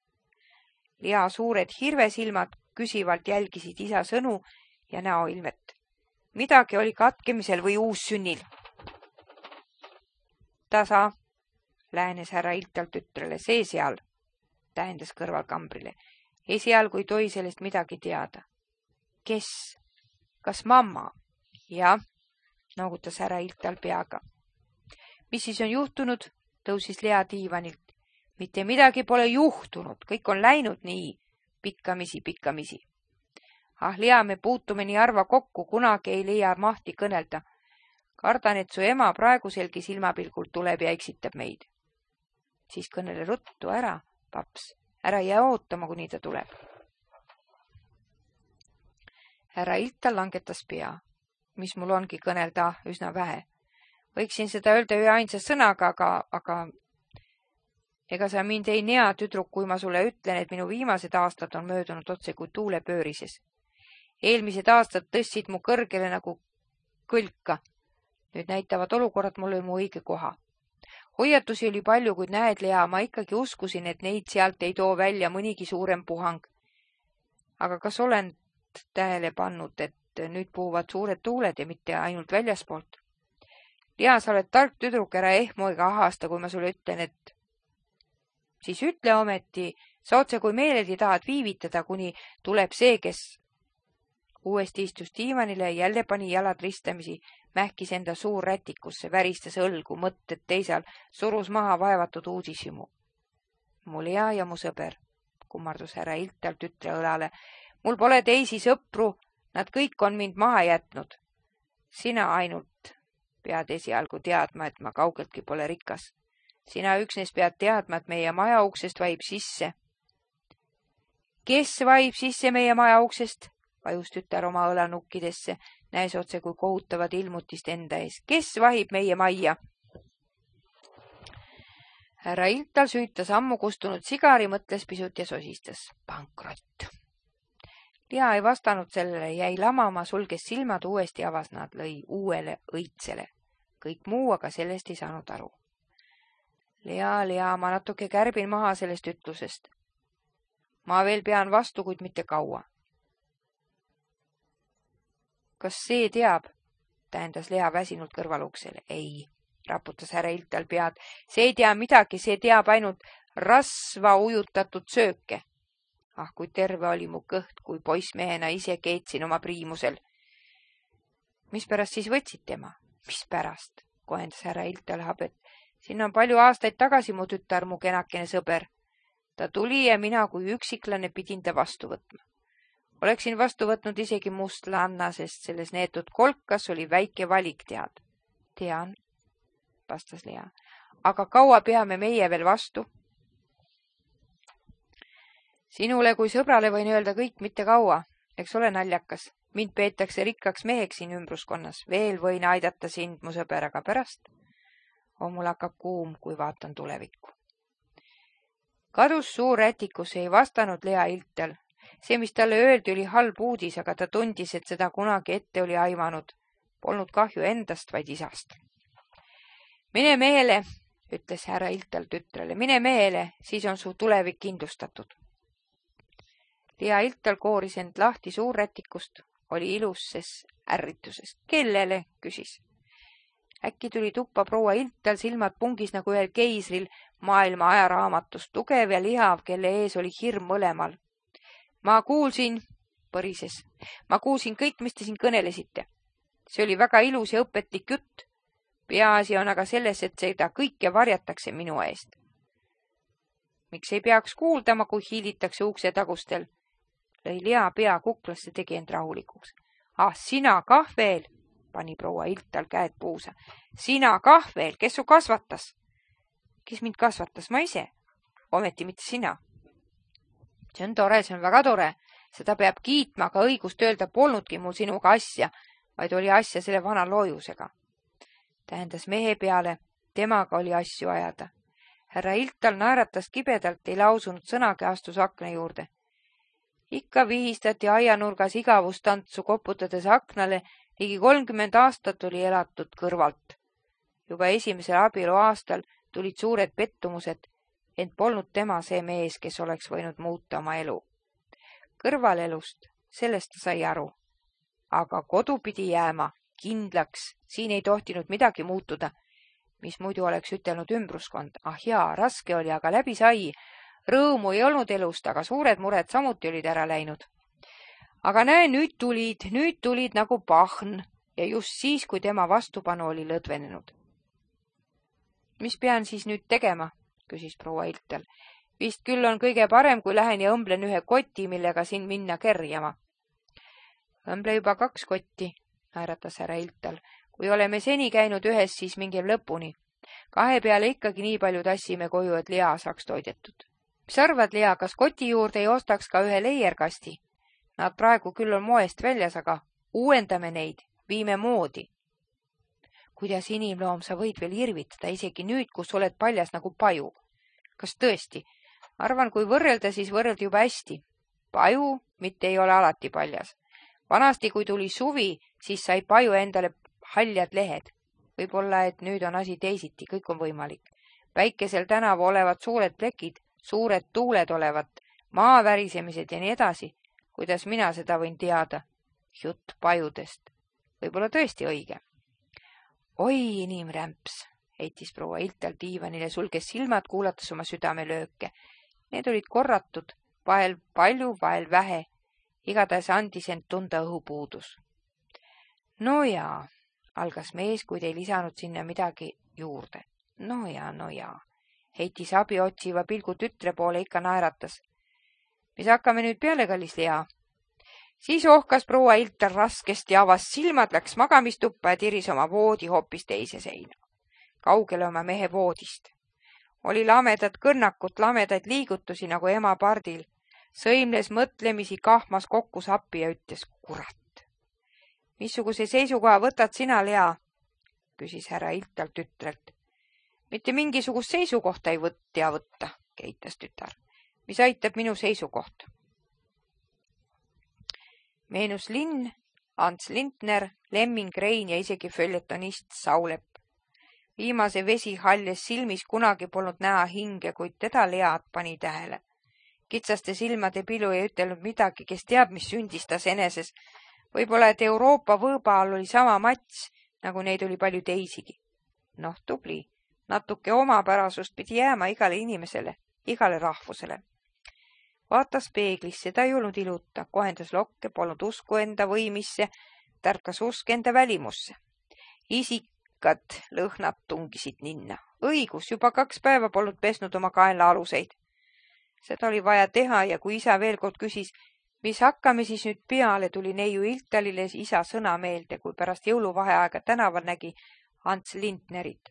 Lea suured hirvesilmad küsivalt jälgisid isa sõnu ja näoilmet. Midagi oli katkemisel või uussünnil. Tasa, läänes härra Iltal tütrele, see seal, tähendas kõrval kambrile. Esial, kui toi sellest midagi teada. Kes? Kas mamma? Jah, noogutas härra Iltal peaga. Mis siis on juhtunud? Tõusis Lea diivanilt. Mitte midagi pole juhtunud, kõik on läinud nii, pikkamisi, pikkamisi. Ah, Lea, me puutume nii harva kokku, kunagi ei leia mahti kõnelda. Kardan, et su ema praeguselgi silmapilgult tuleb ja eksitab meid. Siis kõnele ruttu ära, paps, ära jää ootama, kuni ta tuleb. Härra Iltal langetas pea, mis mul ongi kõnelda üsna vähe. Võiksin seda öelda ühe ainsa sõnaga, aga, aga ega sa mind ei nea, tüdruk, kui ma sulle ütlen, et minu viimased aastad on möödunud otse kui tuulepöörises. Eelmised aastad tõstsid mu kõrgele nagu kõlka. Nüüd näitavad olukorrad mulle mu õige koha. Hoiatusi oli palju, kuid näed, Lea, ma ikkagi uskusin, et neid sealt ei too välja mõnigi suurem puhang. Aga kas olen tähele pannud, et nüüd puhuvad suured tuuled ja mitte ainult väljaspoolt? Lea, sa oled tark tüdruk, ära ehmu ega ahasta, kui ma sulle ütlen, et siis ütle ometi, sa otse kui meeledi tahad viivitada, kuni tuleb see, kes uuesti istus diivanile ja jälle pani jalad ristamisi, mähkis enda suur rätikusse, väristas õlgu, mõtted teisal, surus maha vaevatud uudishimu. Mu Lea ja mu sõber, kummardus härra Iltal tütre õlale. Mul pole teisi sõpru, nad kõik on mind maha jätnud. Sina ainult pead esialgu teadma, et ma kaugeltki pole rikas. Sina üksnes pead teadma, et meie maja uksest vaib sisse. Kes vaib sisse meie maja uksest? Vajus tütar oma õlanukkidesse, näes otse kui kohutavad ilmutist enda ees. Kes vahib meie majja? Härra Iltal süütas ammu kustunud sigari, mõtles pisut ja sosistas. Pankrott. Lea ei vastanud sellele, jäi lamama, sulges silmad, uuesti avas nad, lõi uuele õitsele. Kõik muu aga sellest ei saanud aru. Lea, Lea, ma natuke kärbin maha sellest ütlusest. Ma veel pean vastu, kuid mitte kaua. Kas see teab? Tähendas Lea väsinult kõrvaluksele. Ei, raputas härra Iltal pead. See ei tea midagi, see teab ainult rasva ujutatud sööke. Ah, kui terve oli mu kõht, kui poissmehena ise keetsin oma priimusel. Mis pärast siis võtsid tema? Mis pärast? Kohendas härra Iltal habet. Siin on palju aastaid tagasi mu tütar, mu kenakene sõber. Ta tuli ja mina kui üksiklane pidin ta vastu võtma. Oleksin vastu võtnud isegi mustlanna, sest selles neetud kolkas oli väike valik, tead. Tean, vastas Lea. Aga kaua peame meie veel vastu? Sinule kui sõbrale võin öelda kõik mitte kaua, eks ole naljakas. Mind peetakse rikkaks meheks siin ümbruskonnas. Veel võin aidata sind, mu sõber, aga pärast on mul hakkab kuum, kui vaatan tulevikku. Kadus suur rätikus, ei vastanud Lea Iltal. See, mis talle öeldi, oli halb uudis, aga ta tundis, et seda kunagi ette oli aimanud. Polnud kahju endast, vaid isast. Mine mehele, ütles härra Iltal tütrele, mine mehele, siis on su tulevik kindlustatud. Lea Iltal kooris end lahti suurrätikust, oli ilusses ärrituses. Kellele, küsis. Äkki tuli tuppa proua Iltal, silmad pungis nagu ühel keisril maailma ajaraamatust, tugev ja lihav, kelle ees oli hirm mõlemal. Ma kuulsin, põrises, ma kuulsin kõik, mis te siin kõnelesite. See oli väga ilus ja õpetlik jutt. Peaasi on aga selles, et seda kõike varjatakse minu eest. Miks ei peaks kuuldama, kui hiilitakse ukse tagustel? Lõi Lea pea kuklasse, tegi end rahulikuks. Ah, sina kah veel, pani proua Iltal käed puusa. Sina kah veel, kes su kasvatas? Kes mind kasvatas? Ma ise. Ometi mitte sina. See on tore, see on väga tore. Seda peab kiitma, aga õigust öelda polnudki mul sinuga asja, vaid oli asja selle vana loojusega. Tähendas mehe peale, temaga oli asju ajada. Härra Iltal naeratas kibedalt, ei lausunud sõnagi, astus akna juurde. Ikka vihistati aianurgas igavustantsu koputades aknale, ligi kolmkümmend aastat oli elatud kõrvalt. Juba esimesel abielu aastal tulid suured pettumused, ent polnud tema see mees, kes oleks võinud muuta oma elu. Kõrvalelust, sellest ta sai aru. Aga kodu pidi jääma, kindlaks, siin ei tohtinud midagi muutuda, mis muidu oleks ütelnud ümbruskond. Ah jaa, raske oli, aga läbi sai. Rõõmu ei olnud elust, aga suured mured samuti olid ära läinud. Aga näe, nüüd tulid, nüüd tulid nagu pahn ja just siis, kui tema vastupanu oli lõdvenenud. Mis pean siis nüüd tegema? Küsis proua Iltal. Vist küll on kõige parem, kui lähen ja õmblen ühe koti, millega siin minna kerjama. Õmble juba kaks kotti, naeratas härra Iltal. Kui oleme seni käinud ühes, siis mingem lõpuni. Kahe peale ikkagi nii palju tassime koju, et Lea saaks toidetud. Mis arvad, Lea, kas koti juurde ei ostaks ka ühe leierkasti? Nad praegu küll on moest väljas, aga uuendame neid, viime moodi. Kuidas inimloom sa võid veel irvitada isegi nüüd, kus oled paljas nagu paju? Kas tõesti? Arvan, kui võrrelda, siis võrrelda juba hästi. Paju mitte ei ole alati paljas. Vanasti, kui tuli suvi, siis sai paju endale haljad lehed. Võib-olla, et nüüd on asi teisiti, kõik on võimalik. Päikesel tänavu olevad suured plekid, suured tuuled olevat, maa värisemised ja nii edasi. Kuidas mina seda võin teada? Jutt pajudest. Võib-olla tõesti õige. Oi, inimrämps, heitis proua Iltal diivanile, sulges silmad, kuulates oma südamelööke. Need olid korratud, vahel palju, vahel vähe. Igatahes andis end tunda õhupuudus. No jaa, algas mees, kuid ei lisanud sinna midagi juurde. No jaa, no jaa, heitis abi otsiva pilgu tütre poole, ikka naeratas. Mis hakkame nüüd peale, kallis Lea? Siis ohkas proua Iltar raskesti, avas silmad, läks magamistuppa ja tiris oma voodi hoopis teise seina. Kaugele oma mehe voodist. Oli lamedad kõnnakut, lamedaid liigutusi nagu ema pardil. Sõimles mõtlemisi, kahmas kokku sappi ja ütles, kurat. Missuguse seisukoha võtad sina, Lea? Küsis härra Iltal tütrelt. Mitte mingisugust seisukohta ei võtta võtta, keitas tütar. Mis aitab minu seisukoht? Meenus Linn, Ants Lintner, Lemming Rein ja isegi följetonist Saulep. Viimase vesi haljes silmis, kunagi polnud näha hinge, kuid teda Lead pani tähele. Kitsaste silmade pilu ei ütelnud midagi, kes teab, mis sündis tas eneses. Võib-olla, et Euroopa võõba all oli sama mats, nagu neid oli palju teisigi. Noh, tubli. Natuke omapärasust pidi jääma igale inimesele, igale rahvusele. Vaatas peeglisse, seda ei olnud iluta, kohendas lokke, polnud usku enda võimisse, tärkas usk enda välimusse. Isikad lõhnad tungisid ninna. Õigus, juba kaks päeva polnud pesnud oma kaenla aluseid. Seda oli vaja teha ja kui isa veel kord küsis, mis hakkame siis nüüd peale, tuli neiu Iltalile isa sõna meelde, kui pärast jõuluvaheaega tänaval nägi Ants Lintnerit.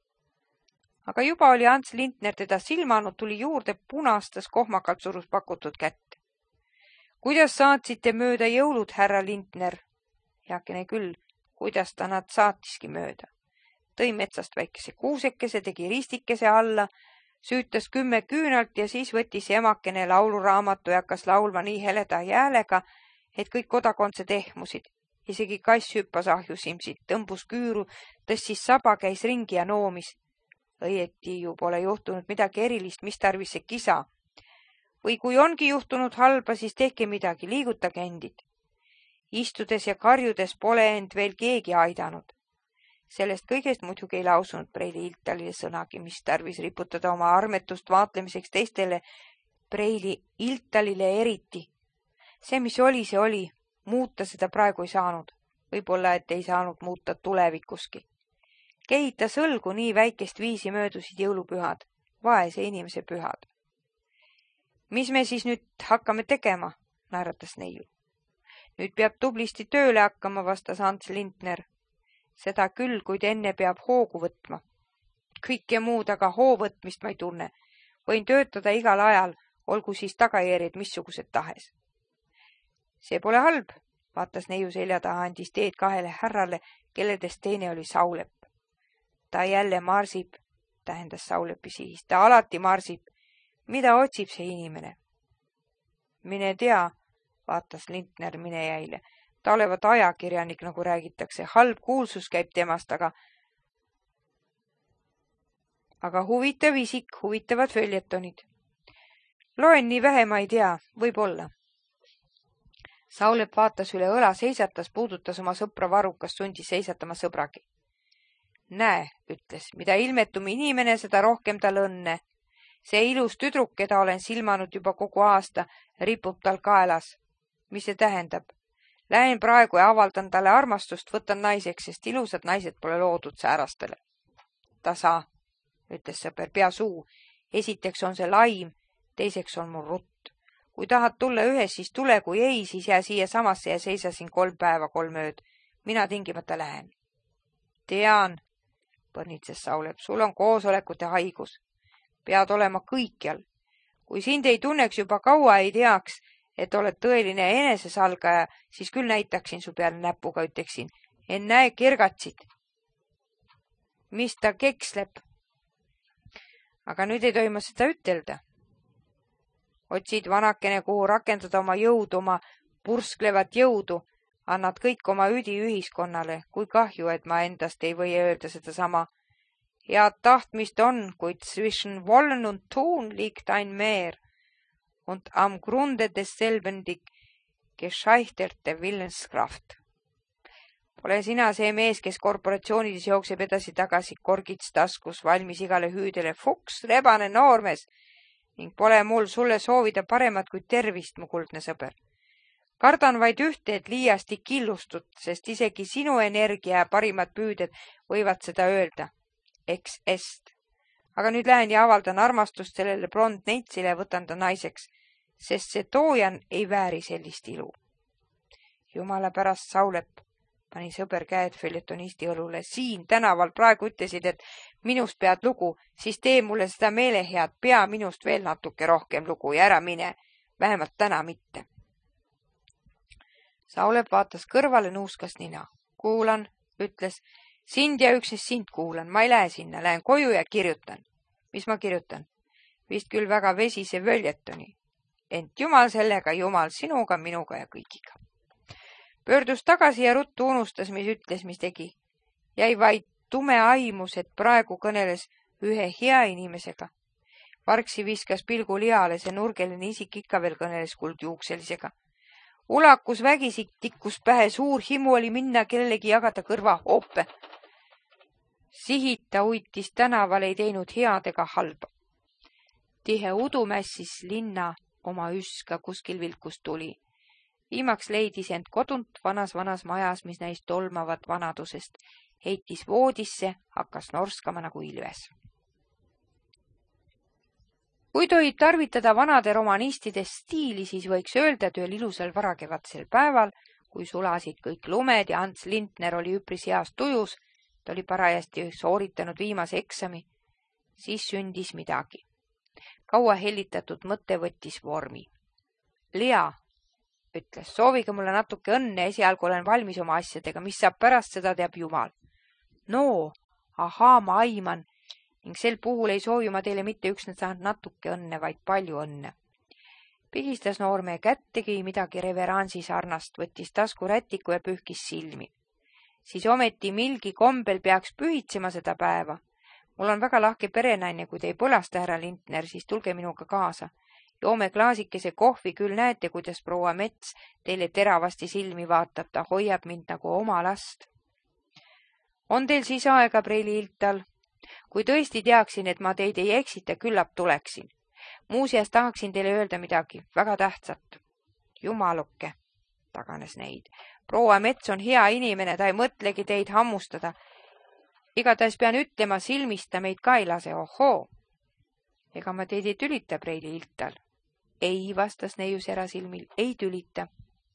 Aga juba oli Ants Lintner teda silmanud, tuli juurde, punastas, kohmakalt surus pakutud kätt. Kuidas saatsite mööda jõulud, härra Lintner? Heakene küll, kuidas ta nad saatiski mööda. Tõi metsast väikese kuusekese, tegi ristikese alla, süütas kümme küünalt ja siis võttis emakene lauluraamatu ja hakkas laulma nii heleda häälega, et kõik kodakondsed ehmusid. Isegi kass hüppas ahjusimsid, tõmbus küüru, tõstis saba, käis ringi ja noomis. Õieti ju pole juhtunud midagi erilist, mis tarvis see kisa. Või kui ongi juhtunud halba, siis tehke midagi, liigutage endid. Istudes ja karjudes pole end veel keegi aidanud. Sellest kõigest muidugi ei lausunud Preili Iltalile sõnagi, mis tarvis riputada oma armetust vaatlemiseks teistele, Preili Iltalile eriti. See, mis oli, see oli. Muuta seda praegu ei saanud. Võib-olla, et ei saanud muuta tulevikuski. Kehita sõlgu nii väikest viisi möödusid jõulupühad, vaese inimese pühad. Mis me siis nüüd hakkame tegema, naeratas neiu. Nüüd peab tublisti tööle hakkama, vastas Ants Lintner. Seda küll, kuid enne peab hoogu võtma. Kõike muud, aga hoo võtmist ma ei tunne. Võin töötada igal ajal, olgu siis tagajärjed missugused tahes. See pole halb, vaatas neiu selja taha, andis teed kahele härrale, kelledest teine oli Saulep. Ta jälle marsib, tähendas Saulepi sihis, ta alati marsib. Mida otsib see inimene? Mine tea, vaatas Lintner minejäile. Ta olevat ajakirjanik, nagu räägitakse. Halb kuulsus käib temast, aga aga huvitav isik, huvitavad följetonid. Loen nii vähe, ma ei tea, võib-olla. Saulep vaatas üle õla, seisatas, puudutas oma sõpra varrukas, sundis seisatama sõbragi. Näe, ütles, mida ilmetum inimene, seda rohkem tal õnne. See ilus tüdruk, keda olen silmanud juba kogu aasta, ripub tal kaelas. Mis see tähendab? Lähen praegu ja avaldan talle armastust, võtan naiseks, sest ilusad naised pole loodud säärastele. Ta saa, ütles sõber, pea suu. Esiteks on see laim, teiseks on mul rutt. Kui tahad tulla ühes, siis tule, kui ei, siis jää siia samasse ja seisa siin kolm päeva, kolm ööd. Mina tingimata lähen. Tean, põrnitses Saulep, sul on koosolekute haigus. Pead olema kõikjal. Kui sind ei tunneks juba kaua ei teaks, et oled tõeline enesesalgaja, siis küll näitaksin su peale näpuga, ütleksin. En näe kergatsid. Mis ta keksleb? Aga nüüd ei toima seda ütelda. Otsid vanakene, kuhu rakendada oma jõudu, oma pursklevat jõudu. Annad kõik oma üdi ühiskonnale, kui kahju, et ma endast ei või öelda seda sama. Head tahtmist on, kuid zwischen wollen und tun liegt ein Meer und am Grunde desselben die gescheiterte Willenskraft. Pole sina see mees, kes korporatsioonides jookseb edasi tagasi korgits taskus, valmis igale hüüdele fuks, rebane noormees ning pole mul sulle soovida paremat kui tervist, mu kuldne sõber. Kardan vaid ühte, et liiasti killustud, sest isegi sinu energia ja parimad püüded võivad seda öelda. Eks est. Aga nüüd lähen ja avaldan armastust sellele blond neitsile ja võtan ta naiseks, sest see toojan ei vääri sellist ilu. Jumala pärast, Saulep, pani sõber käed följetonisti õlule. Siin tänaval praegu ütlesid, et minust pead lugu, siis tee mulle seda meelehead, pea minust veel natuke rohkem lugu ja ära mine, vähemalt täna mitte. Saulep vaatas kõrvale, nuuskas nina. Kuulan, ütles, sind ja üksnes sind kuulan, ma ei lähe sinna, lähen koju ja kirjutan. Mis ma kirjutan? Vist küll väga vesise völjetoni. Ent jumal sellega, jumal sinuga, minuga ja kõigiga. Pöördus tagasi ja ruttu unustas, mis ütles, mis tegi. Jäi vaid tume aimus, et praegu kõneles ühe hea inimesega. Vargsi viskas pilgu liale, see nurgeline isik ikka veel kõneles kuldjuukselisega. Ulakus vägisi tikkus pähe, suur himu oli minna kellelegi jagada kõrva hoope. Sihita uitis tänaval, ei teinud head ega halba. Tihe udu mässis linna oma üska, kuskil vilkus tuli. Viimaks leidis end kodunt vanas vanas majas, mis näis tolmavat vanadusest. Heitis voodisse, hakkas norskama nagu ilves. Kui tohib tarvitada vanade romanistide stiili, siis võiks öelda, et ühel ilusal varakevadsel päeval, kui sulasid kõik lumed ja Ants Lindner oli üpris heas tujus, ta oli parajasti sooritanud viimase eksami, siis sündis midagi. Kaua hellitatud mõte võttis vormi. Lea, ütles, soovige mulle natuke õnne, esialgu olen valmis oma asjadega, mis saab pärast, seda teab Jumal. No, ahaa, ma aiman, ning sel puhul ei soovi ma teile mitte üksnes natuke õnne, vaid palju õnne. Pigistas noormehe kätt, tegi midagi reveransi sarnast, võttis tasku rätiku ja pühkis silmi. Siis ometi milgi kombel peaks pühitsema seda päeva. Mul on väga lahke perenaine, kui te ei põlasta, härra Lindner, siis tulge minuga kaasa. Joome klaasikese kohvi, küll näete, kuidas proua Mets teile teravasti silmi vaatab, ta hoiab mind nagu oma last. On teil siis aega, Preili Iltal? Kui tõesti teaksin, et ma teid ei eksita, küllap tuleksin. Muuseas tahaksin teile öelda midagi väga tähtsat. Jumalukke, taganes neid. Proua Mets on hea inimene, ta ei mõtlegi teid hammustada. Igatahes pean ütlema, silmista meid ka ei lase, ohoo. Ega ma teid ei tülita, Preili Iltal. Ei, vastas neius erasilmil, ei tülita.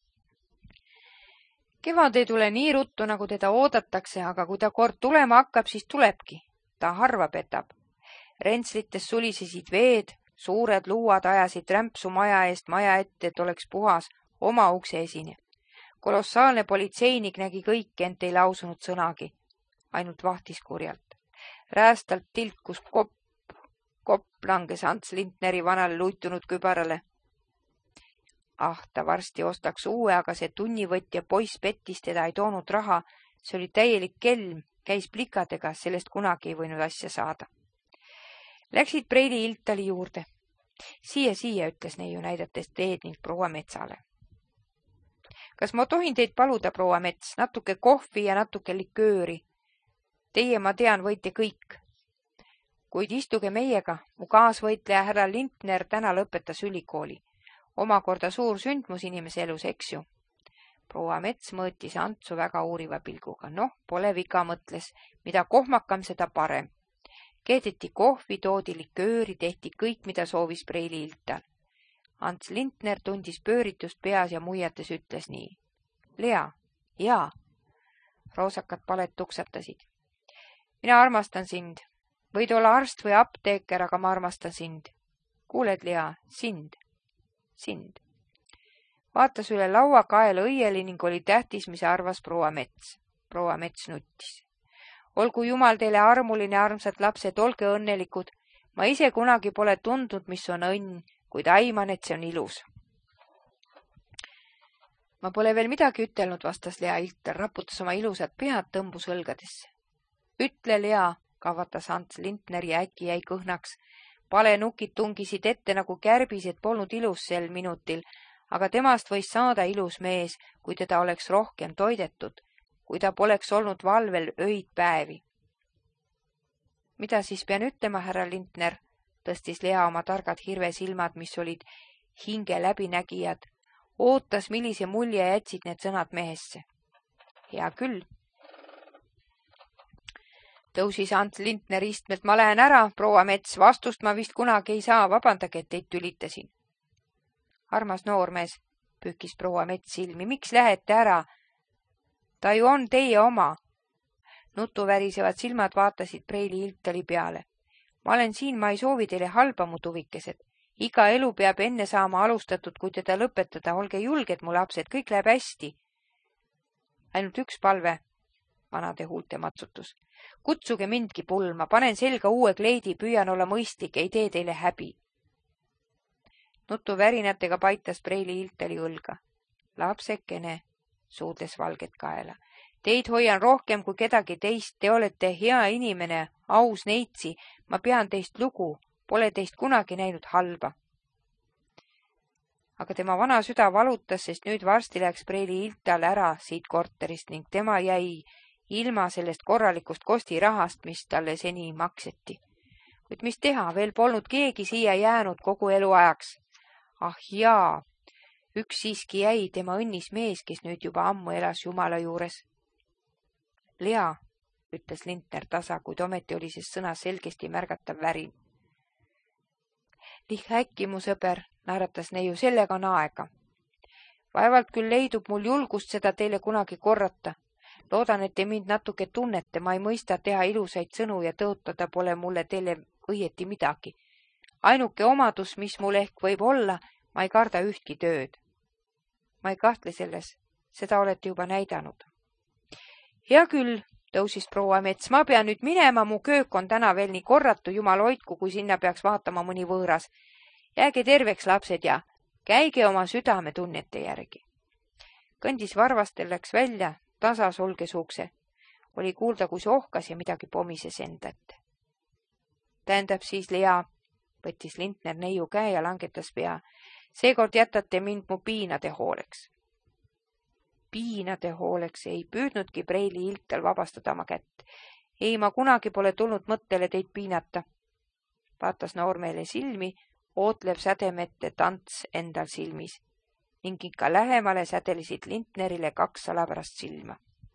Kevad ei tule nii ruttu, nagu teda oodatakse, aga kui ta kord tulema hakkab, siis tulebki. Ta harva petab. Rentslites sulisesid veed, suured luuad ajasid rämpsu maja eest maja ette, et oleks puhas oma ukse esine. Kolossaalne politseinik nägi kõike, ent ei lausunud sõnagi. Ainult vahtis kurjalt. Räästalt tilkus kopp, kopp langes Ants Lindneri vanale luitunud kübarale. Ah, ta varsti ostaks uue, aga see tunnivõtja poiss pettis teda, ei toonud raha. See oli täielik kelm, käis plikadega, sellest kunagi ei võinud asja saada. Läksid Preili Iltali juurde. Siia, siia, ütles neiu näidates teed ning proua Metsale. Kas ma tohin teid paluda, proua Mets, natuke kohvi ja natuke likööri? Teie, ma tean, võite kõik. Kuid istuge meiega, mu kaasvõitleja härra Lindner täna lõpetas ülikooli. Omakorda suur sündmus inimese elus, eks ju. Proua Mets mõõtis Antsu väga uuriva pilguga. Noh, pole viga, mõtles, mida kohmakam, seda parem. Keedeti kohvi, toodi likööri, tehti kõik, mida soovis Preili Iltal. Ants Lindner tundis pööritust peas ja muiates ütles nii. Lea, jaa. Roosakad paled tuksatasid. mina armastan sind. Võid olla arst või apteeker, aga ma armastan sind. Kuuled, Lea, sind, sind. Vaatas üle laua kaela õieli ning oli tähtis, mis arvas proua Mets. Proua Mets nuttis. Olgu jumal teile armuline, armsad lapsed, olge õnnelikud. Ma ise kunagi pole tundnud, mis on õnn, kuid aiman, et see on ilus. Ma pole veel midagi ütelnud, vastas Lea Ilter, raputas oma ilusat pead, tõmbus õlgadesse. Ütle, Lea, kavatas Ants Lindner ja äkki jäi kõhnaks. Palenukid tungisid ette nagu kärbised, polnud ilus sel minutil, aga temast võis saada ilus mees, kui teda oleks rohkem toidetud, kui ta poleks olnud valvel öid päevi. Mida siis pean ütlema, härra Lindner, tõstis Lea oma targad hirvesilmad, mis olid hinge läbinägijad. Ootas, millise mulje jätsid need sõnad mehesse. Hea küll. Tõusis Ants Lindner istmelt, ma lähen ära, proua Mets, vastust ma vist kunagi ei saa, vabandage, et teid tülitasin. Armas noormees, pühkis proua Mets silmi, miks lähete ära? Ta ju on teie oma. Nutuvärisevad silmad vaatasid Preili Iltali peale. Ma olen siin, ma ei soovi teile halba, mu tuvikesed. Iga elu peab enne saama alustatud, kui teda lõpetada. Olge julged, mu lapsed, kõik läheb hästi. Ainult üks palve, vanade huulte matsutus. Kutsuge mindki pulma, panen selga uue kleidi, püüan olla mõistlik, ei tee teile häbi. Nutuvärinatega paitas Preili Iltali õlga. Lapsekene, suudles valget kaela. Teid hoian rohkem kui kedagi teist, te olete hea inimene, aus neitsi, ma pean teist lugu, pole teist kunagi näinud halba. Aga tema vana süda valutas, sest nüüd varsti läks Preili Iltal ära siit korterist ning tema jäi ilma sellest korralikust kostirahast, mis talle seni makseti. Kuid mis teha, veel polnud keegi siia jäänud kogu elu ajaks. Ah jaa, üks siiski jäi tema õnnis mees, kes nüüd juba ammu elas Jumala juures. Lea, ütles Lindner tasa, kuid ometi oli siis sõna selgesti märgatav värin. Liha äkki, mu sõber, naeratas neiu, sellega on aega. Vaevalt küll leidub mul julgust seda teile kunagi korrata. Loodan, et te mind natuke tunnete, ma ei mõista teha ilusaid sõnu ja tõotada pole mulle teile õieti midagi. Ainuke omadus, mis mul ehk võib olla, ma ei karda ühtki tööd. Ma ei kahtle selles, seda olete juba näidanud. Hea küll, tõusis proua Mets, ma pean nüüd minema, mu köök on täna veel nii korratu, jumal hoidku, kui sinna peaks vaatama mõni võõras. Jääge terveks, lapsed, ja käige oma südame tunnete järgi. Kõndis varvastel, läks välja, tasa sulges ukse. Oli kuulda, kui see ohkas ja midagi pomises enda ette. Tähendab siis, Lea, võttis Lindner neiu käe ja langetas pea. Seekord jätate mind mu piinade hooleks. Piinade hooleks ei püüdnudki Preili Iltal vabastada oma kätt. Ei, ma kunagi pole tulnud mõttele teid piinata. Vaatas noormeele silmi, ootlev sädemete tants endal silmis ning ikka lähemale sädelisid Lindnerile kaks salapärast silma.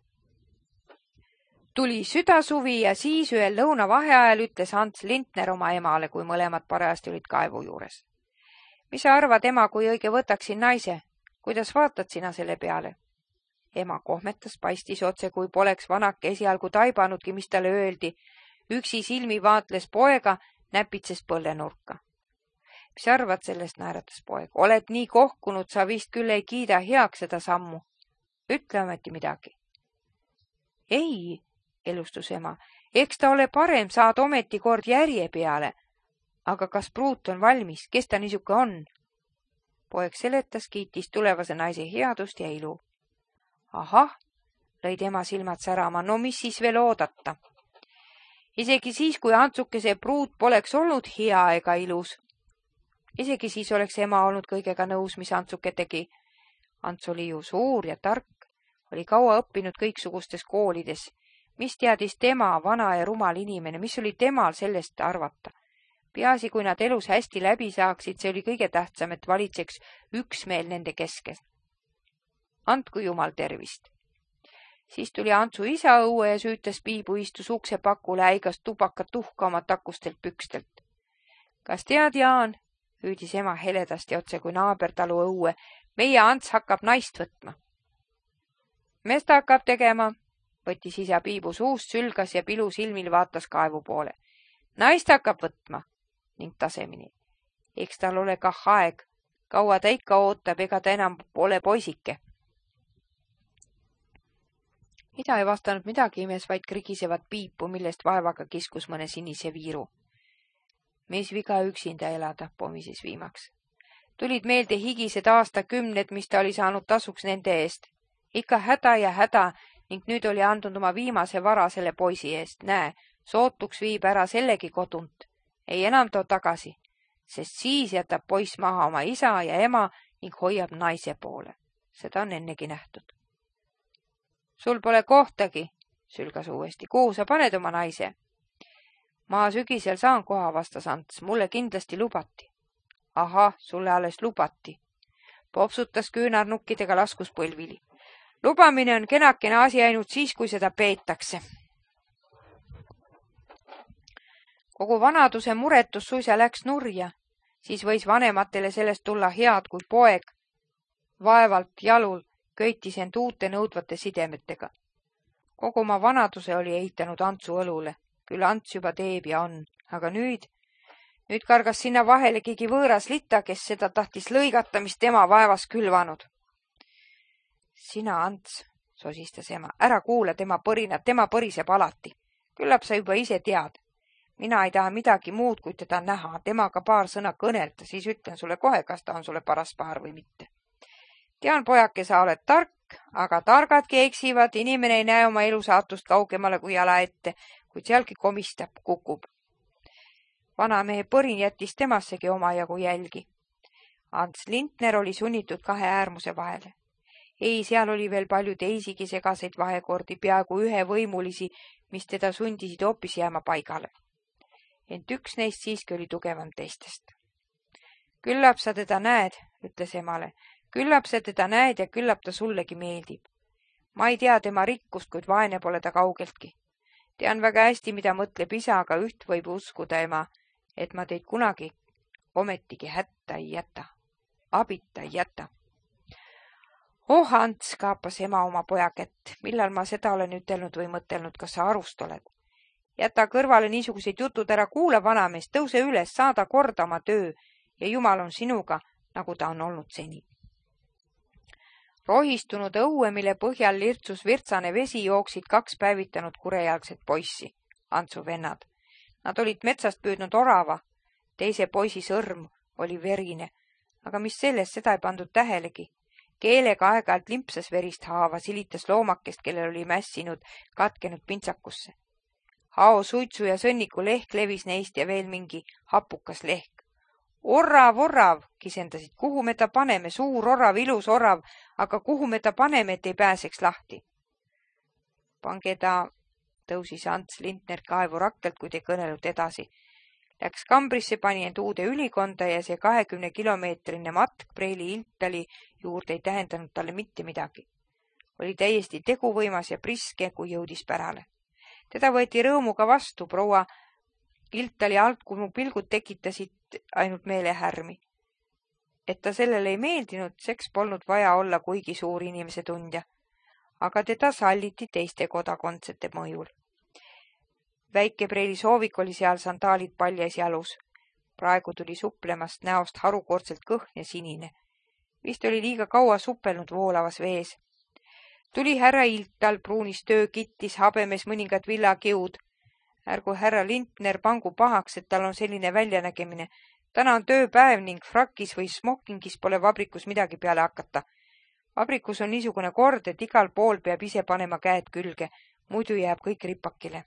Tuli südasuvi ja siis ühel lõunavaheajal ütles Ants Lindner oma emale, kui mõlemad parajasti olid kaevu juures. Mis sa arvad, ema, kui õige võtaksin naise? Kuidas vaatad sina selle peale? Ema kohmetas, paistis otse, kui poleks vanake esialgu taibanudki, mis talle öeldi. Üksi silmi vaatles poega, näpitses põllenurka. Mis arvad sellest, naeratas poeg? Oled nii kohkunud, sa vist küll ei kiida heaks seda sammu. Ütle ometi midagi. Ei, elustus ema. Eks ta ole parem, saad ometi kord järje peale. Aga kas pruut on valmis? Kes ta niisuke on? Poeg seletas, kiitis tulevase naise headust ja ilu. Ahah, lõid ema silmad särama, no mis siis veel oodata? Isegi siis, kui Antsukese pruut poleks olnud hea ega ilus. Isegi siis oleks ema olnud kõigega nõus, mis Antsuke tegi. Ants oli ju suur ja tark, oli kaua õppinud kõiksugustes koolides. Mis teadis tema, vana ja rumal inimene, mis oli temal sellest arvata? Peaasi, kui nad elus hästi läbi saaksid, see oli kõige tähtsam, et valitseks üksmeel nende keskes. Andku jumal tervist. Siis tuli Antsu isa õue ja süütas piibu, istus uksepakule, äigas tubakat tuhka oma takustelt pükstelt. Kas tead, Jaan, hüüdis ema heledasti otse kui naabertalu õue, meie Ants hakkab naist võtma. Mis ta hakkab tegema? võttis isa piibu suust, sülgas ja pilu silmil vaatas kaevu poole. Naist hakkab võtma ning tasemini. Eks tal ole kah aeg, kaua ta ikka ootab, ega ta enam pole poisike. Ida ei vastanud midagi, imes vaid krigisevat piipu, millest vaevaga kiskus mõne sinise viiru. Mees viga üksinda elada, pomises viimaks. Tulid meelde higised aastakümned, mis ta oli saanud tasuks nende eest. Ikka häda ja häda ning nüüd oli andnud oma viimase vara selle poisi eest. Näe, sootuks viib ära sellegi kodunt. Ei enam too tagasi, sest siis jätab poiss maha oma isa ja ema ning hoiab naise poole. Seda on ennegi nähtud. Sul pole kohtagi, sülgas uuesti. Kuhu sa paned oma naise? Ma sügisel saan koha, vastas Ants. Mulle kindlasti lubati. Ahah, sulle alles lubati. Popsutas küünarnukkidega laskus põlvili. Lubamine on kenakene asi ainult siis, kui seda peetakse. Kogu vanaduse muretus suisa läks nurja. Siis võis vanematele sellest tulla head, kui poeg vaevalt jalul köitis end uute nõudvate sidemetega. Kogu oma vanaduse oli ehitanud Antsu õlule. Küll Ants juba teeb ja on, aga nüüd, nüüd kargas sinna vahele keegi võõras lita, kes seda tahtis lõigata, mis tema vaevas külvanud. Sina, Ants, sosistas ema, ära kuula tema põrinat, tema põriseb alati. Küllap sa juba ise tead. Mina ei taha midagi muud, kui teda näha, temaga paar sõna kõnelda, siis ütlen sulle kohe, kas ta on sulle paras paar või mitte. Tean, pojake, sa oled tark, aga targadki eksivad, inimene ei näe oma elusaatust kaugemale kui jala ette, kuid sealgi komistab, kukub. Vanamehe põrin jättis temassegi omajagu jälgi. Ants Lintner oli sunnitud kahe äärmuse vahele. Ei, seal oli veel palju teisigi segaseid vahekordi, peaaegu ühe võimulisi, mis teda sundisid hoopis jääma paigale. Ent üks neist siiski oli tugevam teistest. Küllap sa teda näed, ütles emale. Küllap sa teda näed ja küllap ta sullegi meeldib. Ma ei tea tema rikkust, kuid vaene pole ta kaugeltki. Tean väga hästi, mida mõtleb isa, aga üht võib uskuda, ema, et ma teid kunagi ometigi hätta ei jäta. Abita ei jäta. Oh, Ants, kaapas ema oma poja kätt. Millal ma seda olen ütelnud või mõtelnud, kas sa arust oled? Jäta kõrvale niisugused jutud, ära kuula vanameest, tõuse üles, saada korda oma töö ja Jumal on sinuga, nagu ta on olnud seni. Rohistunud õue, mille põhjal lirtsus virtsane vesi, jooksid kaks päevitanud kurejalgset poissi, Antsu vennad. Nad olid metsast püüdnud orava, teise poisi sõrm oli verine, aga mis sellest, seda ei pandud tähelegi. Keelega aeg-ajalt limpsas verist haava, silitas loomakest, kellel oli mässinud katkenud pintsakusse. Hao suitsu ja sõnniku lehk levis neist ja veel mingi hapukas lehk. Orav, orav, kisendasid, kuhu me ta paneme, suur orav, ilus orav, aga kuhu me ta paneme, et ei pääseks lahti? Pange ta, tõusis Ants Lintner kaevu rakkelt, kui te kõnelut edasi. Läks kambrisse, pani end uude ülikonda ja see kahekümne kilomeetrine matk Preili Iltali juurde ei tähendanud talle mitte midagi. Oli täiesti teguvõimas ja priske, kui jõudis pärale. Teda võeti rõõmuga vastu, proua Iltali alt, kui mu pilgud tekitasid ainult meelehärmi. Et ta sellele ei meeldinud, seks polnud vaja olla kuigi suur inimese tundja, aga teda salliti teiste kodakondsete mõjul. Väike Preili soovik oli seal sandaalid paljas jalus. Praegu tuli suplemast näost harukordselt kõhn ja sinine. Vist oli liiga kaua supelnud voolavas vees. Tuli härra Iltal, pruunis töö kittis, habemes mõningad villakiud. Ärgu härra Lintner pangu pahaks, et tal on selline väljanägemine. Täna on tööpäev ning frakis või smokingis pole vabrikus midagi peale hakata. Vabrikus on niisugune kord, et igal pool peab ise panema käed külge, muidu jääb kõik ripakile.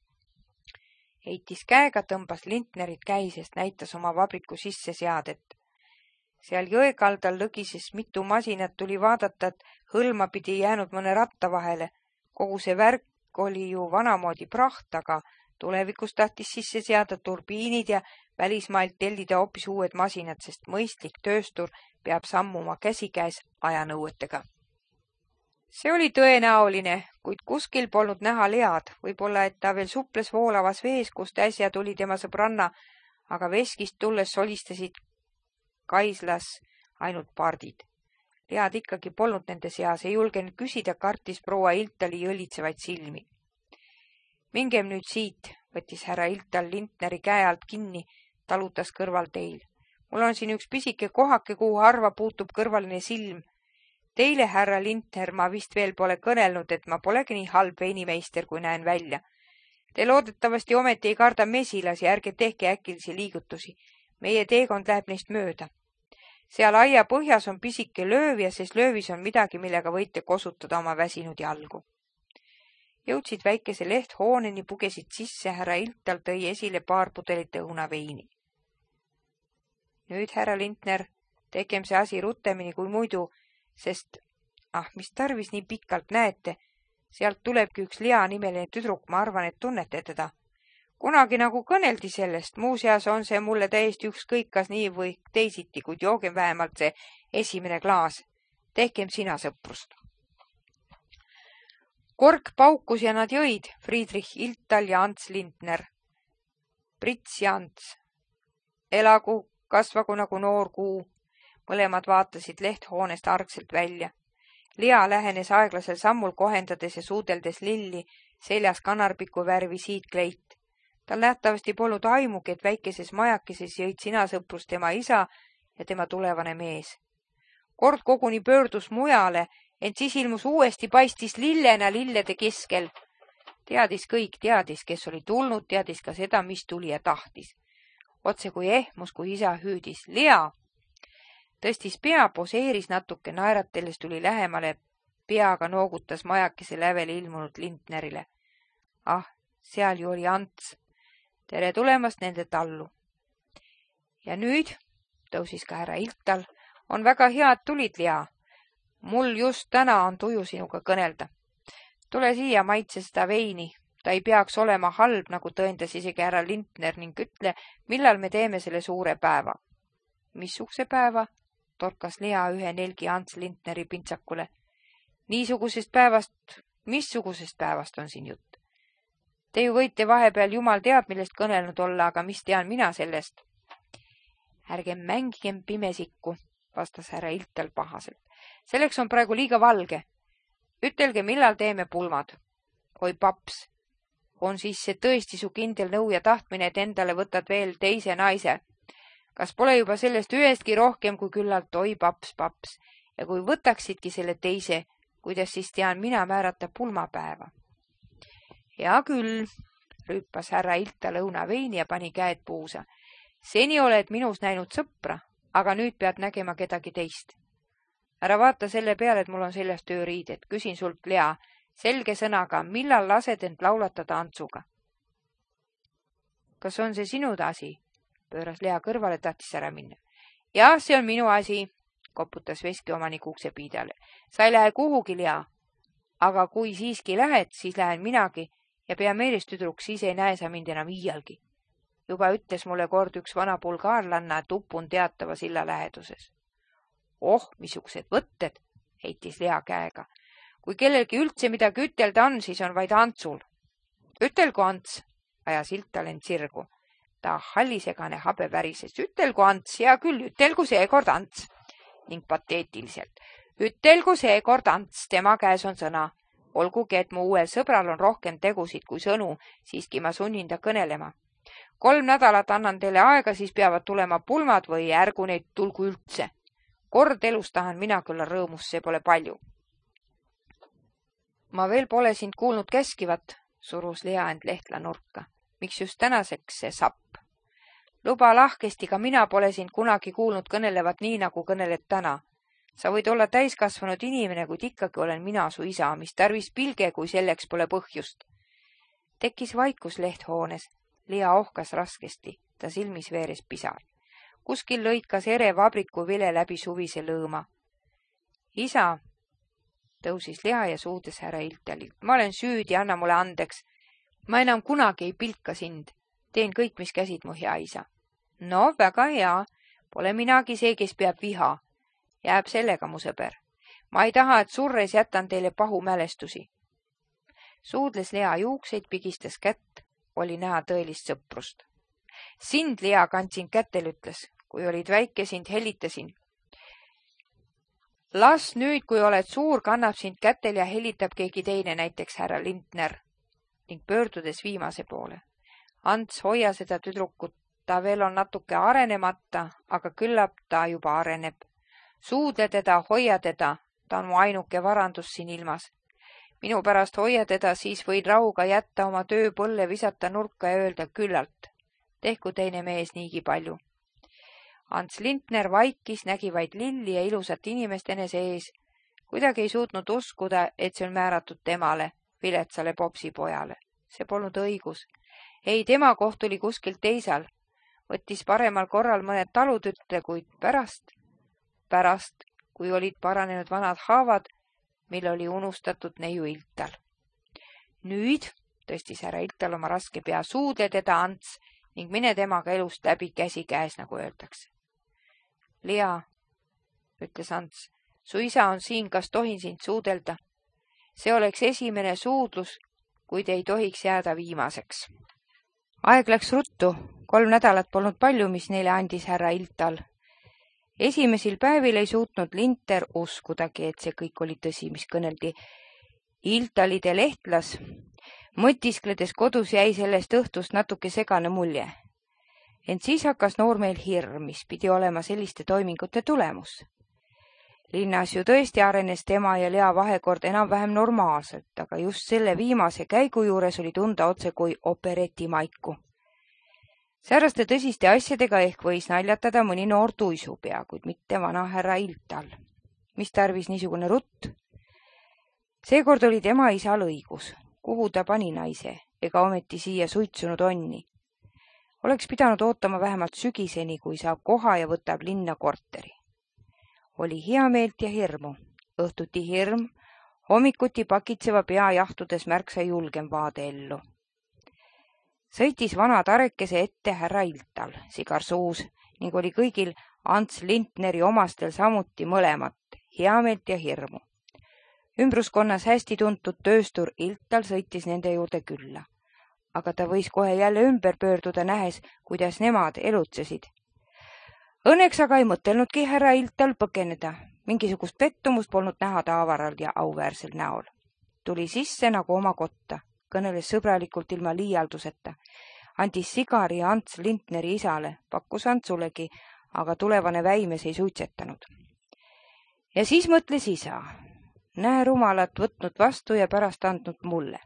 Heitis käega, tõmbas Lintnerit käisest, näitas oma vabriku sisse seadet. Seal jõekaldal lõgises mitu masinat, tuli vaadata, et hõlma pidi jäänud mõne ratta vahele. Kogu see värk oli ju vanamoodi praht, aga tulevikus tahtis sisse seada turbiinid ja välismailt tellida hoopis uued masinad, sest mõistlik tööstur peab sammuma käsikäes ajanõuetega. See oli tõenäoline, kuid kuskil polnud näha lead, võib-olla, et ta veel suples voolavas vees, kust äsja tuli tema sõbranna, aga veskist tulles solistasid kaislas ainult pardid. Lead ikkagi polnud nende seas, ei julgenud küsida, kartis proua Iltali õlitsevaid silmi. Mingem nüüd siit, võttis härra Iltal Lintneri käe alt kinni, talutas kõrval teil. Mul on siin üks pisike kohake, kuhu harva puutub kõrvaline silm. Teile, härra Lintner, ma vist veel pole kõnelnud, et ma polegi nii halb veinimeister, kui näen välja. Te loodetavasti ometi ei karda mesilasi, ärge tehke äkilisi liigutusi. Meie teekond läheb neist mööda. Seal aia põhjas on pisike lööv ja ses löövis on midagi, millega võite kosutada oma väsinud jalgu. Jõudsid väikese lehthooneni, pugesid sisse, härra Iltal tõi esile paar pudelit õunaveini. Nüüd, härra Lintner, tegem see asi rutemini kui muidu, sest, ah, mis tarvis nii pikalt näete, sealt tulebki üks Lea nimeline tüdruk, ma arvan, et tunnete teda. Kunagi nagu kõneldi sellest, muuseas on see mulle täiesti ükskõik, kas nii või teisiti, kuid joogem vähemalt see esimene klaas. Tehkem sina sõprust. Kork paukus ja nad jõid, Friedrich Iltal ja Ants Lintner. Prits ja Ants. Elagu, kasvagu nagu noor kuu. Mõlemad vaatasid lehthoonest argselt välja. Lea lähenes aeglasel sammul kohendades ja suudeldes lilli, seljas kanarpiku värvi siidkleit. Tal nähtavasti polnud aimugi, et väikeses majakeses jõid sinasõprus tema isa ja tema tulevane mees. Kord koguni pöördus mujale, ent siis ilmus uuesti paistis lillena lillede keskel. Teadis kõik, teadis, kes oli tulnud, teadis ka seda, mis tuli ja tahtis. Otse kui ehmus, kui isa hüüdis. Lea! Tõstis pea, poseeris natuke, naerateles tuli lähemale, peaga noogutas majakese lävele ilmunud Lintnerile. Ah, seal ju oli Ants. Tere tulemast nende tallu. Ja nüüd, tõusis ka härra Iltal, on väga hea, et tulid, Lea. Mul just täna on tuju sinuga kõnelda. Tule siia, maitse seda veini. Ta ei peaks olema halb, nagu tõendas isegi härra Lintner ning ütle, millal me teeme selle suure päeva. Missuguse päeva? Torkas Lea ühe nelgi Ants Lintneri pintsakule. Niisugusest päevast, missugusest päevast on siin jutt? Te ju võite vahepeal jumal teab, millest kõnelnud olla, aga mis tean mina sellest? Ärgem mängigem pimesikku, vastas härra Iltal pahaselt. Selleks on praegu liiga valge. Ütelge, millal teeme pulmad. Oi paps, on siis see tõesti su kindel nõu ja tahtmine, et endale võtad veel teise naise? Kas pole juba sellest ühestki rohkem kui küllalt, oi paps, paps, ja kui võtaksidki selle teise, kuidas siis tean mina määrata pulmapäeva? Hea küll, rüüpas härra Iltal õunaveini ja pani käed puusa. Seni oled minus näinud sõpra, aga nüüd pead nägema kedagi teist. Ära vaata selle peale, et mul on seljas tööriided. Küsin sult, Lea, selge sõnaga, millal lased end laulatada Antsuga? Kas on see sinu asi? Pööras Lea kõrvale, tahtis ära minna. Jah, see on minu asi, koputas veskiomanik uksepiidale. Sa ei lähe kuhugi, Lea. Aga kui siiski lähed, siis lähen minagi ja pea meeles, tüdruk, siis ei näe sa mind enam iialgi. Juba ütles mulle kord üks vana bulgaarlanna, et upun teatava silla läheduses. Oh, missugused võtted, heitis Lea käega. Kui kellelgi üldse midagi ütelda on, siis on vaid Antsul. Ütelgu Ants, ajas Iltal end sirgu. Ta hallisegane habe värises. Ütelgu Ants, hea küll, ütelgu seekord Ants. Ning pateetiliselt. Ütelgu seekord Ants, tema käes on sõna. Olgugi, et mu uuel sõbral on rohkem tegusid kui sõnu, siiski ma sunnin ta kõnelema. Kolm nädalat annan teile aega, siis peavad tulema pulmad või ärgu neid tulgu üldse. Kord elus tahan mina küll rõõmus, see pole palju. Ma veel pole sind kuulnud käskivat, surus Lea end lehtla nurka. Miks just tänaseks see sapp? Luba lahkesti, ka mina pole sind kunagi kuulnud kõnelevat nii, nagu kõneled täna. Sa võid olla täiskasvanud inimene, kuid ikkagi olen mina su isa, mis tarvis pilge, kui selleks pole põhjust. Tekkis vaikus lehthoones. Lea ohkas raskesti, ta silmis veeres pisar. Kuskil lõitkas ere vabriku vile läbi suvise lõõma. Isa, tõusis Lea ja suudes härra Iltalilt. Ma olen süüdi, anna mulle andeks. Ma enam kunagi ei pilka sind. Teen kõik, mis käsid mu hea isa. No, väga hea. Pole minagi see, kes peab viha. Jääb sellega, mu sõber. Ma ei taha, et surres jätan teile pahu mälestusi. Suudles Lea juukseid, pigistas kätt, oli näha tõelist sõprust. Sind, Lea, kandsin kätel, ütles. Kui olid väike, sind helitasin. Las nüüd, kui oled suur, kannab sind kätel ja helitab keegi teine, näiteks härra Lindner, ning pöördudes viimase poole. Ants, hoia seda tüdrukut, ta veel on natuke arenemata, aga küllap ta juba areneb. Suudle teda, hoia teda, ta on mu ainuke varandus siin ilmas. Minu pärast hoia teda, siis võin rauga jätta oma tööpõlle, visata nurka ja öelda küllalt. Tehku teine mees niigi palju. Ants Lindner vaikis, nägi vaid lilli ja ilusat inimest enese ees. Kuidagi ei suutnud uskuda, et see on määratud temale, viletsale popsipojale. See polnud õigus. Ei, tema koht oli kuskilt teisal. Võttis paremal korral mõned talutütre, kuid pärast, pärast, kui olid paranenud vanad haavad, mille oli unustatud neiu Iltal. Nüüd, tõstis härra Iltal oma raske pea, suudle teda, Ants, ning mine temaga elust läbi käsi käes, nagu öeldakse. Lea, ütles Ants, su isa on siin, kas tohin sind suudelda? See oleks esimene suudlus, kuid ei tohiks jääda viimaseks. Aeg läks ruttu, kolm nädalat polnud palju, mis neile andis härra Iltal. Esimesel päevil ei suutnud Lindner uskudagi, et see kõik oli tõsi, mis kõneldi. Iltalide lehtlas, mõtiskledes kodus jäi sellest õhtust natuke segane mulje. Ent siis hakkas noormeel hirm, mis pidi olema selliste toimingute tulemus. Linnas ju tõesti arenes tema ja Lea vahekord enam-vähem normaalselt, aga just selle viimase käigu juures oli tunda otse kui operetimaiku. Sääraste tõsiste asjadega ehk võis naljatada mõni noor tuisupea, kuid mitte vana härra Iltal. Mis tarvis niisugune rutt? Seekord oli tema isal õigus, kuhu ta pani naise, ega ometi siia suitsunud onni. Oleks pidanud ootama vähemalt sügiseni, kui saab koha ja võtab linna korteri. Oli hea meelt ja hirmu. Õhtuti hirm, hommikuti pakitseva pea jahtudes märksa julgem vaade ellu. Sõitis vana tarekese ette härra Iltal, sigar suus, ning oli kõigil Ants Lindneri omastel samuti mõlemat, heameelt ja hirmu. Ümbruskonnas hästi tuntud tööstur Iltal sõitis nende juurde külla, aga ta võis kohe jälle ümber pöörduda, nähes, kuidas nemad elutsesid. Õnneks aga ei mõtelnudki härra Iltal põgeneda, mingisugust pettumust polnud näha ta avaral ja auväärsel näol. Tuli sisse nagu oma kotta. Kõneles sõbralikult ilma liialduseta. Andis sigari Ants Lindneri isale, pakkus Antsulegi, aga tulevane väimes ei suitsetanud. Ja siis mõtles isa. Näe rumalat võtnud vastu ja pärast andnud mulle.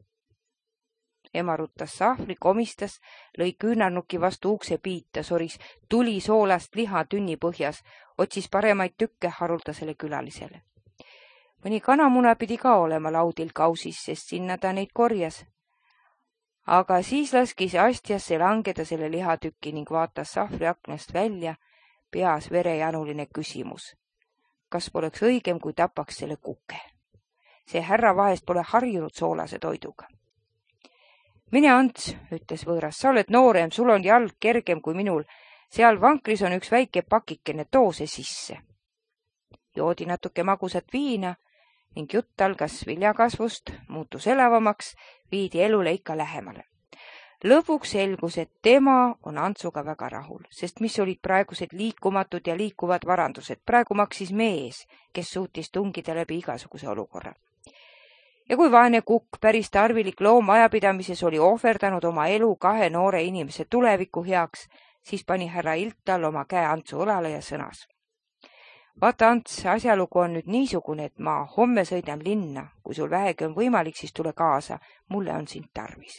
Ema ruttas sahvli, komistas, lõi küünarnuki vastu ukse piita, soris tuli soolast liha tünni põhjas, otsis paremaid tükke haruldasele külalisele. Mõni kanamuna pidi ka olema laudil kausis, sest sinna ta neid korjas. Aga siis laskis astjasse langeda selle lihatükki ning vaatas sahvri aknast välja, peas verejanuline küsimus. Kas poleks õigem, kui tapaks selle kuke? See härra vahest pole harjunud soolase toiduga. Mine, Ants, ütles võõras, sa oled noorem, sul on jalg kergem kui minul. Seal vankris on üks väike pakikene, too see sisse. Joodi natuke magusat viina ning jutt algas viljakasvust, muutus elavamaks, viidi elule ikka lähemale. Lõpuks selgus, et tema on Antsuga väga rahul, sest mis olid praegused liikumatud ja liikuvad varandused, praegu maksis mees, kes suutis tungida läbi igasuguse olukorra. Ja kui vaene kukk, päris tarvilik loom ajapidamises oli ohverdanud oma elu kahe noore inimese tuleviku heaks, siis pani härra Iltal oma käe Antsu õlale ja sõnas. Vaata, Ants, asjalugu on nüüd niisugune, et ma homme sõidan linna. Kui sul vähegi on võimalik, siis tule kaasa. Mulle on sind tarvis.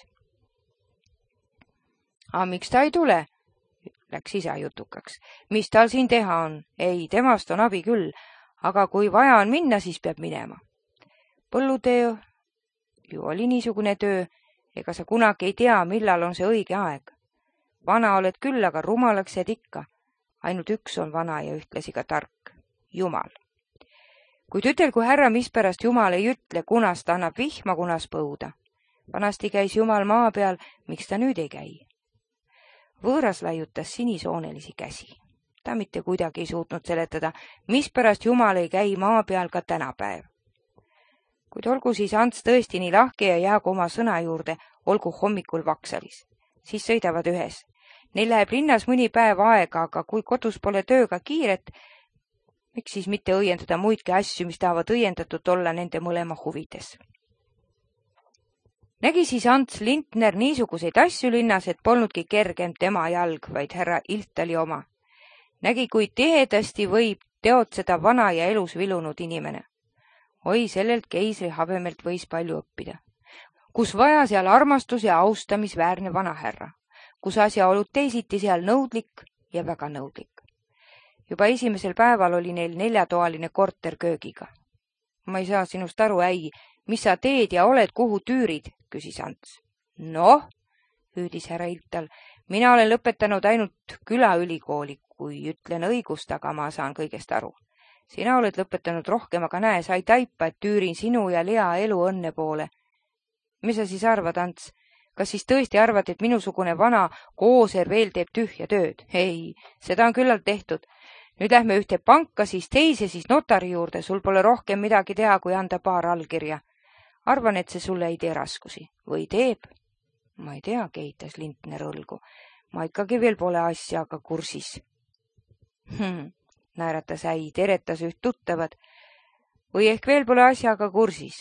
A, miks ta ei tule? Läks isa jutukaks. Mis tal siin teha on? Ei, temast on abi küll. Aga kui vaja on minna, siis peab minema. Põllutöö ju oli niisugune töö, ega sa kunagi ei tea, millal on see õige aeg. Vana oled küll, aga rumalaks jääd ikka. Ainult üks on vana ja ühtlasi ka tark. Jumal. Kuid ütelgu härra, mispärast Jumal ei ütle, kunas ta annab vihma, kunas põuda. Vanasti käis Jumal maa peal, miks ta nüüd ei käi? Võõras laiutas sinisoonelisi käsi. Ta mitte kuidagi ei suutnud seletada, mispärast Jumal ei käi maa peal ka tänapäev. Kuid olgu siis Ants tõesti nii lahke ja jäägu oma sõna juurde, olgu hommikul Vaksalis. Siis sõidavad ühes. Neil läheb linnas mõni päev aega, aga kui kodus pole tööga kiiret, Miks siis mitte õiendada muidki asju, mis tahavad õiendatud olla nende mõlema huvides? Nägi siis Ants Lindner niisuguseid asju linnas, et polnudki kergem tema jalg, vaid härra Iltali oma. Nägi, kui tihedasti võib teotseda vana ja elus vilunud inimene. Oi, sellelt keisri habemelt võis palju õppida. Kus vaja, seal armastus ja austamisväärne vanahärra. Kus asjaolud teisiti, seal nõudlik ja väga nõudlik. Juba esimesel päeval oli neil neljatoaline korter köögiga. Ma ei saa sinust aru, äi, mis sa teed ja oled, kuhu tüürid, küsis Ants. Noh, hüüdis härra Iltal, mina olen lõpetanud ainult külaülikooli, kui ütlen õigust, aga ma saan kõigest aru. Sina oled lõpetanud rohkem, aga näe, sa ei taipa, et tüürin sinu ja Lea elu õnne poole. Mis sa siis arvad, Ants? Kas siis tõesti arvad, et minusugune vana kooser veel teeb tühja tööd? Ei, seda on küllalt tehtud. Nüüd lähme ühte panka, siis teise, siis notari juurde. Sul pole rohkem midagi teha, kui anda paar allkirja. Arvan, et see sulle ei tee raskusi. Või teeb? Ma ei tea, keitas Lindner õlgu. Ma ikkagi veel pole asjaga kursis. Hmm, naeratas äi, teretas üht tuttavad. Või ehk veel pole asjaga kursis.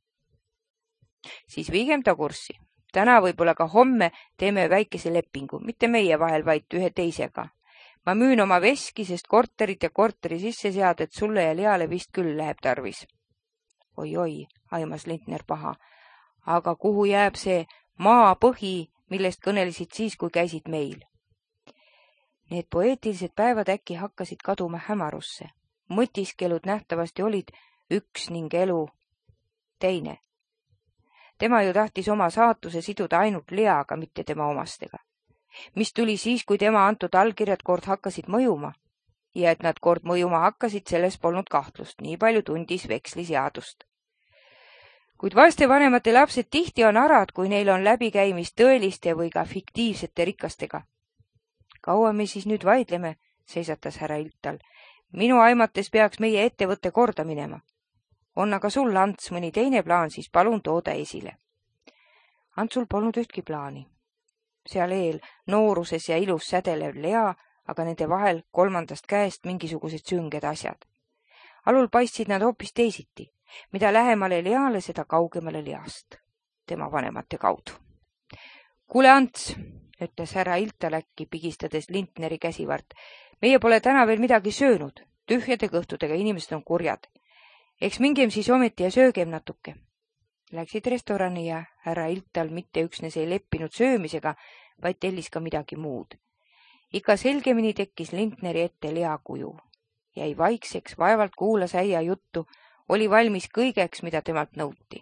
Siis viigem ta kurssi. Täna võib-olla ka homme teeme väikese lepingu, mitte meie vahel, vaid ühe teisega. Ma müün oma veski, sest korterit ja korteri sisseseadet sulle ja Leale vist küll läheb tarvis. Oi-oi, aimas Lindner paha. Aga kuhu jääb see maapõhi, millest kõnelisid siis, kui käisid meil? Need poeetilised päevad äkki hakkasid kaduma hämarusse. Mõtiskelud nähtavasti olid üks ning elu teine. Tema ju tahtis oma saatuse siduda ainult Leaga, mitte tema omastega. Mis tuli siis, kui tema antud allkirjad kord hakkasid mõjuma? Ja et nad kord mõjuma hakkasid, selles polnud kahtlust, nii palju tundis veksliseadust. Kuid vastevanemate lapsed tihti on arad, kui neil on läbikäimist tõeliste või ka fiktiivsete rikastega. Kaua me siis nüüd vaidleme, seisatas härra Iltal. Minu aimates peaks meie ettevõtte korda minema. On aga sul, Ants, mõni teine plaan, siis palun tooda esile. Antsul polnud ühtki plaani. Seal eel nooruses ja ilus sädelev Lea, aga nende vahel kolmandast käest mingisugused sünged asjad. Alul paistsid nad hoopis teisiti. Mida lähemale Leale, seda kaugemale Least, tema vanemate kaudu. Kuule, Ants, ütles härra Iltal äkki, pigistades Lindneri käsivart. Meie pole täna veel midagi söönud. Tühjade kõhtudega inimesed on kurjad. Eks mingem siis ometi ja söögem natuke. Läksid restorani ja härra Iltal mitte üksnes ei leppinud söömisega, vaid tellis ka midagi muud. Ikka selgemini tekkis Lindneri ette Lea kuju. Jäi vaikseks, vaevalt kuulas äia juttu, oli valmis kõigeks, mida temalt nõuti.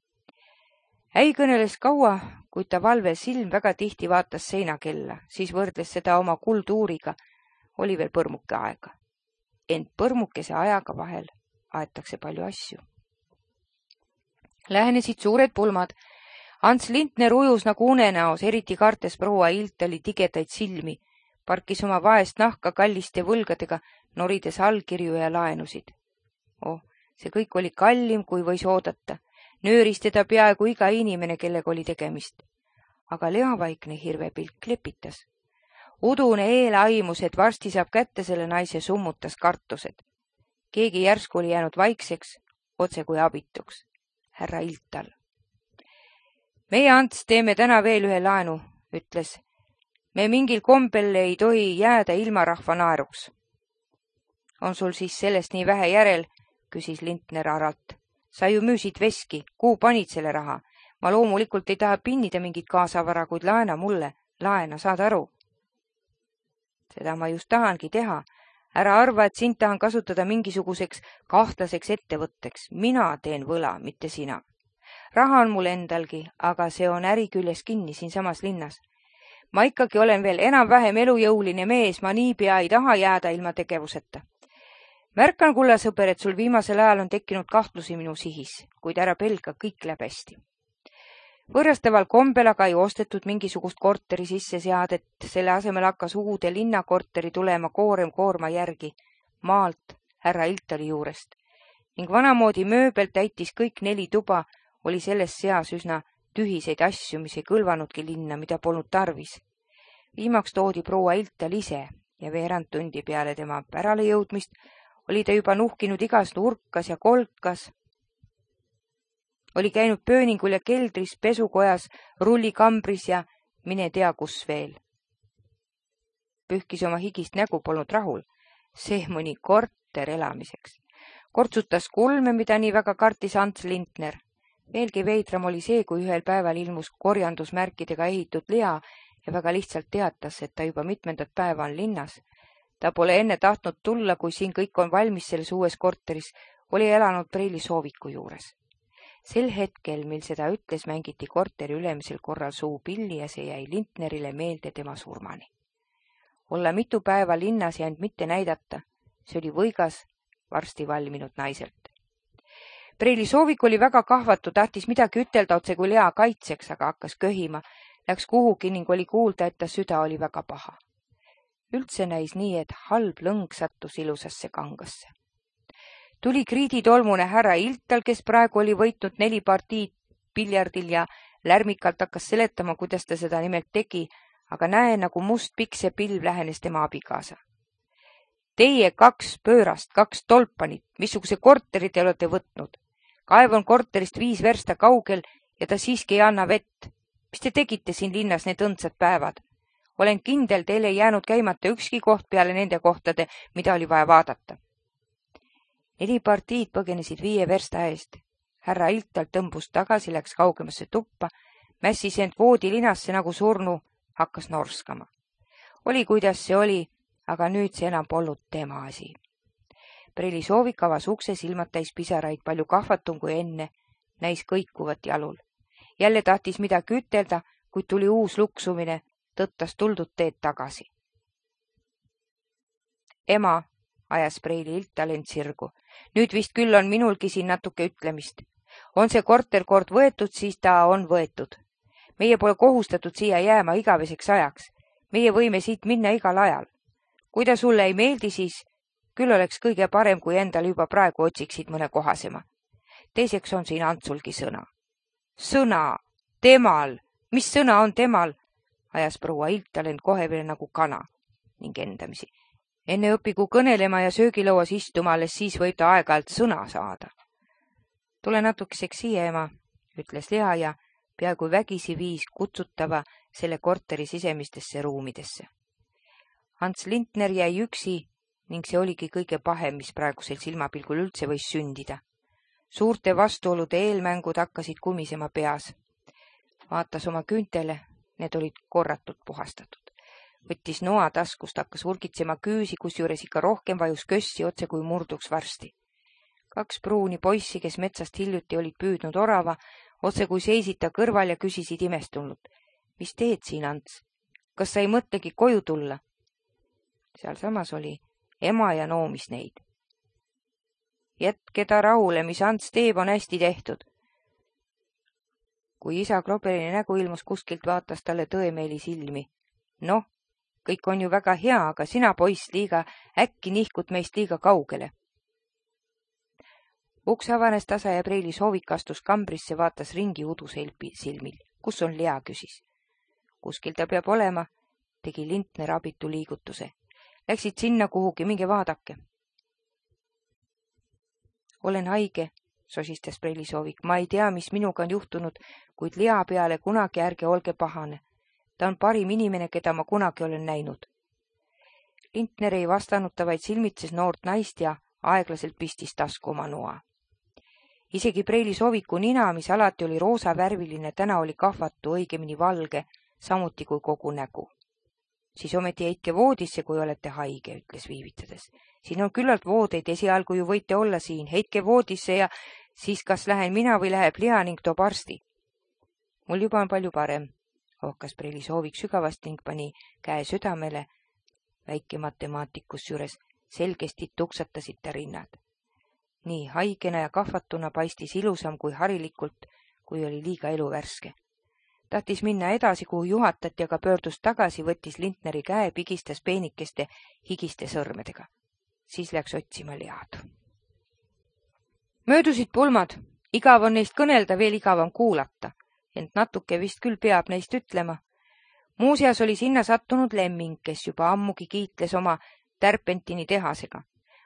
Äi kõneles kaua, kuid ta valve silm väga tihti vaatas seinakella, siis võrdles seda oma kultuuriga, oli veel põrmuke aega. Ent põrmukese ajaga vahel aetakse palju asju. Lähenesid suured pulmad. Ants Lindner ujus nagu unenäos, eriti kartes proua Iltali tigedaid silmi, parkis oma vaest nahka kalliste võlgadega, norides allkirju ja laenusid. Oh, see kõik oli kallim, kui võis oodata. Nööris teda peaaegu iga inimene, kellega oli tegemist. Aga Lea vaikne hirvepilk lepitas. Udune eelaimus, et varsti saab kätte selle naise, summutas kartused. Keegi järsku oli jäänud vaikseks, otse kui abituks. Härra Iltal. Meie, Ants, teeme täna veel ühe laenu, ütles. Me mingil kombel ei tohi jääda ilma rahva naeruks. On sul siis sellest nii vähe järel, küsis Lindner aralt. Sa ju müüsid veski, kuhu panid selle raha? Ma loomulikult ei taha pinnida mingit kaasavara, kuid laena mulle. Laena, saad aru? Seda ma just tahangi teha. Ära arva, et sind tahan kasutada mingisuguseks kahtlaseks ettevõtteks. Mina teen võla, mitte sina. Raha on mul endalgi, aga see on äri küljes kinni siin samas linnas. Ma ikkagi olen veel enam-vähem elujõuline mees, ma niipea ei taha jääda ilma tegevuseta. Märkan, kulla sõber, et sul viimasel ajal on tekkinud kahtlusi minu sihis, kuid ära pelga, kõik läheb hästi. Võõrastaval kombel aga ei ostetud mingisugust korteri sisse seadet, selle asemel hakkas uude linnakorteri tulema koorem koorma järgi, maalt härra Iltali juurest, ning vanamoodi mööbel täitis kõik neli tuba, oli selles seas üsna tühiseid asju, mis ei kõlvanudki linna, mida polnud tarvis. Viimaks toodi proua Iltal ise ja veerand tundi peale tema pärale jõudmist oli ta juba nuhkinud igas nurkas ja kolkas. Oli käinud pööningul ja keldris, pesukojas, rullikambris ja mine tea kus veel. Pühkis oma higist nägu, polnud rahul. See mõni korter elamiseks. Kortsutas kulme, mida nii väga kartis Ants Lintner. Veelgi veidram oli see, kui ühel päeval ilmus korjandusmärkidega ehitud Lea ja väga lihtsalt teatas, et ta juba mitmendat päeva on linnas. Ta pole enne tahtnud tulla, kui siin kõik on valmis selles uues korteris, oli elanud Preili Sooviku juures. Sel hetkel, mil seda ütles, mängiti korteri ülemisel korral suupilli ja see jäi Lintnerile meelde tema surmani. Olla mitu päeva linnas ja end mitte näidata, see oli võigas varsti valminud naiselt. Preili Soovik oli väga kahvatu, tahtis midagi ütelda otse kui Lea kaitseks, aga hakkas köhima, läks kuhugi ning oli kuulda, et ta süda oli väga paha. Üldse näis nii, et halb lõng sattus ilusasse kangasse. Tuli kriiditolmune härra Iltal, kes praegu oli võitnud neli partiid piljardil ja lärmikalt hakkas seletama, kuidas ta seda nimelt tegi, aga näe, nagu must pikse pilv lähenes tema abikaasa. Teie kaks pöörast, kaks tolpanit, missuguse korteri te olete võtnud? Kaev on korterist viis versta kaugel ja ta siiski ei anna vett. Mis te tegite siin linnas need õndsad päevad? Olen kindel, teil ei jäänud käimata ükski koht peale nende kohtade, mida oli vaja vaadata. Neli partiid põgenesid viie versta eest. Härra Iltal tõmbus tagasi, läks kaugemasse tuppa, mässis end voodi linasse nagu surnu, hakkas norskama. Oli, kuidas see oli, aga nüüd see enam polnud tema asi. Preili Soovik avas ukse, silmad täis pisaraid, palju kahvatum kui enne, näis kõikuvat jalul. Jälle tahtis midagi ütelda, kuid tuli uus luksumine, tõttas tuldud teed tagasi. Ema, ajas Preili Iltal end sirgu. Nüüd vist küll on minulgi siin natuke ütlemist. On see korter kord võetud, siis ta on võetud. Meie pole kohustatud siia jääma igaveseks ajaks. Meie võime siit minna igal ajal. Kui ta sulle ei meeldi, siis küll oleks kõige parem, kui endal juba praegu otsiksid mõne kohasema. Teiseks on siin Antsulgi sõna. Sõna! Temal! Mis sõna on temal? Ajas proua Iltal end kohe veel nagu kana ning endamisi. Enne õpigu kõnelema ja söögilauas istuma, alles siis võib ta aeg-ajalt sõna saada. Tule natukeseks siia, ema, ütles Lea ja peaaegu vägisi viis kutsutava selle korteri sisemistesse ruumidesse. Ants Lintner jäi üksi ning see oligi kõige pahem, mis praegusel silmapilgul üldse võis sündida. Suurte vastuolude eelmängud hakkasid kumisema peas. Vaatas oma küüntele, need olid korratult puhastatud. Võttis noa taskust, hakkas urgitsema küüsi, kus juures ikka rohkem vajus kössi otse kui murduks varsti. Kaks pruuni poissi, kes metsast hiljuti olid püüdnud orava, otse kui seisid ta kõrval ja küsisid imestunult. Mis teed siin, Ants? Kas sa ei mõtlegi koju tulla? Seal samas oli ema ja noomis neid. Jätke ta rahule, mis Ants teeb, on hästi tehtud. Kui isa krobeline nägu ilmus kuskilt, vaatas talle tõemeeli silmi. Noh, kõik on ju väga hea, aga sina, poiss, liiga äkki nihkud meist liiga kaugele. Uks avanes tasa ja Preili Soovik astus kambrisse, vaatas ringi udu silmil. Kus on Lea, küsis. Kuskil ta peab olema, tegi Lintner abitu liigutuse. Läksid sinna kuhugi, minge vaadake. Olen haige, sosistas Preili Soovik. Ma ei tea, mis minuga on juhtunud, kuid Lea peale kunagi ärge olge pahane. Ta on parim inimene, keda ma kunagi olen näinud. Lintner ei vastanud, ta vaid silmitses noort naist ja aeglaselt pistis tasku oma noa. Isegi Preili Sooviku nina, mis alati oli roosavärviline, täna oli kahvatu, õigemini valge, samuti kui kogu nägu. Siis ometi heitke voodisse, kui olete haige, ütles viivitades. Siin on küllalt voodeid, esialgu ju võite olla siin, heitke voodisse ja siis kas lähen mina või läheb Lea ning toob arsti. Mul juba on palju parem, ohkas Preili Soovik sügavasti ning pani käe südamele. Väike matemaatikus juures selgesti tuksatasid ta rinnad. Nii haigena ja kahvatuna paistis ilusam kui harilikult, kui oli liiga eluvärske. Tahtis minna edasi, kuhu juhatati, aga pöördus tagasi, võttis Lintneri käe, pigistas peenikeste higiste sõrmedega. Siis läks otsima Lead. Möödusid pulmad, igav on neist kõnelda, veel igavam kuulata, ent natuke vist küll peab neist ütlema. Muuseas oli sinna sattunud Lemming, kes juba ammugi kiitles oma Tärpentini tehasega.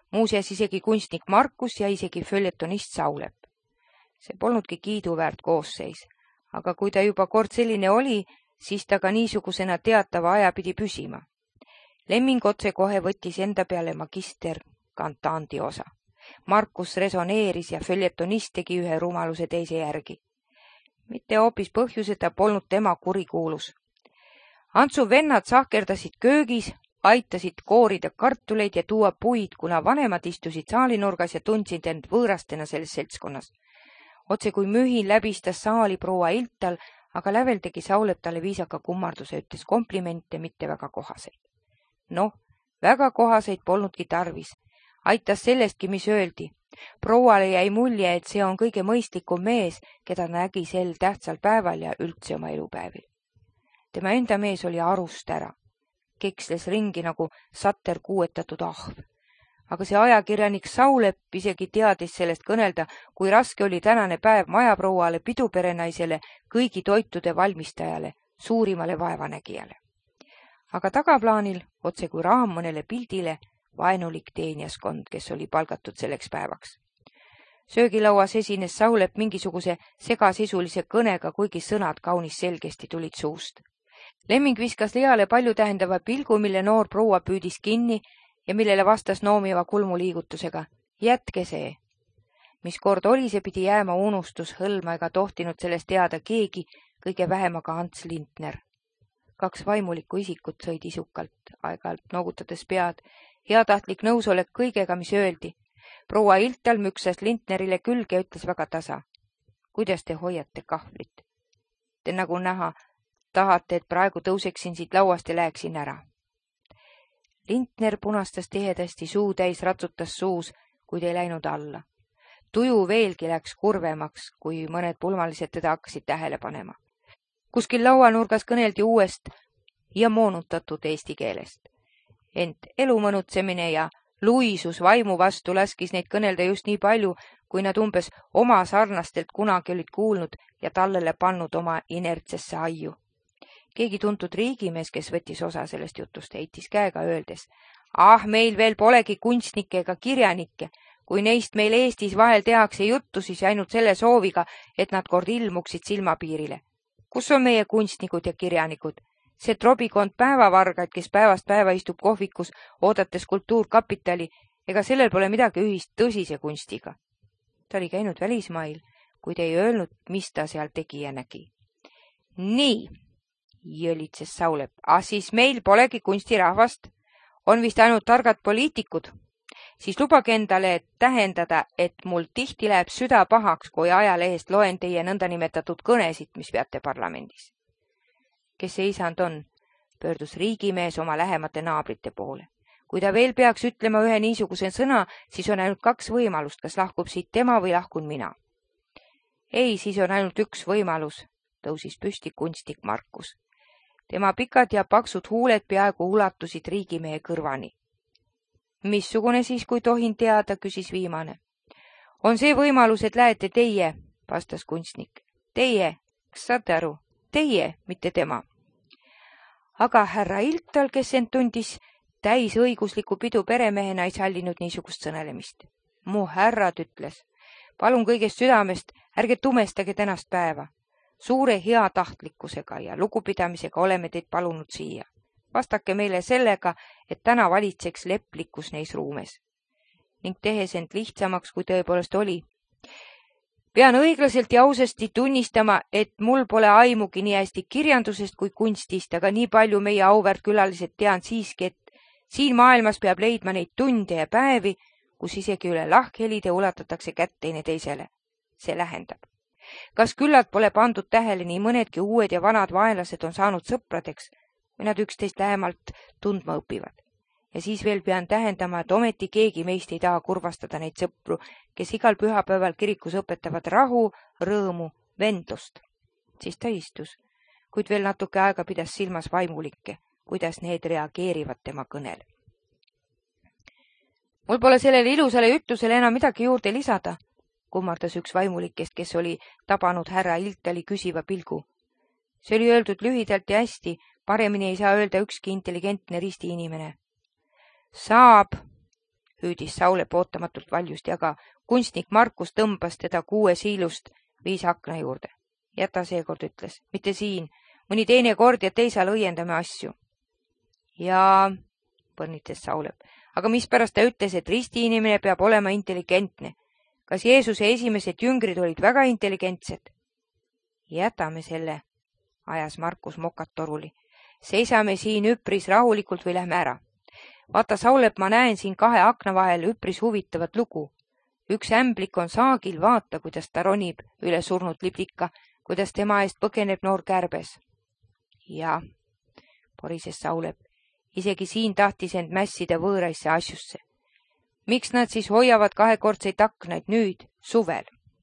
muuseas isegi kunstnik Markus ja isegi följetonist Saulep. See polnudki kiiduväärt koosseis, aga kui ta juba kord selline oli, siis ta ka niisugusena teatava aja pidi püsima. Lemming otsekohe võttis enda peale magister kantandi osa. Markus resoneeris ja följetonist tegi ühe rumaluse teise järgi. Mitte hoopis põhjuseta polnud tema kurikuulus. Antsu vennad sahkerdasid köögis, aitasid koorida kartuleid ja tuua puid, kuna vanemad istusid saalinurgas ja tundsid end võõrastena selles seltskonnas. Otse kui mühin läbistas saali proua Iltal, aga lävel tegi Saulep talle viisaka kummarduse, ütles komplimente, mitte väga kohaseid. Noh, väga kohaseid polnudki tarvis. Aitas sellestki, mis öeldi. Prouale jäi mulje, et see on kõige mõistlikum mees, keda nägi sel tähtsal päeval ja üldse oma elupäevil. Tema enda mees oli arust ära. Keksles ringi nagu satter kuuetatud ahv. Aga see ajakirjanik Saulep isegi teadis sellest kõnelda, kui raske oli tänane päev majaprouale, piduperenaisele, kõigi toitude valmistajale, suurimale vaevanägijale. Aga tagaplaanil, otse kui raam mõnele pildile, vaenulik teeniaskond, kes oli palgatud selleks päevaks. Söögilauas esines Saulep mingisuguse segasisulise kõnega, kuigi sõnad kaunis selgesti tulid suust. Lemming viskas Leale palju tähendava pilgu, mille noor proua püüdis kinni ja millele vastas noomiva kulmuliigutusega. Jätke see. Mis kord oli, see pidi jääma unustus hõlma ega tohtinud sellest teada keegi, kõige vähemaga Ants Lintner. Kaks vaimulikku isikut sõid isukalt, aeg-ajalt noogutades pead, heatahtlik nõusolek kõigega, mis öeldi. Proua Iltal müksas Lintnerile külge ja ütles väga tasa. Kuidas te hoiate kahvlit? Te nagu näha, tahate, et praegu tõuseksin siit lauast ja läheksin ära. Lintner punastas tihedasti, suu täis ratsutas suus, kuid ei läinud alla. Tuju veelgi läks kurvemaks, kui mõned pulmalised teda hakkasid tähele panema. Kuskil lauanurgas kõneldi uuest ja moonutatud eesti keelest. Ent elumõnutsemine ja luisus vaimu vastu laskis neid kõnelda just nii palju, kui nad umbes oma sarnastelt kunagi olid kuulnud ja tallele pannud oma inertsesse aiu. Keegi tuntud riigimees, kes võttis osa sellest jutust, heitis käega öeldes, ah, meil veel polegi kunstnikke ega kirjanikke, kui neist meil Eestis vahel tehakse juttu, siis ainult selle sooviga, et nad kord ilmuksid silmapiirile. Kus on meie kunstnikud ja kirjanikud? See trobikond päevavargaid, kes päevast päeva istub kohvikus, oodates kultuurkapitali, ega sellel pole midagi ühist tõsise kunstiga. Ta oli käinud välismail, kuid ei öelnud, mis ta seal tegi ja nägi. Nii, jõlitses Saulep, ah siis meil polegi kunstirahvast, on vist ainult targad poliitikud. Siis lubage endale tähendada, et mul tihti läheb süda pahaks, kui ajalehest loen teie nõndanimetatud kõnesid, mis peate parlamendis. Kes see isand on, pöördus riigimees oma lähemate naabrite poole. Kui ta veel peaks ütlema ühe niisuguse sõna, siis on ainult kaks võimalust, kas lahkub siit tema või lahkun mina. Ei, siis on ainult üks võimalus, tõusis püsti kunstnik Markus. Tema pikad ja paksud huuled peaaegu ulatusid riigimehe kõrvani. Missugune siis, kui tohin teada, küsis viimane. On see võimalus, et lähete teie, vastas kunstnik. Teie, kas saate aru? Teie, mitte tema. Aga härra Iltal, kes end tundis täis õigusliku pidu peremehena, ei sallinud niisugust sõnelemist. Mu härrad ütles, palun kõigest südamest, ärge tumestage tänast päeva. Suure heatahtlikkusega ja lugupidamisega oleme teid palunud siia. Vastake meile sellega, et täna valitseks leplikkus neis ruumes. Ning tehes end lihtsamaks, kui tõepoolest oli. Pean õiglaselt ja ausasti tunnistama, et mul pole aimugi nii hästi kirjandusest kui kunstist, aga nii palju meie auväärt külalised tean siiski, et siin maailmas peab leidma neid tunde ja päevi, kus isegi üle lahkhelide ulatatakse kätt teine teisele. See lähendab. Kas küllalt pole pandud tähele, nii mõnedki uued ja vanad vaenlased on saanud sõpradeks, või nad üksteist lähemalt tundma õpivad. Ja siis veel pean tähendama, et ometi keegi meist ei taha kurvastada neid sõpru, kes igal pühapäeval kirikus õpetavad rahu, rõõmu, vendlust. Siis ta istus, kuid veel natuke aega pidas silmas vaimulikke, kuidas need reageerivad tema kõnel. Mul pole sellele ilusale ütlusele enam midagi juurde lisada, kummardas üks vaimulikest, kes oli tabanud härra Iltali küsiva pilgu. See oli öeldud lühidalt ja hästi, paremini ei saa öelda ükski intelligentne risti inimene. Saab, hüüdis Saulep ootamatult valjusti, aga kunstnik Markus tõmbas teda kuue siilust, viis akna juurde. Jäta seekord, ütles, mitte siin, mõni teine kord ja teisal õiendame asju. Ja, põrnitas Saulep, aga mispärast ta ütles, et ristiinimene peab olema intelligentne? Kas Jeesuse esimesed jüngrid olid väga intelligentsed? Jätame selle, ajas Markus mokat toruli. Seisame siin üpris rahulikult või lähme ära. Vaata, Saulep, ma näen siin kahe akna vahel üpris huvitavat lugu. Üks ämblik on saagil, vaata, kuidas ta ronib üle surnud libdika, kuidas tema eest põgeneb noor kärbes. Ja, porises Saulep, isegi siin tahtis end mässida võõraisse asjusse. Miks nad siis hoiavad kahekordseid aknaid nüüd, suvel?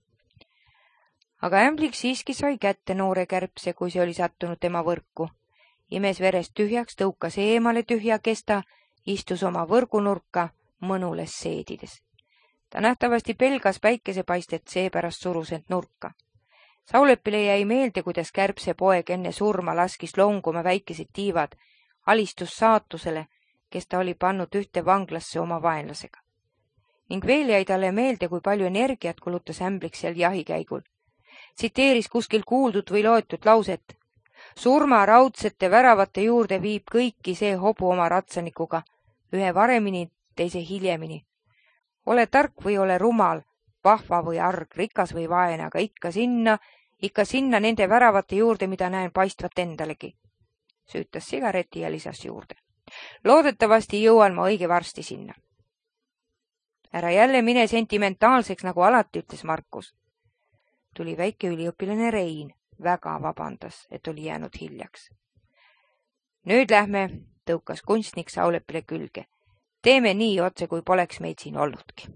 Aga ämblik siiski sai kätte noore kärbse, kui see oli sattunud tema võrku. Imes verest tühjaks, tõukas eemale tühja kesta, istus oma võrgunurka mõnules seedides. Ta nähtavasti pelgas päikesepaistet, seepärast surus end nurka. Saulepile jäi meelde, kuidas kärbse poeg enne surma laskis longuma väikesed tiivad, alistus saatusele, kes ta oli pannud ühte vanglasse oma vaenlasega. Ning veel jäi talle meelde, kui palju energiat kulutas ämblik seal jahikäigul. Tsiteeris kuskil kuuldud või loetud lauset. Surma raudsete väravate juurde viib kõiki see hobu oma ratsanikuga, ühe varemini, teise hiljemini. Ole tark või ole rumal, vahva või arg, rikas või vaene, aga ikka sinna, ikka sinna nende väravate juurde, mida näen paistvat endalegi. Süütas sigareti ja lisas juurde. Loodetavasti jõuan ma õige varsti sinna. Ära jälle mine sentimentaalseks, nagu alati, ütles Markus. Tuli väike üliõpilane Rein, väga vabandas, et oli jäänud hiljaks. Nüüd lähme, tõukas kunstnik Saulepile külge. Teeme nii otse, kui poleks meid siin olnudki.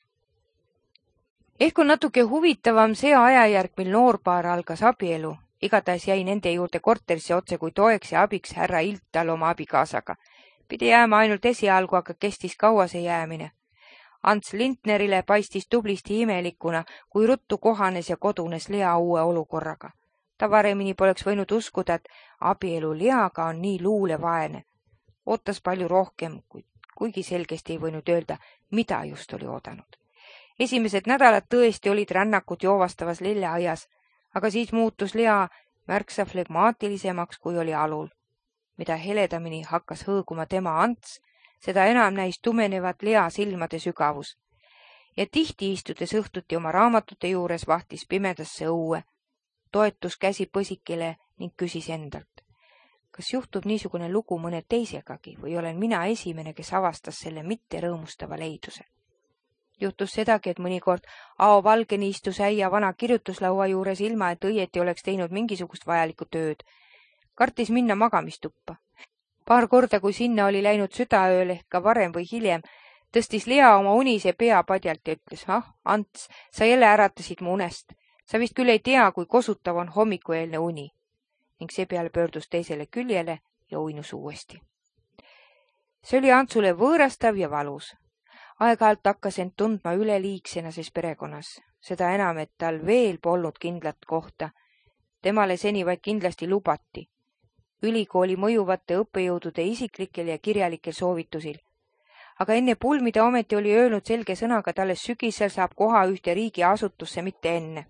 Ehk on natuke huvitavam see ajajärk, mil noorpaar algas abielu. Igatahes jäi nende juurde korterisse otse kui toeks ja abiks härra Iltal oma abikaasaga. Pidi jääma ainult esialgu, aga kestis kaua see jäämine. Ants Lintnerile paistis tublisti imelikuna, kui ruttu kohanes ja kodunes Lea uue olukorraga. Ta varemini poleks võinud uskuda, et abielu Leaga on nii luulevaene. Ootas palju rohkem, kuigi selgesti ei võinud öelda, mida just oli oodanud. Esimesed nädalad tõesti olid rännakud joovastavas lilleaias, aga siis muutus Lea märksa flegmaatilisemaks, kui oli alul. Mida heledamini hakkas hõõguma tema Ants, seda enam näis tumenevat Lea silmade sügavus. Ja tihti istudes õhtuti oma raamatute juures vahtis pimedasse õue, toetus käsi põsikile ning küsis endalt. Kas juhtub niisugune lugu mõne teisegagi või olen mina esimene, kes avastas selle mitte rõõmustava leiduse? Juhtus sedagi, et mõnikord Ao Valgeni istus äia vana kirjutuslaua juures ilma, et õieti oleks teinud mingisugust vajalikku tööd. Kartis minna magamistuppa. Paar korda, kui sinna oli läinud südaööl ehk ka varem või hiljem, tõstis Lea oma unise pea padjalt ja ütles, ah, Ants, sa jälle äratasid mu unest. Sa vist küll ei tea, kui kosutav on hommikueelne uni. Ning seepeale pöördus teisele küljele ja uinus uuesti. See oli Antsule võõrastav ja valus. Aeg-ajalt hakkas end tundma üleliigsena ses perekonnas. Seda enam, et tal veel polnud kindlat kohta. Temale seni vaid kindlasti lubati. Ülikooli mõjuvate õppejõudude isiklikel ja kirjalikel soovitusil. Aga enne pulmida ometi oli öelnud selge sõnaga, et alles sügisel saab koha ühte riigi asutusse, mitte enne.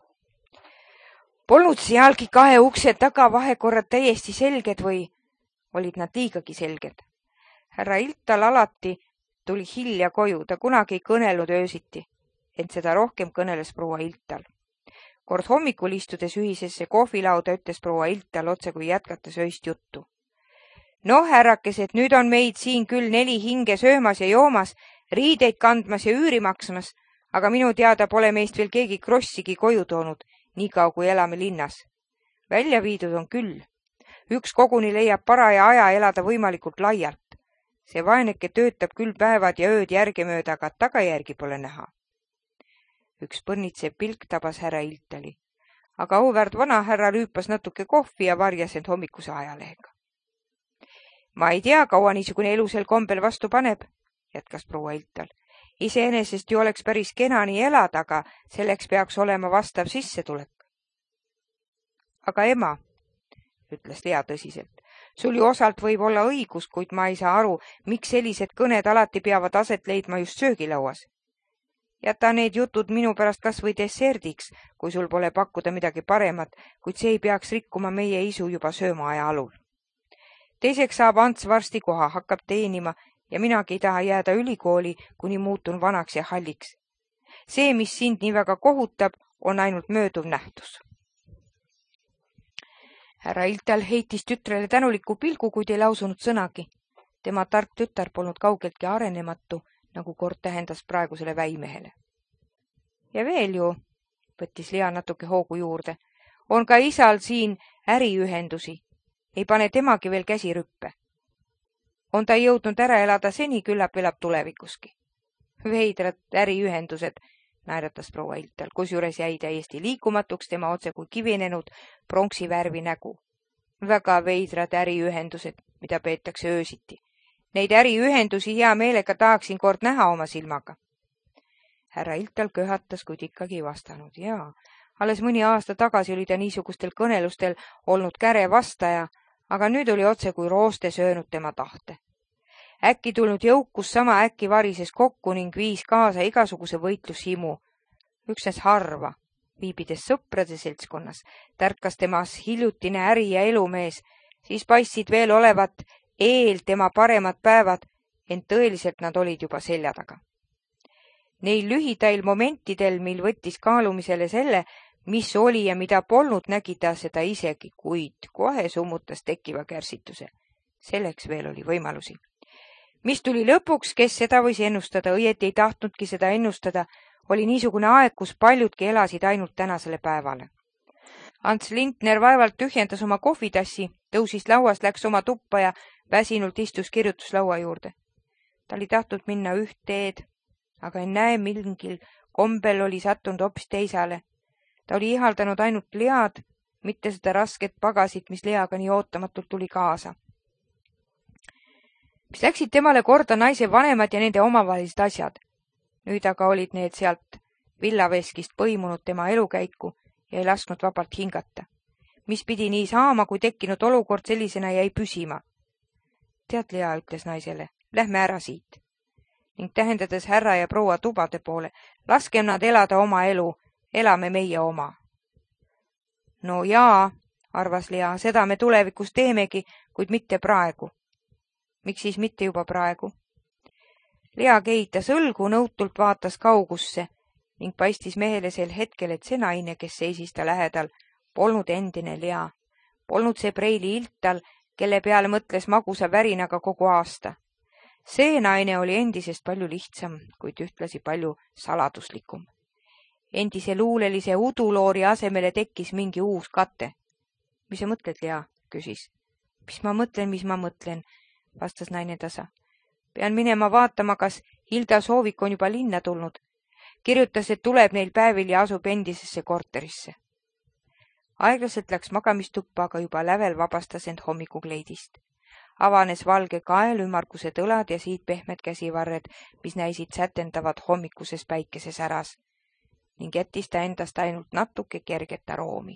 Polnud sealgi kahe ukse taga vahekorrad täiesti selged või olid nad liigagi selged? Härra Iltal alati tuli hilja koju, ta kunagi ei kõnelnud öösiti, ent seda rohkem kõneles proua Iltal. Kord hommikul istudes ühisesse kohvilauda ütles proua Iltal otse kui jätkates öist juttu. Noh, härrakesed, nüüd on meid siin küll neli hinge söömas ja joomas, riideid kandmas ja üüri maksmas, aga minu teada pole meist veel keegi krossigi koju toonud, niikaua kui elame linnas. Välja viidud on küll. Üks koguni leiab paraja aja elada võimalikult laialt. See vaeneke töötab küll päevad ja ööd järgemööda, aga tagajärgi pole näha. Üks põrnitsev pilk tabas härra Iltali, aga auväärt vana härra rüüpas natuke kohvi ja varjas end hommikuse ajalehega. Ma ei tea, kaua niisugune elusel kombel vastu paneb, jätkas proua Iltal. Iseenesest ju oleks päris kena nii elada, aga selleks peaks olema vastav sissetulek. Aga ema, ütles Lea tõsiselt, sul ju osalt võib olla õigus, kuid ma ei saa aru, miks sellised kõned alati peavad aset leidma just söögilauas. Jäta need jutud minu pärast kas või desserdiks, kui sul pole pakkuda midagi paremat, kuid see ei peaks rikkuma meie isu juba söömaaja alul. Teiseks saab Ants varsti koha, hakkab teenima ja minagi ei taha jääda ülikooli, kuni muutun vanaks ja halliks. See, mis sind nii väga kohutab, on ainult mööduv nähtus. Härra Iltal heitis tütrele tänuliku pilgu, kuid ei lausunud sõnagi. Tema tark tütar polnud kaugeltki arenematu, nagu kord tähendas praegusele väimehele. Ja veel ju, võttis Lea natuke hoogu juurde, on ka isal siin äriühendusi. Ei pane temagi veel käsi rüppe. On ta jõudnud ära elada seni, küllap elab tulevikuski. Veidrad äriühendused, naeratas proua Iltal, kusjuures jäi täiesti liikumatuks tema otse kui kivinenud pronksi värvi nägu. Väga veidrad äriühendused, mida peetakse öösiti. Neid äriühendusi hea meelega tahaksin kord näha oma silmaga. Härra Iltal köhatas, kuid ikkagi ei vastanud. Jaa, alles mõni aasta tagasi oli ta niisugustel kõnelustel olnud käre vastaja, aga nüüd oli otse kui rooste söönud tema tahte. Äkki tulnud jõukus sama äkki varises kokku ning viis kaasa igasuguse võitlushimu. Üksnes harva, viibides sõprade seltskonnas, tärkas temas hiljutine äri- ja elumees, siis paistsid veel olevat eel tema paremad päevad, ent tõeliselt nad olid juba selja taga. Neil lühidail momentidel, mil võttis kaalumisele selle, mis oli ja mida polnud, nägi ta seda isegi, kuid kohe summutas tekkiva kärsituse. Selleks veel oli võimalusi. Mis tuli lõpuks, kes seda võis ennustada, õieti ei tahtnudki seda ennustada, oli niisugune aeg, kus paljudki elasid ainult tänasele päevale. Ants Lintner vaevalt tühjendas oma kohvitassi, tõusis lauast, läks oma tuppa ja väsinult istus kirjutuslaua juurde. Ta oli tahtnud minna üht teed, aga ennäe mingil kombel oli sattunud hoopis teisale. Ta oli ihaldanud ainult Lead, mitte seda rasket pagasit, mis Leaga nii ootamatult tuli kaasa. Mis läksid temale korda naise vanemad ja nende omavahelised asjad. Nüüd aga olid need sealt villaveskist põimunud tema elukäiku ja ei lasknud vabalt hingata. Mis pidi nii saama, kui tekkinud olukord sellisena jäi püsima. Tead, Lea, ütles naisele, lähme ära siit. Ning tähendades härra ja proua tubade poole, laskem nad elada oma elu, elame meie oma. No jaa, arvas Lea, seda me tulevikus teemegi, kuid mitte praegu. Miks siis mitte juba praegu? Lea keitas õlgu, nõutult vaatas kaugusse ning paistis mehele sel hetkel, et see naine, kes seisis ta lähedal, polnud endine Lea. Polnud see Preili Iltal, kelle peale mõtles magusa värinaga kogu aasta. See naine oli endisest palju lihtsam, kuid ühtlasi palju saladuslikum. Endise luulelise uduloori asemele tekkis mingi uus kate. Mis sa mõtled, Lea? Küsis. Mis ma mõtlen, mis ma mõtlen? Vastas naine tasa. Pean minema vaatama, kas Hilda Soovik on juba linna tulnud. Kirjutas, et tuleb neil päevil ja asub endisesse korterisse. Aeglaselt läks magamistuppa, aga juba lävel vabastas end hommikukleidist. Avanes valge kael, ümmargused õlad ja siit pehmed käsivarred, mis näisid sätendavad hommikuses päikeses äras ning jättis ta endast ainult natuke kerget aroomi.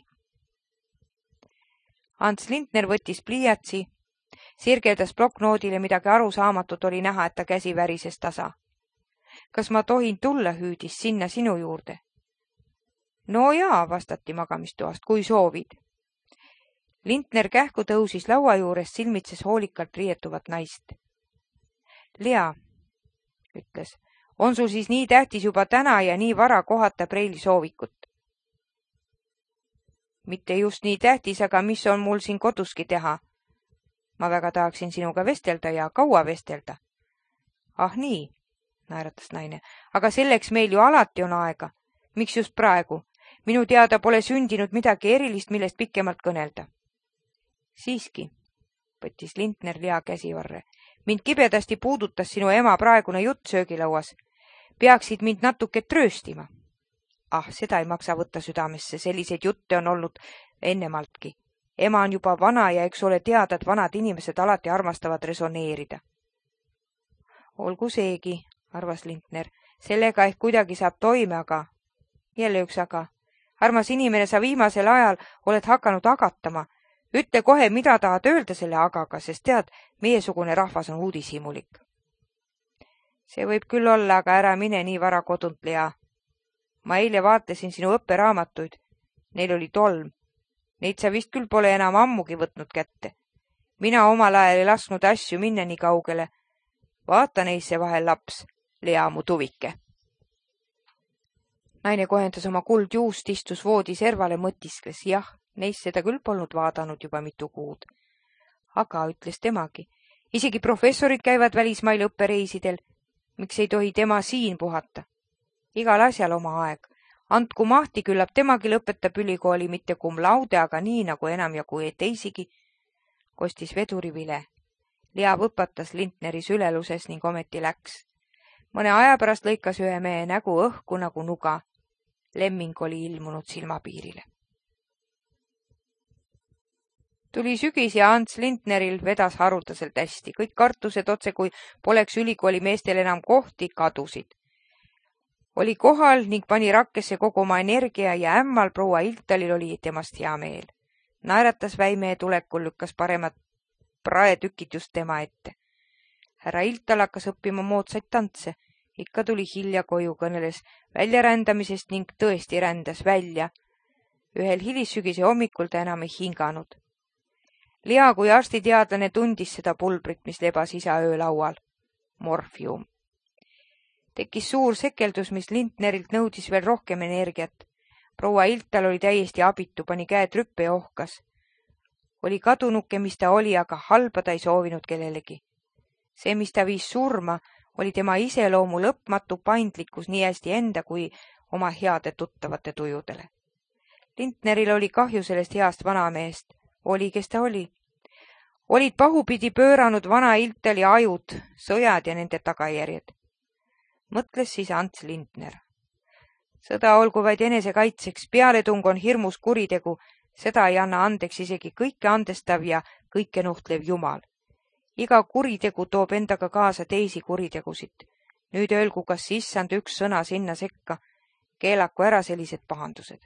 Ants Lintner võttis pliiatsi, sirgeldas ploknoodile midagi arusaamatut, oli näha, et ta käsi värises tasa. Kas ma tohin tulla, hüüdis, sinna sinu juurde? No jaa, vastati magamistoast, kui soovid. Lintner kähku tõusis laua juures, silmitses hoolikalt riietuvat naist. Lea, ütles, on sul siis nii tähtis juba täna ja nii vara kohata Preili Soovikut? Mitte just nii tähtis, aga mis on mul siin koduski teha? Ma väga tahaksin sinuga vestelda ja kaua vestelda. Ah nii, naeratas naine, aga selleks meil ju alati on aega. Miks just praegu? Minu teada pole sündinud midagi erilist, millest pikemalt kõnelda. Siiski, võttis Lintner Lea käsivarre. Mind kibedasti puudutas sinu ema praegune jutt söögilauas. Peaksid mind natuke trööstima. Ah, seda ei maksa võtta südamesse, selliseid jutte on olnud ennemaltki. Ema on juba vana ja eks ole teada, et vanad inimesed alati armastavad resoneerida. Olgu seegi, arvas Lintner, sellega ehk kuidagi saab toime, aga jälle üks aga. Armas inimene, sa viimasel ajal oled hakanud agatama. Ütle kohe, mida tahad öelda selle agaga, sest tead, meiesugune rahvas on uudishimulik. See võib küll olla, aga ära mine nii vara kodunt, Lea. Ma eile vaatasin sinu õpperaamatuid. Neil oli tolm. Neid sa vist küll pole enam ammugi võtnud kätte. Mina omal ajal ei lasknud asju minna nii kaugele. Vaata neisse vahel, laps, Lea mu tuvike. Naine kohendas oma kuldjuust, istus voodi servale, mõtiskles. Jah, neisse ta küll polnud vaadanud juba mitu kuud. Aga, ütles temagi, isegi professorid käivad välismail õppereisidel. Miks ei tohi tema siin puhata? Igal asjal oma aeg. Andku mahti, küllap temagi lõpetab ülikooli mitte cum laude, aga nii nagu enam ja kui teisigi, kostis veduri vile. Lea võpatas Lindneri süleluses ning ometi läks. Mõne aja pärast lõikas ühe mehe nägu õhku nagu nuga. Lemming oli ilmunud silmapiirile. Tuli sügis ja Ants Lindneril vedas haruldaselt hästi. Kõik kartused otse kui poleks ülikooli meestel enam kohti, kadusid. Oli kohal ning pani rakkesse kogu oma energia ja ämmal proua Iltalil oli temast hea meel. Naeratas väimehe tulekul, lükkas paremad praetükid just tema ette. Härra Iltal hakkas õppima moodsaid tantse. Ikka tuli hilja koju, kõneles väljarändamisest ning tõesti rändas välja. Ühel hilissügise hommikul ta enam ei hinganud. Lea kui arstiteadlane tundis seda pulbrit, mis lebas isa öölaual. Morfium. Tekkis suur sekeldus, mis Lindnerilt nõudis veel rohkem energiat. Proua Iltal oli täiesti abitu, pani käed rüppe ja ohkas. Oli kadunuke, mis ta oli, aga halba ta ei soovinud kellelegi. See, mis ta viis surma, oli tema iseloomu lõpmatu paindlikkus nii hästi enda kui oma heade tuttavate tujudele. Lindneril oli kahju sellest heast vanamehest. Oli, kes ta oli. Olid pahupidi pööranud vana Iltali ajud, sõjad ja nende tagajärjed. Mõtles siis Ants Lindner. Sõda olgu vaid enesekaitseks, pealetung on hirmus kuritegu, seda ei anna andeks isegi kõike andestav ja kõike nuhtlev Jumal. Iga kuritegu toob endaga kaasa teisi kuritegusid. Nüüd öelgu, kas issand üks sõna sinna sekka, keelaku ära sellised pahandused.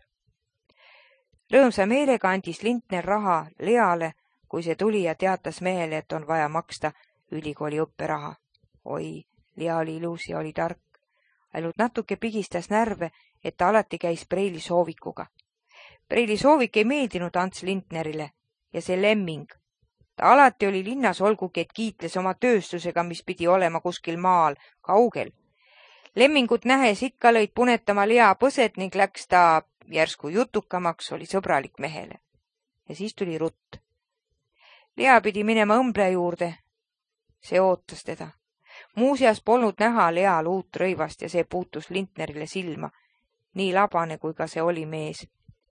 Rõõmsa meelega andis Lindner raha Leale, kui see tuli ja teatas mehele, et on vaja maksta ülikooli õpperaha. Oi, Lea oli ilus ja oli tark. Ainult natuke pigistas närve, et ta alati käis Preili soovikuga. Preili soovik ei meeldinud Ants Lindnerile ja see lemming. Ta alati oli linnas, olgugi et kiitles oma tööstusega, mis pidi olema kuskil maal, kaugel. Lemmingut nähes ikka lõid punetama Lea põsed ning läks ta järsku jutukamaks, oli sõbralik mehele. Ja siis tuli rutt. Lea pidi minema õmble juurde. See ootas teda. Muuseas polnud näha Leal uut rõivast ja see puutus Lindnerile silma. Nii labane, kui ka see oli mees.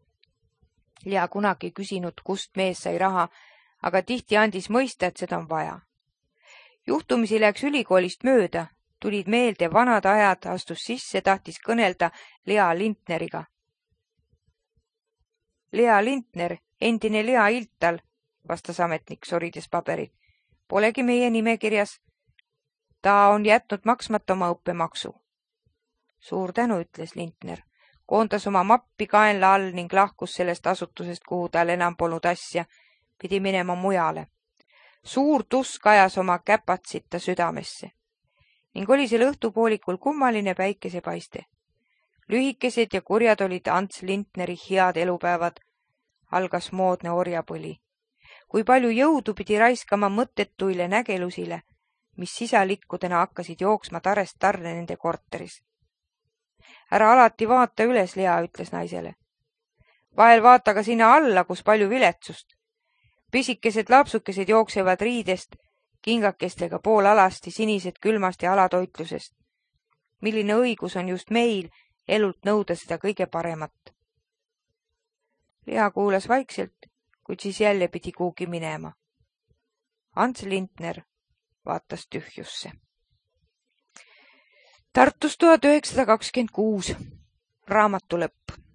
Lea kunagi küsinud, kust mees sai raha, aga tihti andis mõista, et seda on vaja. Juhtumisi läks ülikoolist mööda, tulid meelde vanad ajad, astus sisse, tahtis kõnelda Lea Lindneriga. Lea Lindner, endine Lea Iltal, vastas ametnik sorides paberid. Polegi meie nimekirjas. Ta on jätnud maksmata oma õppemaksu. Suur tänu, ütles Lindner. Koondas oma mappi kaenla all ning lahkus sellest asutusest, kuhu tal enam polnud asja, pidi minema mujale. Suur tusk ajas oma käpatsita südamesse. Ning oli seal õhtupoolikul kummaline päikesepaiste. Lühikesed ja kurjad olid Ants Lindneri head elupäevad. Algas moodne orjapõli. Kui palju jõudu pidi raiskama mõttetuile nägelusile, mis sisalikkudena hakkasid jooksma tarest tarne nende korteris. Ära alati vaata üles, Lea, ütles naisele. Vahel vaata ka sinna alla, kus palju viletsust. Pisikesed lapsukesed jooksevad riidest, kingakestega pool alasti, sinised külmast ja alatoitlusest. Milline õigus on just meil elult nõuda seda kõige paremat. Lea kuulas vaikselt, kuid siis jälle pidi kuugi minema. Ants Lindner vaatas tühjusse. Tartus tuhat üheksasada kakskümmend kuus. Raamatu lõpp.